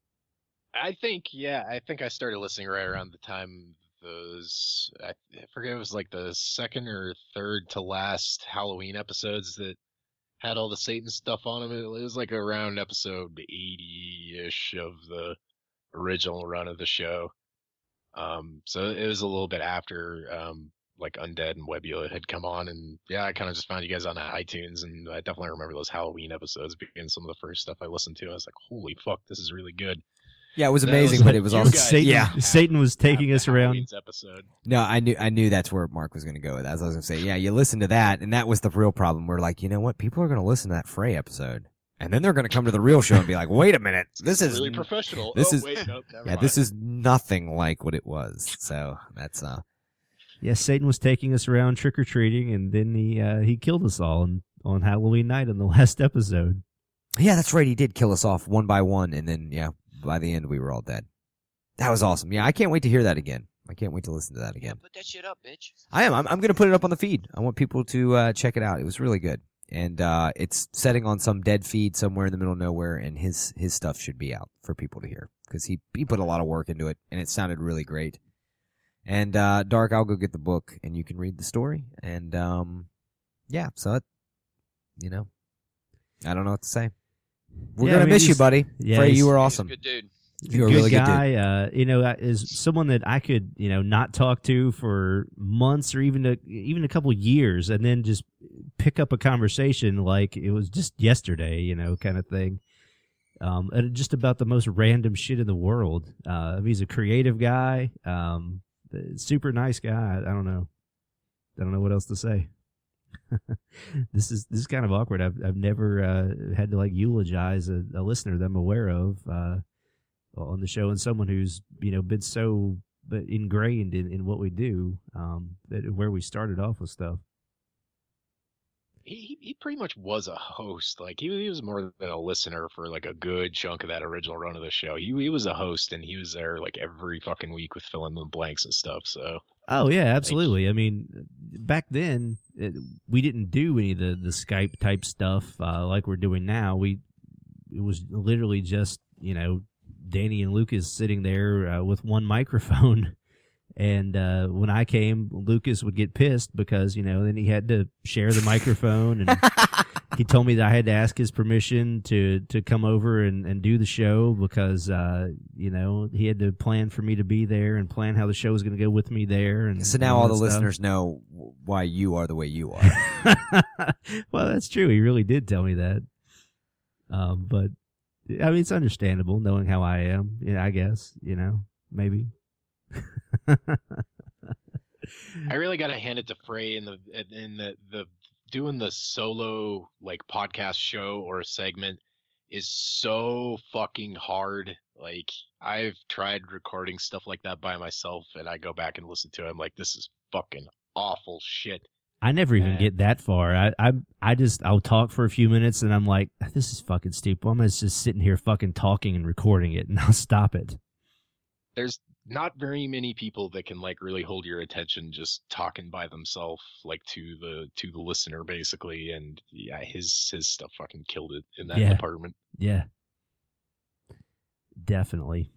S6: I think, yeah, I think I started listening right around the time those, I, I forget, it was like the second or third to last Halloween episodes that had all the Satan stuff on them. It, it was like around episode eighty-ish of the original run of the show. Um, so it was a little bit after, um, like Undead and Webula had come on, and yeah, I kind of just found you guys on iTunes, and I definitely remember those Halloween episodes being some of the first stuff I listened to. I was like, holy fuck, this is really good.
S1: Yeah, it was
S6: That
S1: amazing,
S6: was
S1: but
S6: like
S1: it was
S6: you
S1: also
S6: guys
S2: Satan,
S1: yeah.
S2: Satan was taking
S6: Yeah,
S2: us
S6: the
S2: around.
S6: Halloween's episode.
S1: No, I knew I knew that's where Mark was going to go with that. As I was going to say, yeah, you listen to that, and that was the real problem. We're like, you know what? People are going to listen to that Frey episode, and then they're going to come to the real show and be like, wait a minute, this is
S6: really professional.
S1: This
S6: oh,
S1: is
S6: wait, nope, never
S1: yeah,
S6: mind.
S1: this is nothing like what it was. So that's uh,
S2: Yes, Satan was taking us around trick or treating, and then he uh, he killed us all on, on Halloween night in the last episode.
S1: yeah, that's right. He did kill us off one by one, and then yeah, by the end we were all dead. That was awesome. Yeah, I can't wait to hear that again. I can't wait to listen to that again.
S5: Put that shit up, bitch.
S1: I am. I'm, I'm going to put it up on the feed. I want people to uh, check it out. It was really good, and uh, it's setting on some dead feed somewhere in the middle of nowhere. And his his stuff should be out for people to hear because he he put a lot of work into it, and it sounded really great. And uh, Dark, I'll go get the book, and you can read the story. And um, yeah, so it, you know, I don't know what to say. We're
S2: Yeah,
S1: gonna
S2: I mean,
S1: miss you,
S2: he's-
S1: buddy.
S2: yeah,
S1: Frey,
S2: he's-
S1: you were
S5: He's a
S1: awesome.
S5: good dude.
S1: You're a
S2: good
S1: really good dude.
S2: guy. Uh, you know, uh, is someone that I could, you know, not talk to for months or even a, even a couple years, and then just pick up a conversation like it was just yesterday, you know, kind of thing. Um, and just about the most random shit in the world. Uh, he's a creative guy, um, super nice guy. I don't know. I don't know what else to say. this is this is kind of awkward. I've I've never uh, had to like eulogize a, a listener that I'm aware of uh, on the show, and someone who's you know been so but ingrained in, in what we do, um, that where we started off with stuff.
S6: He he pretty much was a host. Like he he was more than a listener for like a good chunk of that original run of the show. He he was a host, and he was there like every fucking week with fill in the blanks and stuff. So
S2: Oh yeah, absolutely. I mean, back then it, we didn't do any of the, the Skype type stuff uh, like we're doing now. We it was literally just you know Danny and Lucas sitting there uh, with one microphone, and uh, when I came, Lucas would get pissed because you know then he had to share the microphone and he told me that I had to ask his permission to, to come over and, and do the show because, uh, you know, he had to plan for me to be there and plan how the show was going to go with me there. And
S1: So now
S2: and
S1: all the
S2: stuff.
S1: listeners know why you are the way you are.
S2: Well, that's true. He really did tell me that. Um, but I mean, it's understandable knowing how I am. Yeah, I guess, you know, maybe.
S6: I really got to hand it to Frey in the in the the doing the solo like podcast show or a segment is so fucking hard. Like I've tried recording stuff like that by myself, and I go back and listen to it. I'm like, this is fucking awful shit.
S2: I never even
S6: And-
S2: get that far. I, I I just I'll talk for a few minutes and I'm like, this is fucking stupid. I'm just sitting here fucking talking and recording it, and I'll stop it.
S6: There's not very many people that can like really hold your attention just talking by themselves, like to the to the listener basically. And yeah, his his stuff fucking killed it in that
S2: Yeah.
S6: department.
S2: Yeah, definitely.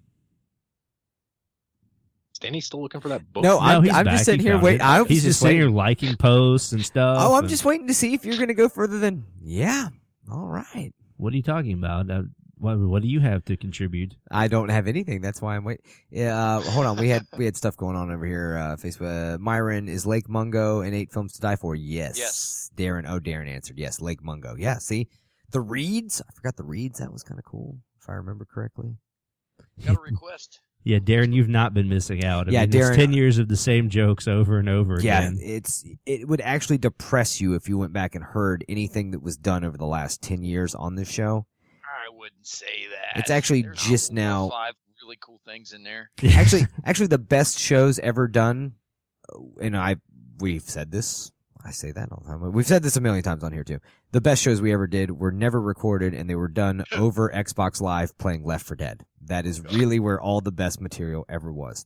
S6: Is Danny still looking for that book?
S1: No, I'm,
S2: he's
S1: I'm
S2: back.
S1: just sitting
S2: He
S1: here
S2: found
S1: waiting.
S2: it.
S1: I was
S2: He's just sitting here
S1: waiting.
S2: liking posts and stuff.
S1: Oh, I'm
S2: and-
S1: just waiting to see if you're going to go further than, yeah, all right.
S2: What are you talking about? Uh, what What do you have to contribute?
S1: I don't have anything. That's why I'm waiting. Yeah, uh, hold on. We had we had stuff going on over here. Uh, Facebook. Uh, Myron, is Lake Mungo and Eight Films to Die For? Yes.
S5: Yes.
S1: Darren. Oh, Darren answered yes. Lake Mungo. Yeah. See, the Reeds. I forgot the Reeds. That was kind of cool, if I remember correctly.
S5: Got a request.
S2: Yeah, Darren, you've not been missing out. I
S1: Yeah,
S2: mean, it's
S1: Darren-
S2: ten years of the same jokes over and over
S1: Yeah,
S2: again.
S1: it's it would actually depress you if you went back and heard anything that was done over the last ten years on this show.
S5: I wouldn't say that.
S1: It's actually
S5: There's
S1: just
S5: four or
S1: now.
S5: five really cool things in there.
S1: actually, actually, the best shows ever done, and I we've said this. I say that all the time. We've said this a million times on here too. The best shows we ever did were never recorded, and they were done over Xbox Live playing Left four Dead. That is really where all the best material ever was.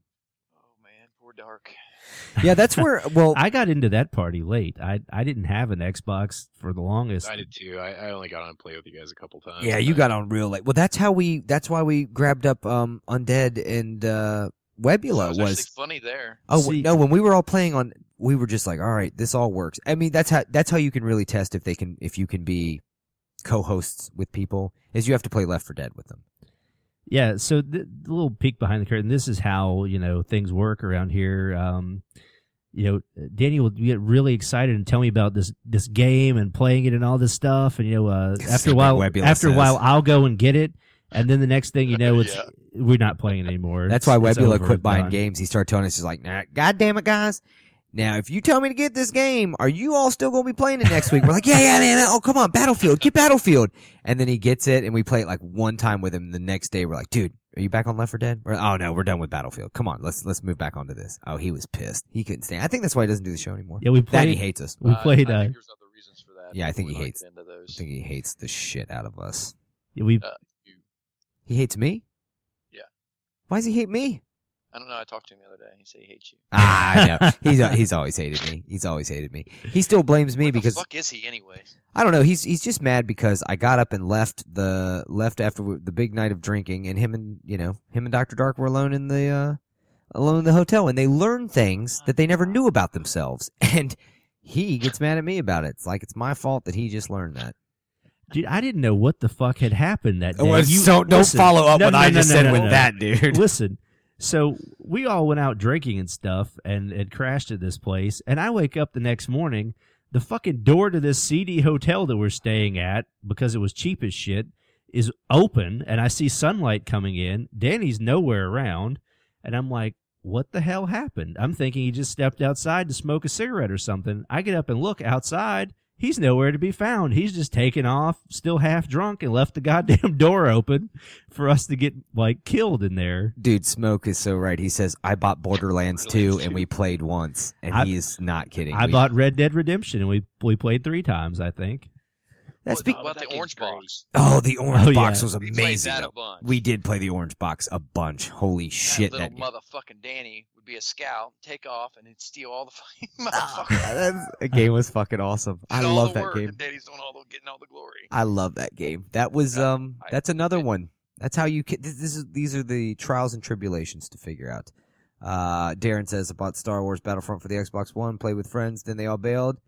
S5: Oh man, poor Dark.
S1: Yeah, that's where. Well,
S2: I got into that party late. I I didn't have an Xbox for the longest.
S6: I did too. I, I only got on and play with you guys a couple times.
S1: yeah, you got on real late. Well, that's how we. That's why we grabbed up um Undead and uh Webula
S5: That was,
S1: was.
S5: actually funny there.
S1: Oh
S2: See-
S1: no! When we were all playing on, we were just like, all right, this all works. I mean, that's how that's how you can really test if they can if you can be co-hosts with people. Is you have to play Left four Dead with them.
S2: Yeah, so the, the little peek behind the curtain. This is how you know things work around here. Um, you know, Danny will get really excited and tell me about this this game and playing it and all this stuff. And you know, uh, after a while,
S1: Webula
S2: after a
S1: says.
S2: while, I'll go and get it, and then the next thing you know, it's
S5: Yeah.
S2: we're not playing it anymore.
S1: That's
S2: It's-
S1: why
S2: it's
S1: Webula
S2: over,
S1: quit buying
S2: done.
S1: games. He started telling us, he's like, nah, God damn it, guys. Now, if you tell me to get this game, are you all still going to be playing it next week? We're like, yeah, yeah, man. Oh, come on, Battlefield. Get Battlefield. And then he gets it, and we play it like one time with him. The next day, we're like, dude, are you back on Left four Dead? We're, oh, no, we're done with Battlefield. Come on, let's let's move back onto this. Oh, he was pissed. He couldn't stand. I think that's why he doesn't do the show anymore.
S2: Yeah, we
S1: That and he
S2: played-
S1: hates us.
S2: We
S5: Uh,
S2: played.
S5: I
S2: Uh,
S5: think there's other reasons for that.
S1: Yeah, I
S5: but
S1: think
S5: we
S1: he
S5: don't
S1: hates-
S5: get into
S1: I
S5: those.
S1: think he hates the shit out of us.
S2: we
S5: Uh, you,
S1: He hates me?
S5: Yeah.
S1: Why does he hate me?
S5: I don't know. I talked to him the other day. He said he hates you.
S1: Ah, I know. He's he's always hated me. He's always hated me. He still blames me
S5: What
S1: because
S5: the fuck is he anyway?
S1: I don't know. He's he's just mad because I got up and left the left after the big night of drinking, and him and you know him and Doctor Dark were alone in the uh, alone in the hotel, and they learned things that they never knew about themselves, and he gets mad at me about it. It's like it's my fault that he just learned that.
S2: Dude, I didn't know what the fuck had happened that day.
S1: Well,
S2: You-
S1: so don't
S2: listen.
S1: follow up
S2: No,
S1: what
S2: no,
S1: I
S2: no,
S1: just
S2: no,
S1: said
S2: no,
S1: with
S2: no.
S1: that, dude.
S2: Listen, so we all went out drinking and stuff and had crashed at this place, and I wake up the next morning, the fucking door to this seedy hotel that we're staying at, because it was cheap as shit, is open, and I see sunlight coming in. Danny's nowhere around, and I'm like, what the hell happened? I'm thinking he just stepped outside to smoke a cigarette or something. I get up and look outside. He's nowhere to be found. He's just taken off, still half drunk, and left the goddamn door open for us to get, like, killed in there.
S1: Dude, Smoke is so right. He says I bought Borderlands two, and we played once, and
S2: I-
S1: he is not kidding.
S2: I
S1: We-
S2: bought Red Dead Redemption, and we we played three times, I think.
S1: That's
S5: What
S1: be-
S5: about the orange box?
S1: Oh, the orange
S2: Oh,
S1: box
S2: yeah.
S1: was
S5: We played
S1: amazing.
S5: that a
S1: though.
S5: bunch.
S1: We did play the orange box a bunch. Holy shit!
S5: That
S1: That
S5: little motherfucking Danny would be a scout, take off, and he'd steal all the fucking
S1: Ah,
S5: motherfuckers.
S1: that's- that game was fucking awesome. I
S5: Did all
S1: love
S5: the
S1: that
S5: work,
S1: game.
S5: And Danny's doing all the getting all the glory.
S1: I love that game. That was
S5: Yeah,
S1: um.
S5: I-
S1: That's another one. That's how you. This, this is these are the trials and tribulations to figure out. Uh, Darren says I bought Star Wars Battlefront for the Xbox One, played with friends, then they all bailed.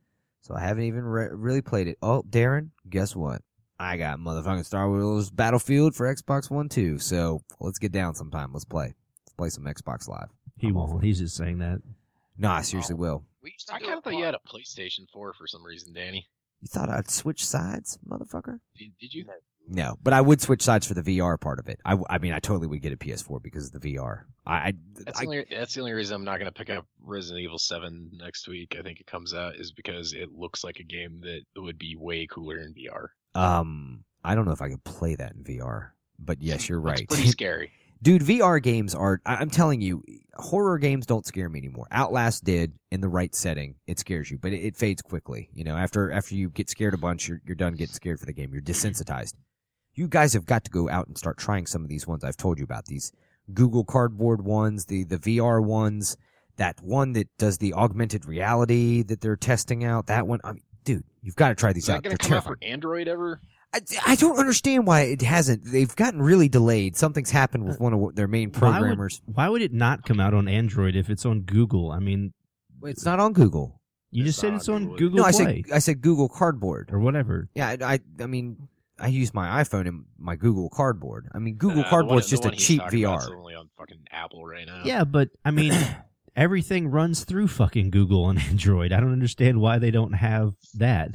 S1: So I haven't even re- really played it. Oh, Darren, guess what? I got motherfucking Star Wars Battlefield for Xbox One too. So let's get down sometime. Let's play. Let's play some Xbox Live.
S2: He
S1: I'm all
S2: won't.
S1: for it.
S2: He's just saying that.
S1: No, I seriously will.
S5: We used to
S6: I
S5: do
S6: kind of
S5: it
S6: thought
S5: on-
S6: you had a PlayStation four for some reason, Danny.
S1: You thought I'd switch sides, motherfucker?
S6: Did, did you?
S1: No, but I would switch sides for the V R part of it. I, I mean, I totally would get a P S four because of the V R. I, I,
S6: That's,
S1: I
S6: the only, that's the only reason I'm not going to pick up Resident Evil seven next week. I think it comes out is because it looks like a game that would be way cooler in V R.
S1: um, I don't know if I could play that in V R, but yes, you're
S6: It's
S1: right.
S6: pretty scary.
S1: Dude, V R games are, I- I'm telling you, horror games don't scare me anymore. Outlast did in the right setting. It scares you, but it, it fades quickly. You know, after after you get scared a bunch, you're, you're done getting scared for the game. You're desensitized. You guys have got to go out and start trying some of these ones I've told you about. These Google Cardboard ones, the, the V R ones, that one that does the augmented reality that they're testing out. That one, I mean, dude, you've got to try these
S6: Is that
S1: out.
S6: going
S1: They're
S6: to come out
S1: terrifying.
S6: for Android ever?
S1: I, I don't understand why it hasn't. They've gotten really delayed. Something's happened with one of their main programmers.
S2: Why would, why would it not come out on Android if it's on Google? I mean,
S1: It's not on Google.
S2: you just
S6: It's
S2: said
S6: not
S2: it's
S6: on
S2: on
S6: Google.
S2: Google
S1: No, I
S2: Play
S1: said I said Google Cardboard.
S2: or whatever.
S1: Yeah, I, I, I mean, I use my iPhone and my Google Cardboard. I mean, Google
S6: Nah, the
S1: Cardboard's
S6: one-
S1: just
S6: the
S1: a
S6: one he's
S1: cheap
S6: talking
S1: V
S6: about
S1: R.
S6: is only on fucking Apple right now.
S2: Yeah, but I mean, everything runs through fucking Google on Android. I don't understand why they don't have that.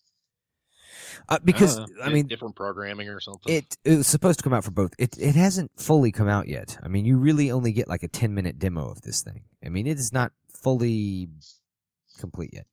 S1: Uh, because
S6: Uh,
S1: I
S6: di-
S1: mean,
S6: different programming or something.
S1: it it was supposed to come out for both. It it hasn't fully come out yet. I mean, you really only get like a ten minute demo of this thing. I mean, it is not fully complete yet.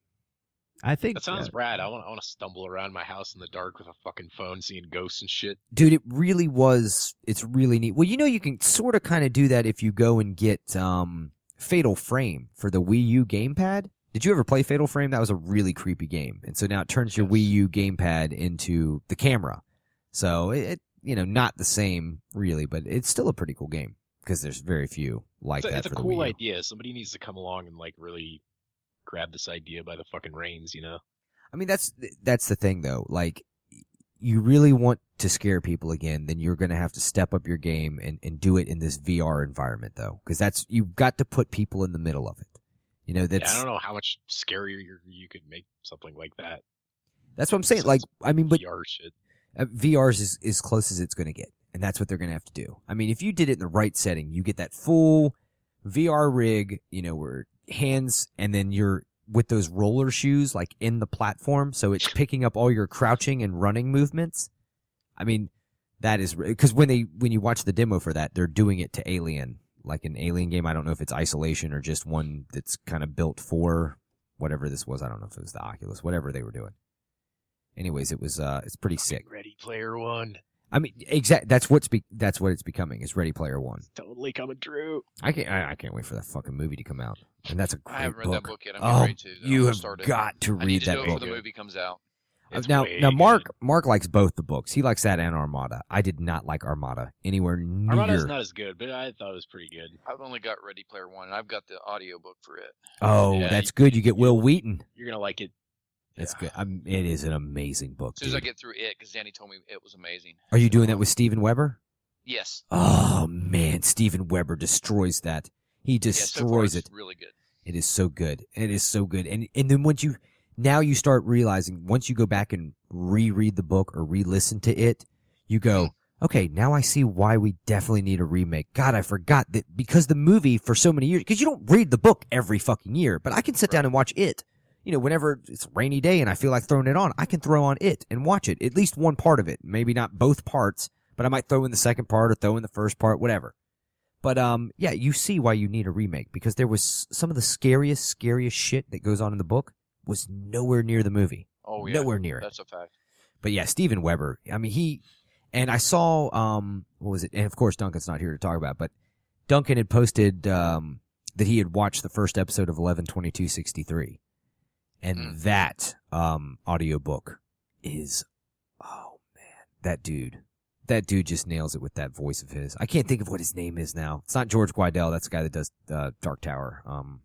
S2: I think
S6: That sounds
S2: uh,
S6: rad. I want I want to stumble around my house in the dark with a fucking phone, seeing ghosts and shit.
S1: Dude, it really was. It's really neat. Well, you know, you can sort of kind of do that if you go and get um, Fatal Frame for the Wii U gamepad. Did you ever play Fatal Frame? That was a really creepy game. And so now it turns your
S6: Yes.
S1: Wii U gamepad into the camera. So it, it, you know, not the same really, but it's still a pretty cool game because there's very few like
S6: It's a,
S1: that
S6: it's a
S1: for the
S6: cool
S1: Wii U.
S6: idea. Somebody needs to come along and like really grab this idea by the fucking reins, you know?
S1: I mean, that's that's the thing though. Like, you really want to scare people again, then you're going to have to step up your game and, and do it in this V R environment though, because that's you've got to put people in the middle of it. You know, that's
S6: Yeah, I don't know how much scarier you you could make something like that.
S1: that's what I'm saying.
S6: Since
S1: Like, I mean, but
S6: V R shit.
S1: uh, V R's is as close as it's going to get, and that's what they're going to have to do. I mean, if you did it in the right setting, you get that full V R rig, you know, where hands, and then you're with those roller shoes, like in the platform, so it's picking up all your crouching and running movements. I mean, that is because when they when you watch the demo for that, they're doing it to Alien, like an Alien game. I don't know if it's Isolation or just one that's kind of built for whatever this was. I don't know if it was the Oculus, whatever they were doing. Anyways, it was uh, it's pretty sick.
S6: Ready Player One.
S1: I mean, exact. That's what's be- that's what it's becoming. Is Ready Player One.
S6: Totally coming true.
S1: I can't. I, I can't wait for that fucking movie to come out. And that's a great
S5: I haven't read
S1: book.
S5: that book yet. I'm
S1: oh,
S5: ready to. though.
S1: you
S5: I'll
S1: have
S5: start it.
S1: got to
S5: I need
S1: read
S5: to
S1: that
S5: do it
S1: book.
S5: before the movie comes out.
S1: Uh,
S6: It's
S1: now,
S6: way
S1: now, Mark,
S6: good.
S1: Mark likes both the books. He likes that and Armada. I did not like Armada anywhere near.
S6: Armada's not as good, but I thought it was pretty good.
S5: I've only got Ready Player One, and I've got the audio book for it.
S1: oh,
S6: Yeah,
S1: that's
S6: you-
S1: good. You get Will Wheaton.
S6: You're gonna like it.
S1: That's
S6: Yeah.
S1: good. I'm, it is an amazing book.
S5: As soon as I
S1: dude.
S5: get through it, because Danny told me it was amazing.
S1: Are you doing that with Steven Weber?
S5: Yes.
S1: Oh man, Steven Weber destroys that. He
S5: Yeah, so far
S1: destroys
S5: it's
S1: it.
S5: really good.
S1: It is so good. It is so good. And and then once you now you start realizing once you go back and reread the book or re-listen to it, you go, okay, now I see why we definitely need a remake. God, I forgot that because the movie for so many years, because you don't read the book every fucking year, but I can sit down and watch it. You know, whenever it's a rainy day and I feel like throwing it on, I can throw on it and watch it. At least one part of it. Maybe not both parts, but I might throw in the second part or throw in the first part, whatever. But, um, yeah, you see why you need a remake because there was some of the scariest, scariest shit that goes on in the book was nowhere near the movie.
S5: Oh, yeah.
S1: Nowhere near it.
S5: That's a fact.
S1: But yeah, Steven Weber, I mean, he, and I saw, um, what was it? And of course, Duncan's not here to talk about it, but Duncan had posted, um, that he had watched the first episode of eleven twenty-two sixty-three. And
S5: Mm.
S1: that, um, audiobook is, oh man, that dude. That dude just nails it with that voice of his. I can't think of what his name is now. It's not George Guidell. That's the guy that does uh, Dark Tower. Um,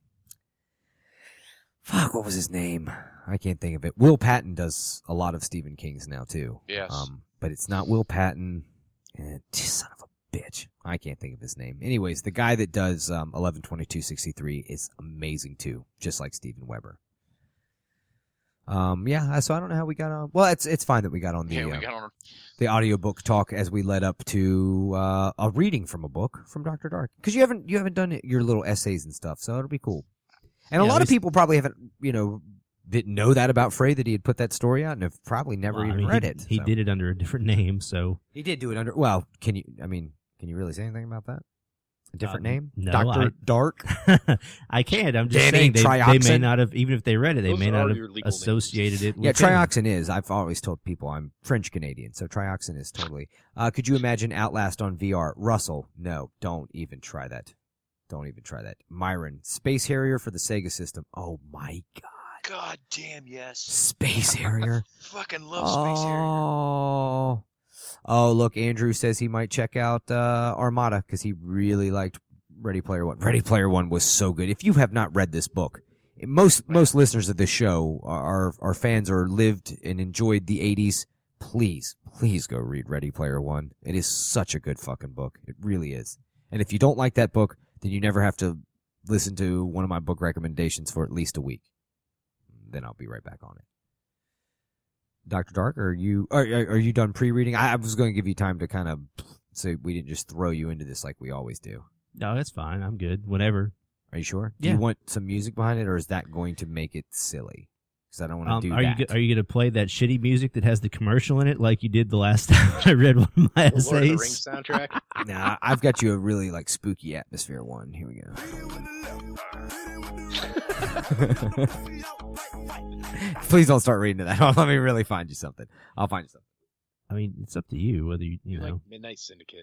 S1: fuck, what was his name? I can't think of it. Will Patton does a lot of Stephen King's now too.
S5: Yes.
S1: Um, but it's not Will Patton. And son of a bitch, I can't think of his name. Anyways, the guy that does um, eleven twenty-two sixty-three is amazing too, just like Steven Weber. Um, yeah, so I don't know how we got on. Well, it's it's fine that we got on the
S5: Yeah, we
S1: uh,
S5: got on.
S1: the audiobook talk as we led up to uh, a reading from a book from Doctor Dark, because you haven't you haven't done it, your little essays and stuff, so it'll be cool. And
S2: Yeah,
S1: a lot
S2: at
S1: of
S2: least-
S1: people probably haven't, you know, didn't know that about Frey, that he had put that story out, and have probably never
S2: Well, I
S1: even
S2: mean,
S1: read
S2: he,
S1: it.
S2: He
S1: so.
S2: did it under a different name, so
S1: He did do it under. Well, can you? I mean, can you really say anything about that? A different
S2: Uh,
S1: name?
S2: no,
S1: Doctor
S2: I-
S1: Dark?
S2: I can't. I'm just
S1: Danny
S2: saying they, they may
S1: Trioxin?
S2: not have, even if they read it, they
S6: Those
S2: may
S6: are
S2: not have
S6: your legal names.
S2: associated it.
S1: Yeah,
S2: with him.
S1: trioxin is. I've always told people I'm French Canadian, so trioxin is totally. Uh, could you imagine Outlast on V R? Russell, no, don't even try that. Don't even try that. Myron, Space Harrier for the Sega system. Oh my god.
S10: God damn yes.
S1: Space Harrier.
S10: Fucking love Space Harrier.
S1: Oh. Oh, look, Andrew says he might check out uh, Armada because he really liked Ready Player One. Ready Player One was so good. If you have not read this book, most most listeners of this show are are fans or lived and enjoyed the eighties. Please, please go read Ready Player One. It is such a good fucking book. It really is. And if you don't like that book, then you never have to listen to one of my book recommendations for at least a week. Then I'll be right back on it. Doctor Dark, are you are are you done pre-reading? I, I was going to give you time to kind of so we didn't just throw you into this like we always do.
S2: No, that's fine. I'm good. Whenever.
S1: Are you sure? Do
S2: Yeah.
S1: you want some music behind it, or is that going to make it silly? Because I don't want to
S2: Um,
S1: do
S2: are
S1: that.
S2: you go- are you going to play that shitty music that has the commercial in it, like you did the last time I read one of my
S6: The Lord of the Rings
S2: essays?
S6: soundtrack.
S1: Nah, I've got you a really like spooky atmosphere one. Here we go. Please don't start reading to that. Let me really find you something. I'll find you something.
S2: I mean, it's up to you whether you you
S6: You're like
S2: know
S6: Midnight Syndicate.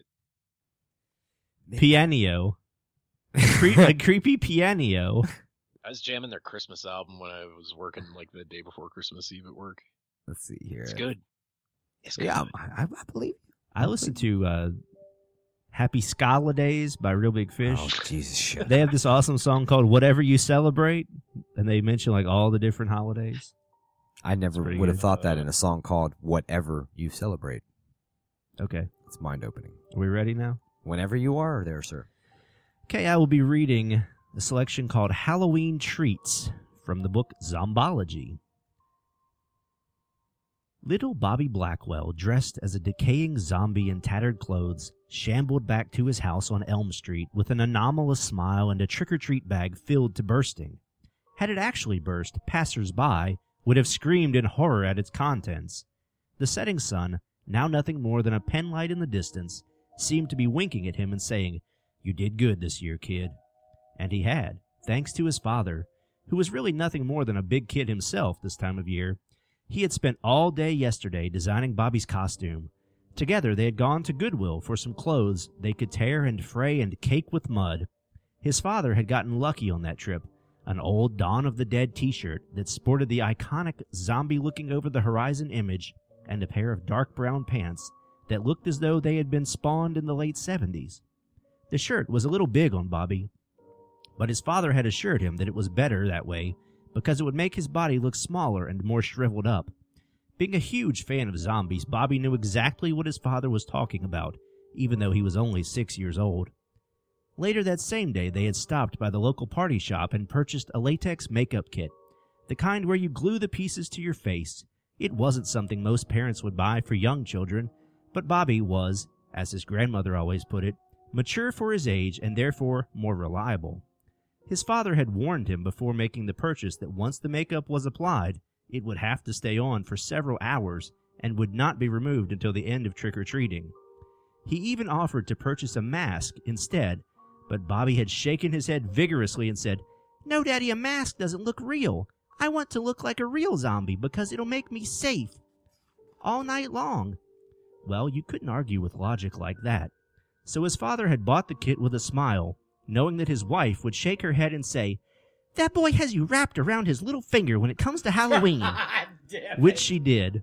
S2: piano, a, cre- a creepy piano.
S6: I was jamming their Christmas album when I was working like the day before Christmas Eve at work.
S1: Let's see here.
S6: It's good. It's good.
S1: Yeah, I, I believe.
S2: I listened to uh, "Happy Scala Days" by Real Big Fish.
S1: Oh Jesus! Shit.
S2: They have this awesome song called "Whatever You Celebrate," and they mention like all the different holidays.
S1: I never
S2: pretty
S1: would have
S2: good.
S1: thought that in a song called "Whatever You Celebrate."
S2: Okay,
S1: It's mind opening.
S2: are we ready now?
S1: Whenever you are there, sir.
S2: Okay, I will be reading a selection called Halloween Treats from the book Zombology. Little Bobby Blackwell, dressed as a decaying zombie in tattered clothes, shambled back to his house on Elm Street with an anomalous smile and a trick-or-treat bag filled to bursting. Had it actually burst, passers-by would have screamed in horror at its contents. The setting sun, now nothing more than a penlight in the distance, seemed to be winking at him and saying, "You did good this year, kid." And he had, thanks to his father, who was really nothing more than a big kid himself this time of year. He had spent all day yesterday designing Bobby's costume. Together they had gone to Goodwill for some clothes they could tear and fray and cake with mud. His father had gotten lucky on that trip, an old Dawn of the Dead t-shirt that sported the iconic zombie-looking-over-the-horizon image and a pair of dark brown pants that looked as though they had been spawned in the late seventies. The shirt was a little big on Bobby, but his father had assured him that it was better that way because it would make his body look smaller and more shriveled up. Being a huge fan of zombies, Bobby knew exactly what his father was talking about, even though he was only six years old. Later that same day, they had stopped by the local party shop and purchased a latex makeup kit, the kind where you glue the pieces to your face. It wasn't something most parents would buy for young children, but Bobby was, as his grandmother always put it, mature for his age and therefore more reliable. His father had warned him before making the purchase that once the makeup was applied, it would have to stay on for several hours and would not be removed until the end of trick-or-treating. He even offered to purchase a mask instead, but Bobby had shaken his head vigorously and said, "No, Daddy, a mask doesn't look real. I want to look like a real zombie because it'll make me safe all night long." Well, you couldn't argue with logic like that. So his father had bought the kit with a smile, knowing that his wife would shake her head and say, "That boy has you wrapped around his little finger when it comes to Halloween," which she did.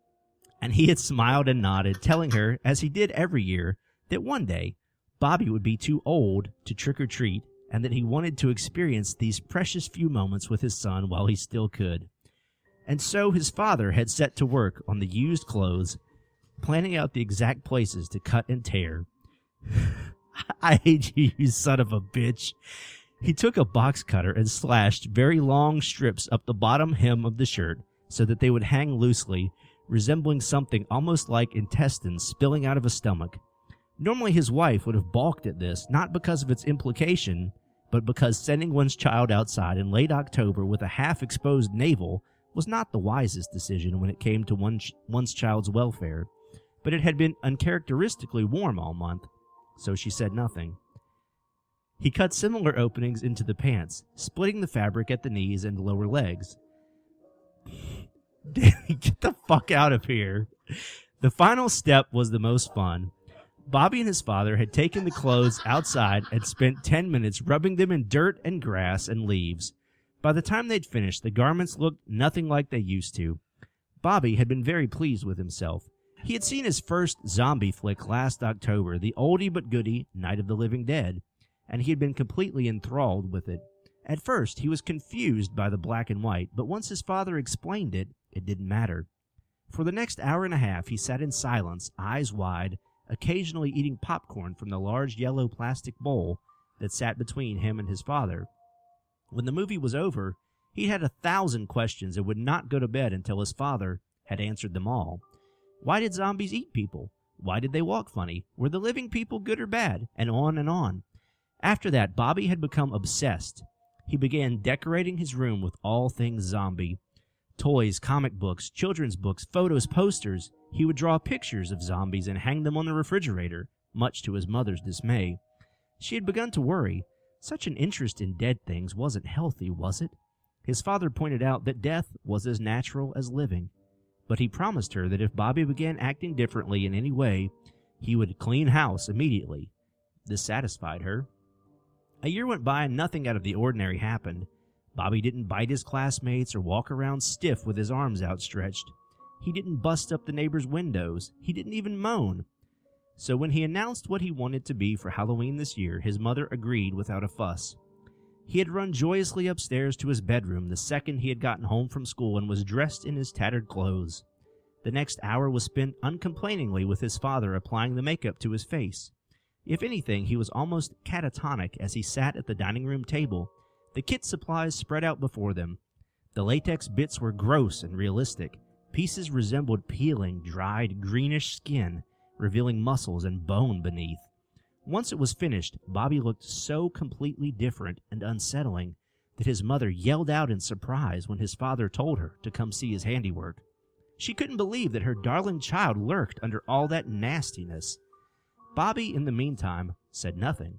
S2: And he had smiled and nodded, telling her, as he did every year, that one day Bobby would be too old to trick-or-treat and that he wanted to experience these precious few moments with his son while he still could. And so his father had set to work on the used clothes, planning out the exact places to cut and tear. I hate you, you son of a bitch. He took a box cutter and slashed very long strips up the bottom hem of the shirt, so that they would hang loosely, resembling something almost like intestines spilling out of a stomach. Normally his wife would have balked at this, not because of its implication, but because sending one's child outside in late October with a half-exposed navel was not the wisest decision when it came to one ch- one's child's welfare. But it had been uncharacteristically warm all month, so she said nothing. He cut similar openings into the pants, splitting the fabric at the knees and lower legs. Get the fuck out of here. The final step was the most fun. Bobby and his father had taken the clothes outside and spent ten minutes rubbing them in dirt and grass and leaves. By the time they'd finished, the garments looked nothing like they used to. Bobby had been very pleased with himself. He had seen his first zombie flick last October, the oldie but goodie Night of the Living Dead, and he had been completely enthralled with it. At first, he was confused by the black and white, but once his father explained it, it didn't matter. For the next hour and a half, he sat in silence, eyes wide, occasionally eating popcorn from the large yellow plastic bowl that sat between him and his father. When the movie was over, he had a thousand questions and would not go to bed until his father had answered them all. Why did zombies eat people? Why did they walk funny? Were the living people good or bad? And on and on. After that, Bobby had become obsessed. He began decorating his room with all things zombie. Toys, comic books, children's books, photos, posters. He would draw pictures of zombies and hang them on the refrigerator, much to his mother's dismay. She had begun to worry. Such an interest in dead things wasn't healthy, was it? His father pointed out that death was as natural as living. But he promised her that if Bobby began acting differently in any way, he would clean house immediately. This satisfied her. A year went by and nothing out of the ordinary happened. Bobby didn't bite his classmates or walk around stiff with his arms outstretched. He didn't bust up the neighbors' windows. He didn't even moan. So when he announced what he wanted to be for Halloween this year, his mother agreed without a fuss. He had run joyously upstairs to his bedroom the second he had gotten home from school and was dressed in his tattered clothes. The next hour was spent uncomplainingly with his father applying the makeup to his face. If anything, he was almost catatonic as he sat at the dining room table, the kit supplies spread out before them. The latex bits were gross and realistic. Pieces resembled peeling, dried, greenish skin, revealing muscles and bone beneath. Once it was finished, Bobby looked so completely different and unsettling that his mother yelled out in surprise when his father told her to come see his handiwork. She couldn't believe that her darling child lurked under all that nastiness. Bobby, in the meantime, said nothing.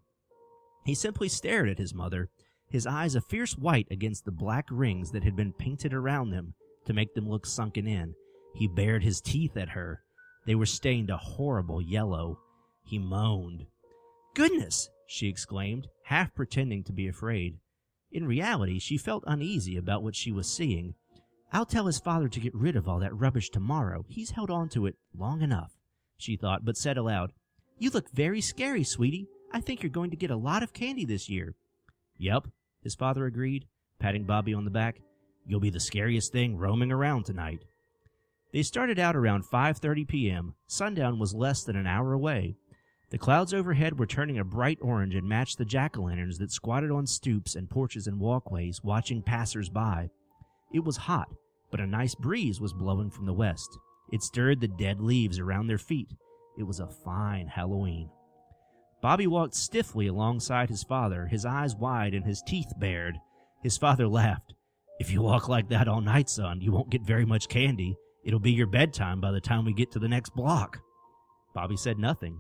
S2: He simply stared at his mother, his eyes a fierce white against the black rings that had been painted around them to make them look sunken in. He bared his teeth at her. They were stained a horrible yellow. He moaned. "Goodness!" she exclaimed, half pretending to be afraid. In reality, she felt uneasy about what she was seeing. "I'll tell his father to get rid of all that rubbish tomorrow. He's held on to it long enough," she thought, but said aloud, "You look very scary, sweetie. I think you're going to get a lot of candy this year." "Yep," his father agreed, patting Bobby on the back. "You'll be the scariest thing roaming around tonight." They started out around five thirty p.m. Sundown was less than an hour away. The clouds overhead were turning a bright orange and matched the jack-o'-lanterns that squatted on stoops and porches and walkways, watching passers-by. It was hot, but a nice breeze was blowing from the west. It stirred the dead leaves around their feet. It was a fine Halloween. Bobby walked stiffly alongside his father, his eyes wide and his teeth bared. His father laughed. "If you walk like that all night, son, you won't get very much candy. It'll be your bedtime by the time we get to the next block." Bobby said nothing.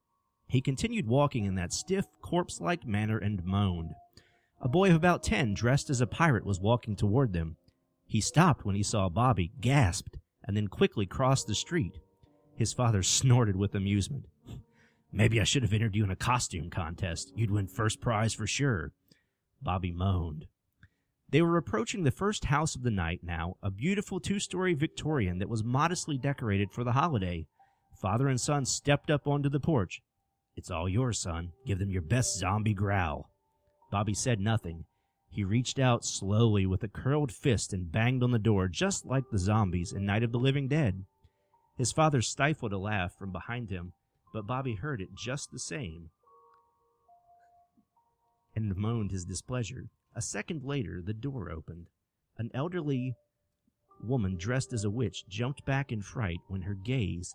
S2: He continued walking in that stiff, corpse-like manner and moaned. A boy of about ten, dressed as a pirate, was walking toward them. He stopped when he saw Bobby, gasped, and then quickly crossed the street. His father snorted with amusement. "Maybe I should have entered you in a costume contest. You'd win first prize for sure." Bobby moaned. They were approaching the first house of the night now, a beautiful two-story Victorian that was modestly decorated for the holiday. Father and son stepped up onto the porch. "It's all yours, son. Give them your best zombie growl." Bobby said nothing. He reached out slowly with a curled fist and banged on the door, just like the zombies in Night of the Living Dead. His father stifled a laugh from behind him, but Bobby heard it just the same and moaned his displeasure. A second later, the door opened. An elderly woman dressed as a witch jumped back in fright when her gaze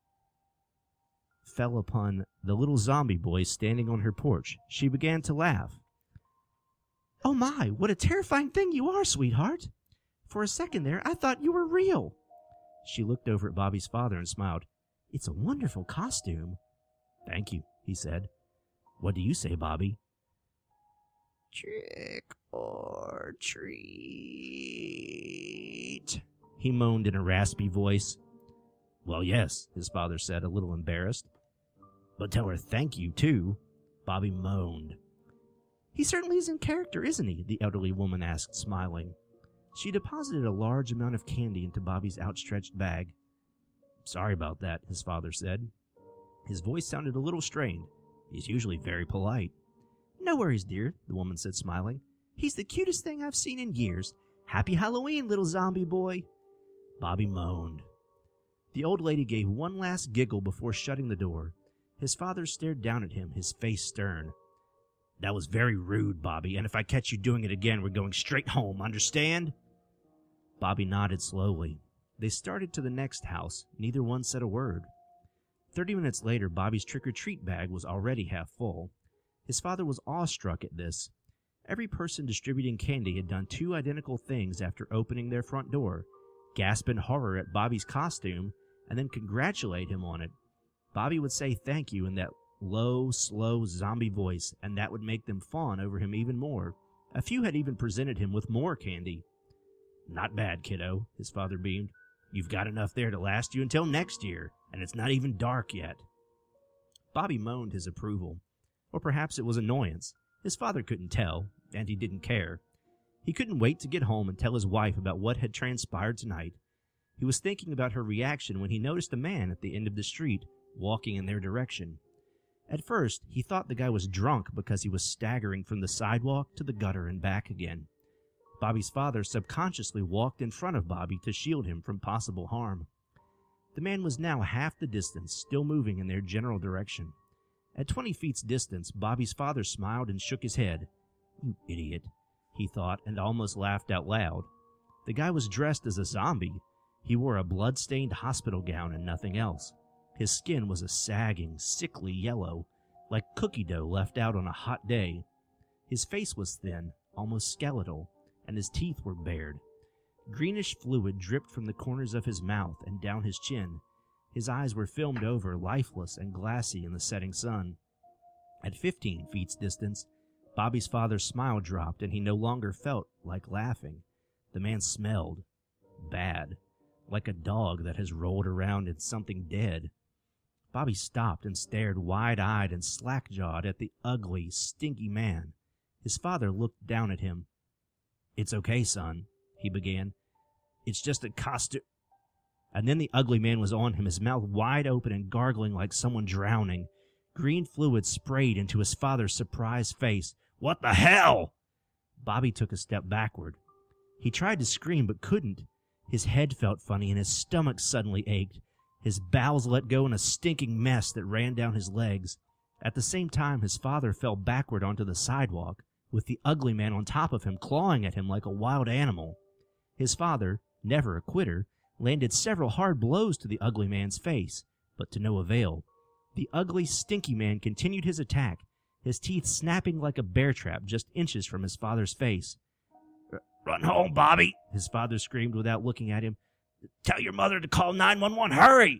S2: fell upon the little zombie boy standing on her porch. She began to laugh. "Oh my, what a terrifying thing you are, sweetheart. For a second there, I thought you were real." She looked over at Bobby's father and smiled. "It's a wonderful costume." "Thank you," he said. "What do you say, Bobby?" "Trick or treat," he moaned in a raspy voice. "Well, yes," his father said, a little embarrassed. "But tell her thank you, too," Bobby moaned. "He certainly is in character, isn't he?" the elderly woman asked, smiling. She deposited a large amount of candy into Bobby's outstretched bag. "Sorry about that," his father said. His voice sounded a little strained. He's usually very polite. "No worries, dear," the woman said, smiling. "He's the cutest thing I've seen in years. Happy Halloween, little zombie boy." Bobby moaned. The old lady gave one last giggle before shutting the door. His father stared down at him, his face stern. "That was very rude, Bobby, and if I catch you doing it again, we're going straight home, understand?" Bobby nodded slowly. They started to the next house. Neither one said a word. Thirty minutes later, Bobby's trick-or-treat bag was already half full. His father was awestruck at this. Every person distributing candy had done two identical things after opening their front door: gasp in horror at Bobby's costume, and then congratulate him on it. Bobby would say thank you in that low, slow zombie voice, and that would make them fawn over him even more. A few had even presented him with more candy. "Not bad, kiddo," his father beamed. "You've got enough there to last you until next year, and it's not even dark yet." Bobby moaned his approval. Or perhaps it was annoyance. His father couldn't tell, and he didn't care. He couldn't wait to get home and tell his wife about what had transpired tonight. He was thinking about her reaction when he noticed a man at the end of the street walking in their direction. At first, he thought the guy was drunk because he was staggering from the sidewalk to the gutter and back again. Bobby's father subconsciously walked in front of Bobby to shield him from possible harm. The man was now half the distance, still moving in their general direction. At twenty feet's distance, Bobby's father smiled and shook his head. "You idiot," he thought, and almost laughed out loud. The guy was dressed as a zombie. He wore a blood-stained hospital gown and nothing else. His skin was a sagging, sickly yellow, like cookie dough left out on a hot day. His face was thin, almost skeletal, and his teeth were bared. Greenish fluid dripped from the corners of his mouth and down his chin. His eyes were filmed over, lifeless and glassy in the setting sun. At fifteen feet's distance, Bobby's father's smile dropped, and he no longer felt like laughing. The man smelled bad, like a dog that has rolled around in something dead. Bobby stopped and stared wide-eyed and slack-jawed at the ugly, stinky man. His father looked down at him. "It's okay, son," he began. "It's just a costume." And then the ugly man was on him, his mouth wide open and gargling like someone drowning. Green fluid sprayed into his father's surprised face. "What the hell?" Bobby took a step backward. He tried to scream but couldn't. His head felt funny and his stomach suddenly ached. His bowels let go in a stinking mess that ran down his legs. At the same time, his father fell backward onto the sidewalk, with the ugly man on top of him, clawing at him like a wild animal. His father, never a quitter, landed several hard blows to the ugly man's face, but to no avail. The ugly, stinky man continued his attack, his teeth snapping like a bear trap just inches from his father's face. "Run home, Bobby," his father screamed without looking at him. "Tell your mother to call nine one one, hurry!"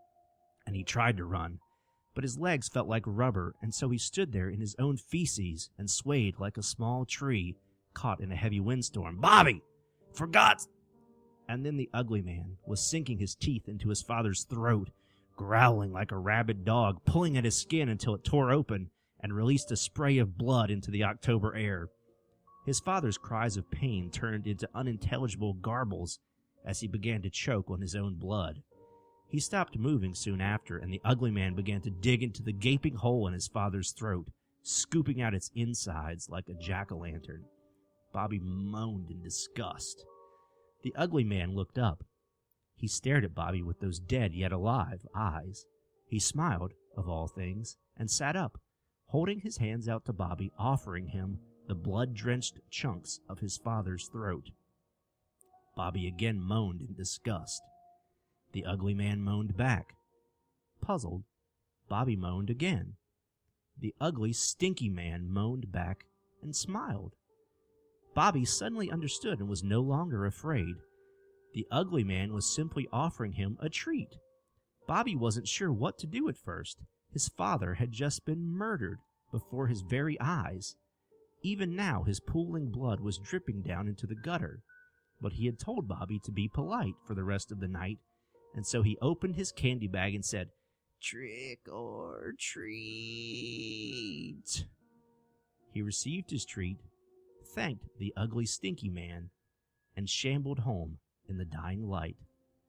S2: And he tried to run, but his legs felt like rubber, and so he stood there in his own feces and swayed like a small tree caught in a heavy windstorm. "Bobby, for God's..." And then the ugly man was sinking his teeth into his father's throat, growling like a rabid dog, pulling at his skin until it tore open and released a spray of blood into the October air. His father's cries of pain turned into unintelligible garbles as he began to choke on his own blood. He stopped moving soon after, and the ugly man began to dig into the gaping hole in his father's throat, scooping out its insides like a jack-o'-lantern. Bobby moaned in disgust. The ugly man looked up. He stared at Bobby with those dead yet alive eyes. He smiled, of all things, and sat up, holding his hands out to Bobby, offering him the blood-drenched chunks of his father's throat. Bobby again moaned in disgust. The ugly man moaned back. Puzzled, Bobby moaned again. The ugly, stinky man moaned back and smiled. Bobby suddenly understood and was no longer afraid. The ugly man was simply offering him a treat. Bobby wasn't sure what to do at first. His father had just been murdered before his very eyes. Even now, his pooling blood was dripping down into the gutter. But he had told Bobby to be polite for the rest of the night, and so he opened his candy bag and said, "Trick or treat." He received his treat, thanked the ugly, stinky man, and shambled home in the dying light.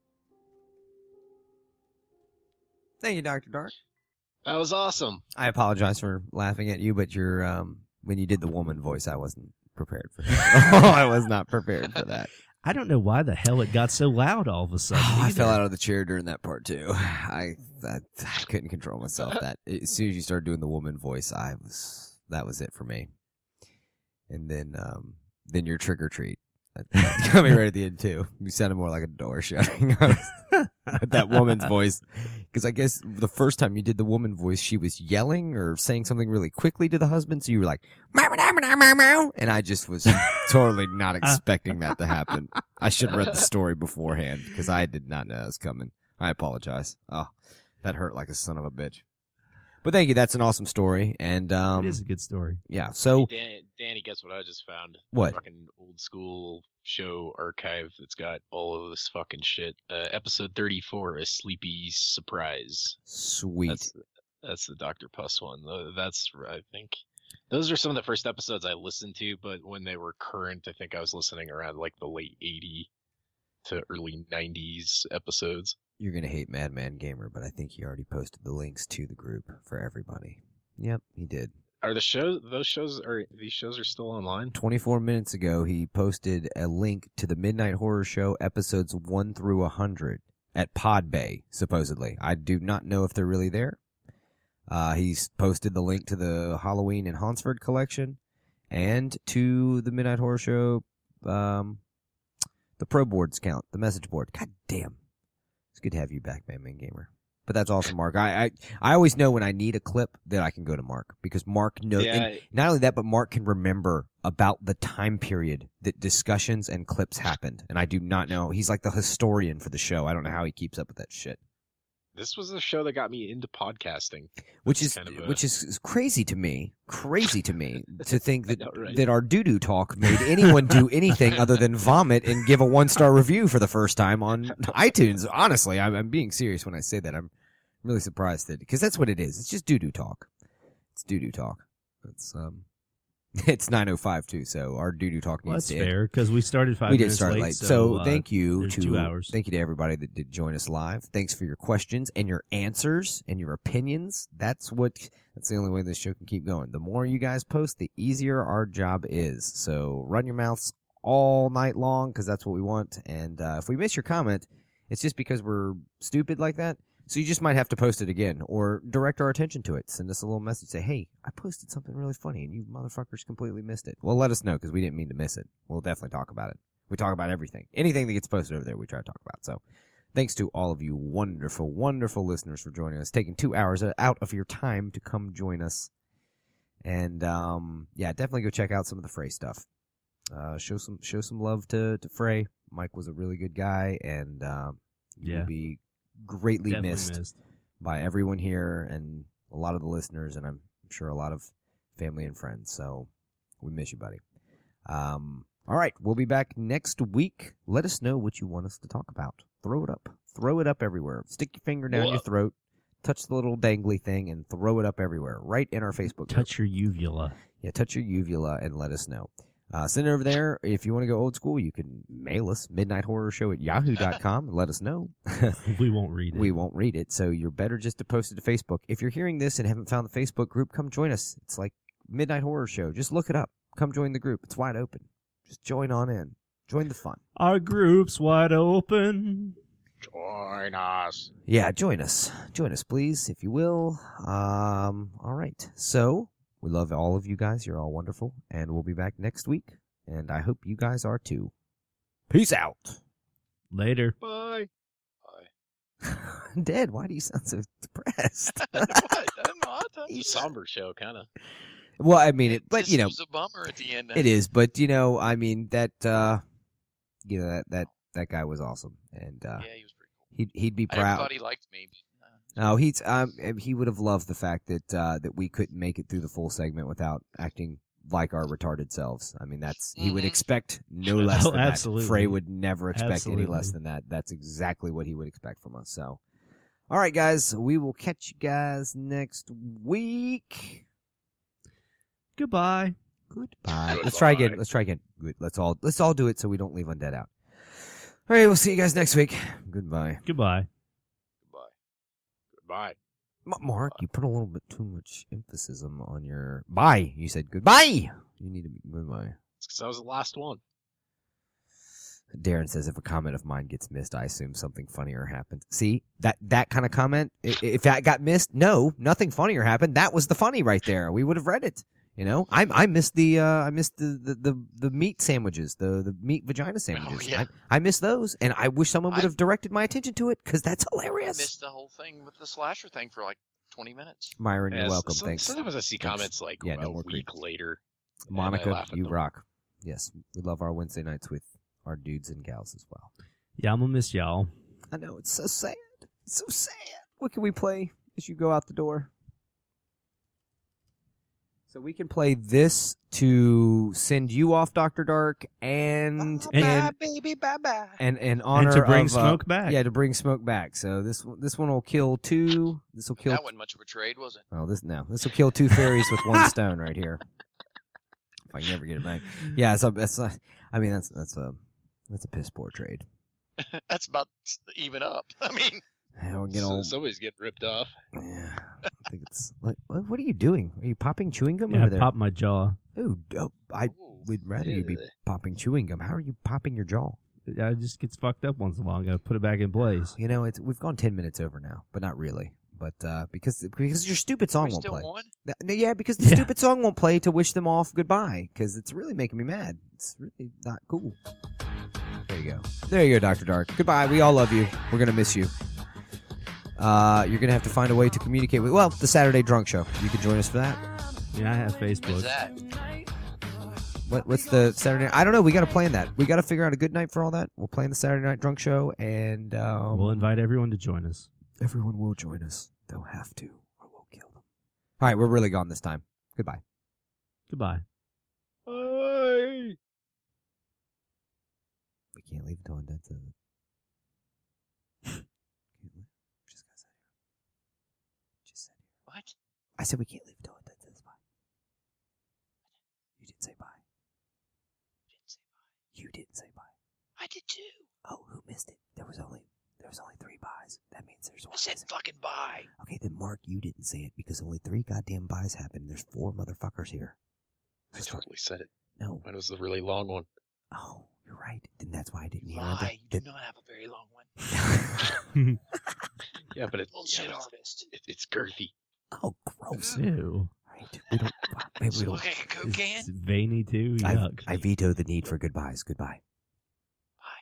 S1: Thank you, Doctor Dark.
S6: That was awesome.
S1: I apologize for laughing at you, but your um, when you did the woman voice, I wasn't prepared for that. I was not prepared for that.
S2: I don't know why the hell it got so loud all of a sudden.
S1: Oh, I fell out of the chair during that part too. I, I I couldn't control myself. That as soon as you started doing the woman voice, I was that was it for me. And then um, then your trick or treat coming right at the end too. You sounded more like a door shutting with that woman's voice. Because I guess the first time you did the woman voice, she was yelling or saying something really quickly to the husband. So you were like, "Meow, meow, meow, meow, meow," and I just was totally not expecting that to happen. I should have read the story beforehand because I did not know that was coming. I apologize. Oh, that hurt like a son of a bitch. But thank you. That's an awesome story. And um,
S2: it is a good story.
S1: Yeah. So,
S6: hey, Dan, Danny, guess what I just found?
S1: What?
S6: A fucking old school show archive that's got all of this fucking shit. Uh, episode thirty-four, A Sleepy Surprise.
S1: Sweet.
S6: That's, that's the Doctor Puss one. That's, I think, those are some of the first episodes I listened to, but when they were current, I think I was listening around like the late eighties to early nineties episodes.
S1: You're going to hate Madman Gamer, but I think he already posted the links to the group for everybody. Yep, he did.
S6: Are the shows, those shows, are these shows are still online?
S1: twenty-four minutes ago, he posted a link to the Midnight Horror Show episodes one through one hundred at Podbay, supposedly. I do not know if they're really there. Uh, he's posted the link to the Halloween in Hansford collection and to the Midnight Horror Show, um, the Pro Boards count, the message board. God damn. It's good to have you back, Madman Gamer. But that's awesome, Mark. I, I I always know when I need a clip that I can go to Mark because Mark knows.
S6: Yeah.
S1: And not only that, but Mark can remember about the time period that discussions and clips happened. And I do not know. He's like the historian for the show. I don't know how he keeps up with that shit.
S6: This was the show that got me into podcasting,
S1: which is
S6: kind of a...
S1: which is crazy to me. Crazy to me to think that
S6: know, right?
S1: that our doo doo talk made anyone do anything other than vomit and give a one star review for the first time on iTunes. Honestly, I'm, I'm being serious when I say that. I'm really surprised that because that's what it is. It's just doo doo talk. It's doo doo talk. It's um, it's nine oh five too. So our doo doo talk needs
S2: Well, that's
S1: to end.
S2: fair because we started five
S1: We did
S2: minutes
S1: start
S2: late.
S1: late.
S2: So,
S1: So,
S2: uh,
S1: thank you
S2: there's
S1: to
S2: two hours.
S1: thank you to everybody that did join us live. Thanks for your questions and your answers and your opinions. That's what that's the only way this show can keep going. The more you guys post, the easier our job is. So run your mouths all night long because that's what we want. And uh, if we miss your comment, it's just because we're stupid like that. So you just might have to post it again or direct our attention to it. Send us a little message. Say, hey, I posted something really funny and you motherfuckers completely missed it. Well, let us know because we didn't mean to miss it. We'll definitely talk about it. We talk about everything. Anything that gets posted over there, we try to talk about. So thanks to all of you wonderful, wonderful listeners for joining us, taking two hours out of your time to come join us. And, um, yeah, definitely go check out some of the Frey stuff. Uh, show some, show some love to, to Frey. Mike was a really good guy and, um, he
S2: Yeah.
S1: will be greatly
S2: Definitely
S1: missed,
S2: missed
S1: by everyone here and a lot of the listeners, and I'm sure a lot of family and friends. So we miss you, buddy. Um, all right, we'll be back next week. Let us know what you want us to talk about. Throw it up. Throw it up everywhere. Stick your finger down
S6: Whoa.
S1: your throat, touch the little dangly thing, and throw it up everywhere, right in our Facebook group.
S2: Touch your uvula.
S1: Yeah, touch your uvula and let us know. Uh, send it over there. If you want to go old school, you can mail us, midnight horror show at yahoo dot com, and let us know.
S2: We won't read it.
S1: We won't read it, so you're better just to post it to Facebook. If you're hearing this and haven't found the Facebook group, come join us. It's like Midnight Horror Show. Just look it up. Come join the group. It's wide open. Just join on in. Join the fun.
S2: Our group's wide open.
S6: Join us.
S1: Yeah, join us. Join us, please, if you will. Um, all right. So, we love all of you guys. You're all wonderful. And we'll be back next week. And I hope you guys are too. Peace out.
S2: Later.
S6: Bye.
S1: Dad, why do you sound so depressed?
S6: It's a somber show, kind of.
S1: Well, I mean, it, but
S5: This
S1: you know,
S5: was a bummer at the end.
S1: it is. But you know, I mean that, uh, you know, that that that guy was awesome, and uh,
S5: Yeah, he was pretty cool.
S1: he'd he'd be
S5: I never
S1: proud.
S5: thought he liked me.
S1: No, he's um he would have loved the fact that uh, that we couldn't make it through the full segment without acting like our retarded selves. I mean, that's he would
S5: Mhm.
S1: expect no less
S2: Oh,
S1: than
S2: absolutely.
S1: that. Frey would never expect
S2: Absolutely.
S1: any less than that. That's exactly what he would expect from us. So, all right, guys, we will catch you guys next week.
S2: Goodbye.
S1: Goodbye. Let's try again. Let's try again. Good. Let's all let's all do it so we don't leave Undead out. All right, we'll see you guys next week. Goodbye.
S2: Goodbye.
S6: Goodbye.
S1: M- Mark, you put a little bit too much emphasis on your bye. You said goodbye. You need to be goodbye.
S6: It's because I was the last one.
S1: Darren says if a comment of mine gets missed, I assume something funnier happened. See, that that kind of comment, i- if that got missed, no, nothing funnier happened. That was the funny right there. We would have read it. You know, I I missed the uh, I missed the, the, the, the meat sandwiches, the the meat vagina sandwiches.
S5: yeah.
S1: I, I missed those, and I wish someone would
S5: I-
S1: have directed my attention to it because that's
S5: I
S1: hilarious.
S5: missed the whole thing with the slasher thing for like twenty minutes.
S1: Myron, you're
S6: Yeah,
S1: welcome.
S6: some-
S1: Thanks.
S6: Sometimes I see
S1: Thanks.
S6: comments like
S1: Yeah,
S6: a
S1: no more
S6: week
S1: creep.
S6: later. and I
S1: Monica,
S6: laugh at
S1: you
S6: them.
S1: rock. Yes, we love our Wednesday nights with our dudes and gals as well.
S2: Yeah, I'm gonna miss y'all.
S1: I know, it's so sad. It's so sad. What can we play as you go out the door? So we can play this to send you off, Doctor Dark, and and
S5: baby, bye bye.
S1: and in honor
S2: to bring
S1: of, uh,
S2: Smoke back.
S1: Yeah, to bring Smoke back. So this one- this one will kill two. This will kill.
S5: That wasn't much of a trade, was it?
S1: Oh, this no. This will kill two fairies with one stone right here. If I can never get it back. Yeah, so that's. Uh, I mean, that's that's a that's a piss poor trade.
S5: That's about even up. I mean,
S1: Yeah, we'll get
S6: So-
S1: all.
S6: somebody's getting ripped off.
S1: Yeah, I think it's like. What, what are you doing? Are you popping chewing gum
S2: Yeah,
S1: over
S2: I
S1: there?
S2: popped my jaw.
S1: Ooh, oh, I would rather you be popping chewing gum. How are you popping your jaw?
S2: It just gets fucked up once in a while. I gotta put it back in place.
S1: You know, it's we've gone ten minutes over now, but not really. But uh, because because your stupid song
S5: we
S1: won't
S5: still
S1: play.
S5: on?
S1: Th- no, yeah, because the
S2: Yeah.
S1: stupid song won't play to wish them off goodbye. Because it's really making me mad. It's really not cool. There you go. There you go, Doctor Dark. Goodbye. We all love you. We're gonna miss you. Uh, you're gonna have to find a way to communicate with. Well, the Saturday Drunk Show. You can join us for that.
S2: Yeah, I have Facebook.
S5: What's that?
S1: What, what's the Saturday? I don't know. We got to plan that. We got to figure out a good night for all that. We'll plan the Saturday Night Drunk Show, and um,
S2: We'll invite everyone to join us.
S1: everyone will join us. They'll have to, or we'll kill them. All right, we're really gone this time. Goodbye.
S2: Goodbye.
S6: Bye.
S1: We can't leave until Undead says it. Can't leave. Just got said here. Just said here.
S5: What?
S1: I said we can't leave until Undead says bye. You didn't say bye.
S5: Didn't say bye.
S1: You didn't say bye.
S5: I did too.
S1: Oh, who missed it? There was only there was only three buys. That means there's one.
S5: I said
S1: missing.
S5: fucking bye.
S1: Okay, then Mark, you didn't say it because only three goddamn buys happened. There's four motherfuckers here.
S6: I totally said it.
S1: No.
S6: Mine was the really long one.
S1: Oh, you're right. Then that's why I didn't hear
S5: Lie.
S1: it.
S5: You do not have a very long one.
S6: Yeah, but it,
S5: Bullshit
S6: yeah, it's,
S5: harvest.
S6: it, it's girthy.
S1: Oh, gross.
S2: Ew.
S1: Right. We don't. Maybe we
S5: Look
S1: don't.
S5: like a coke can.
S2: It's veiny too.
S1: I,
S2: Yuck.
S1: I veto the need for goodbyes. Goodbye.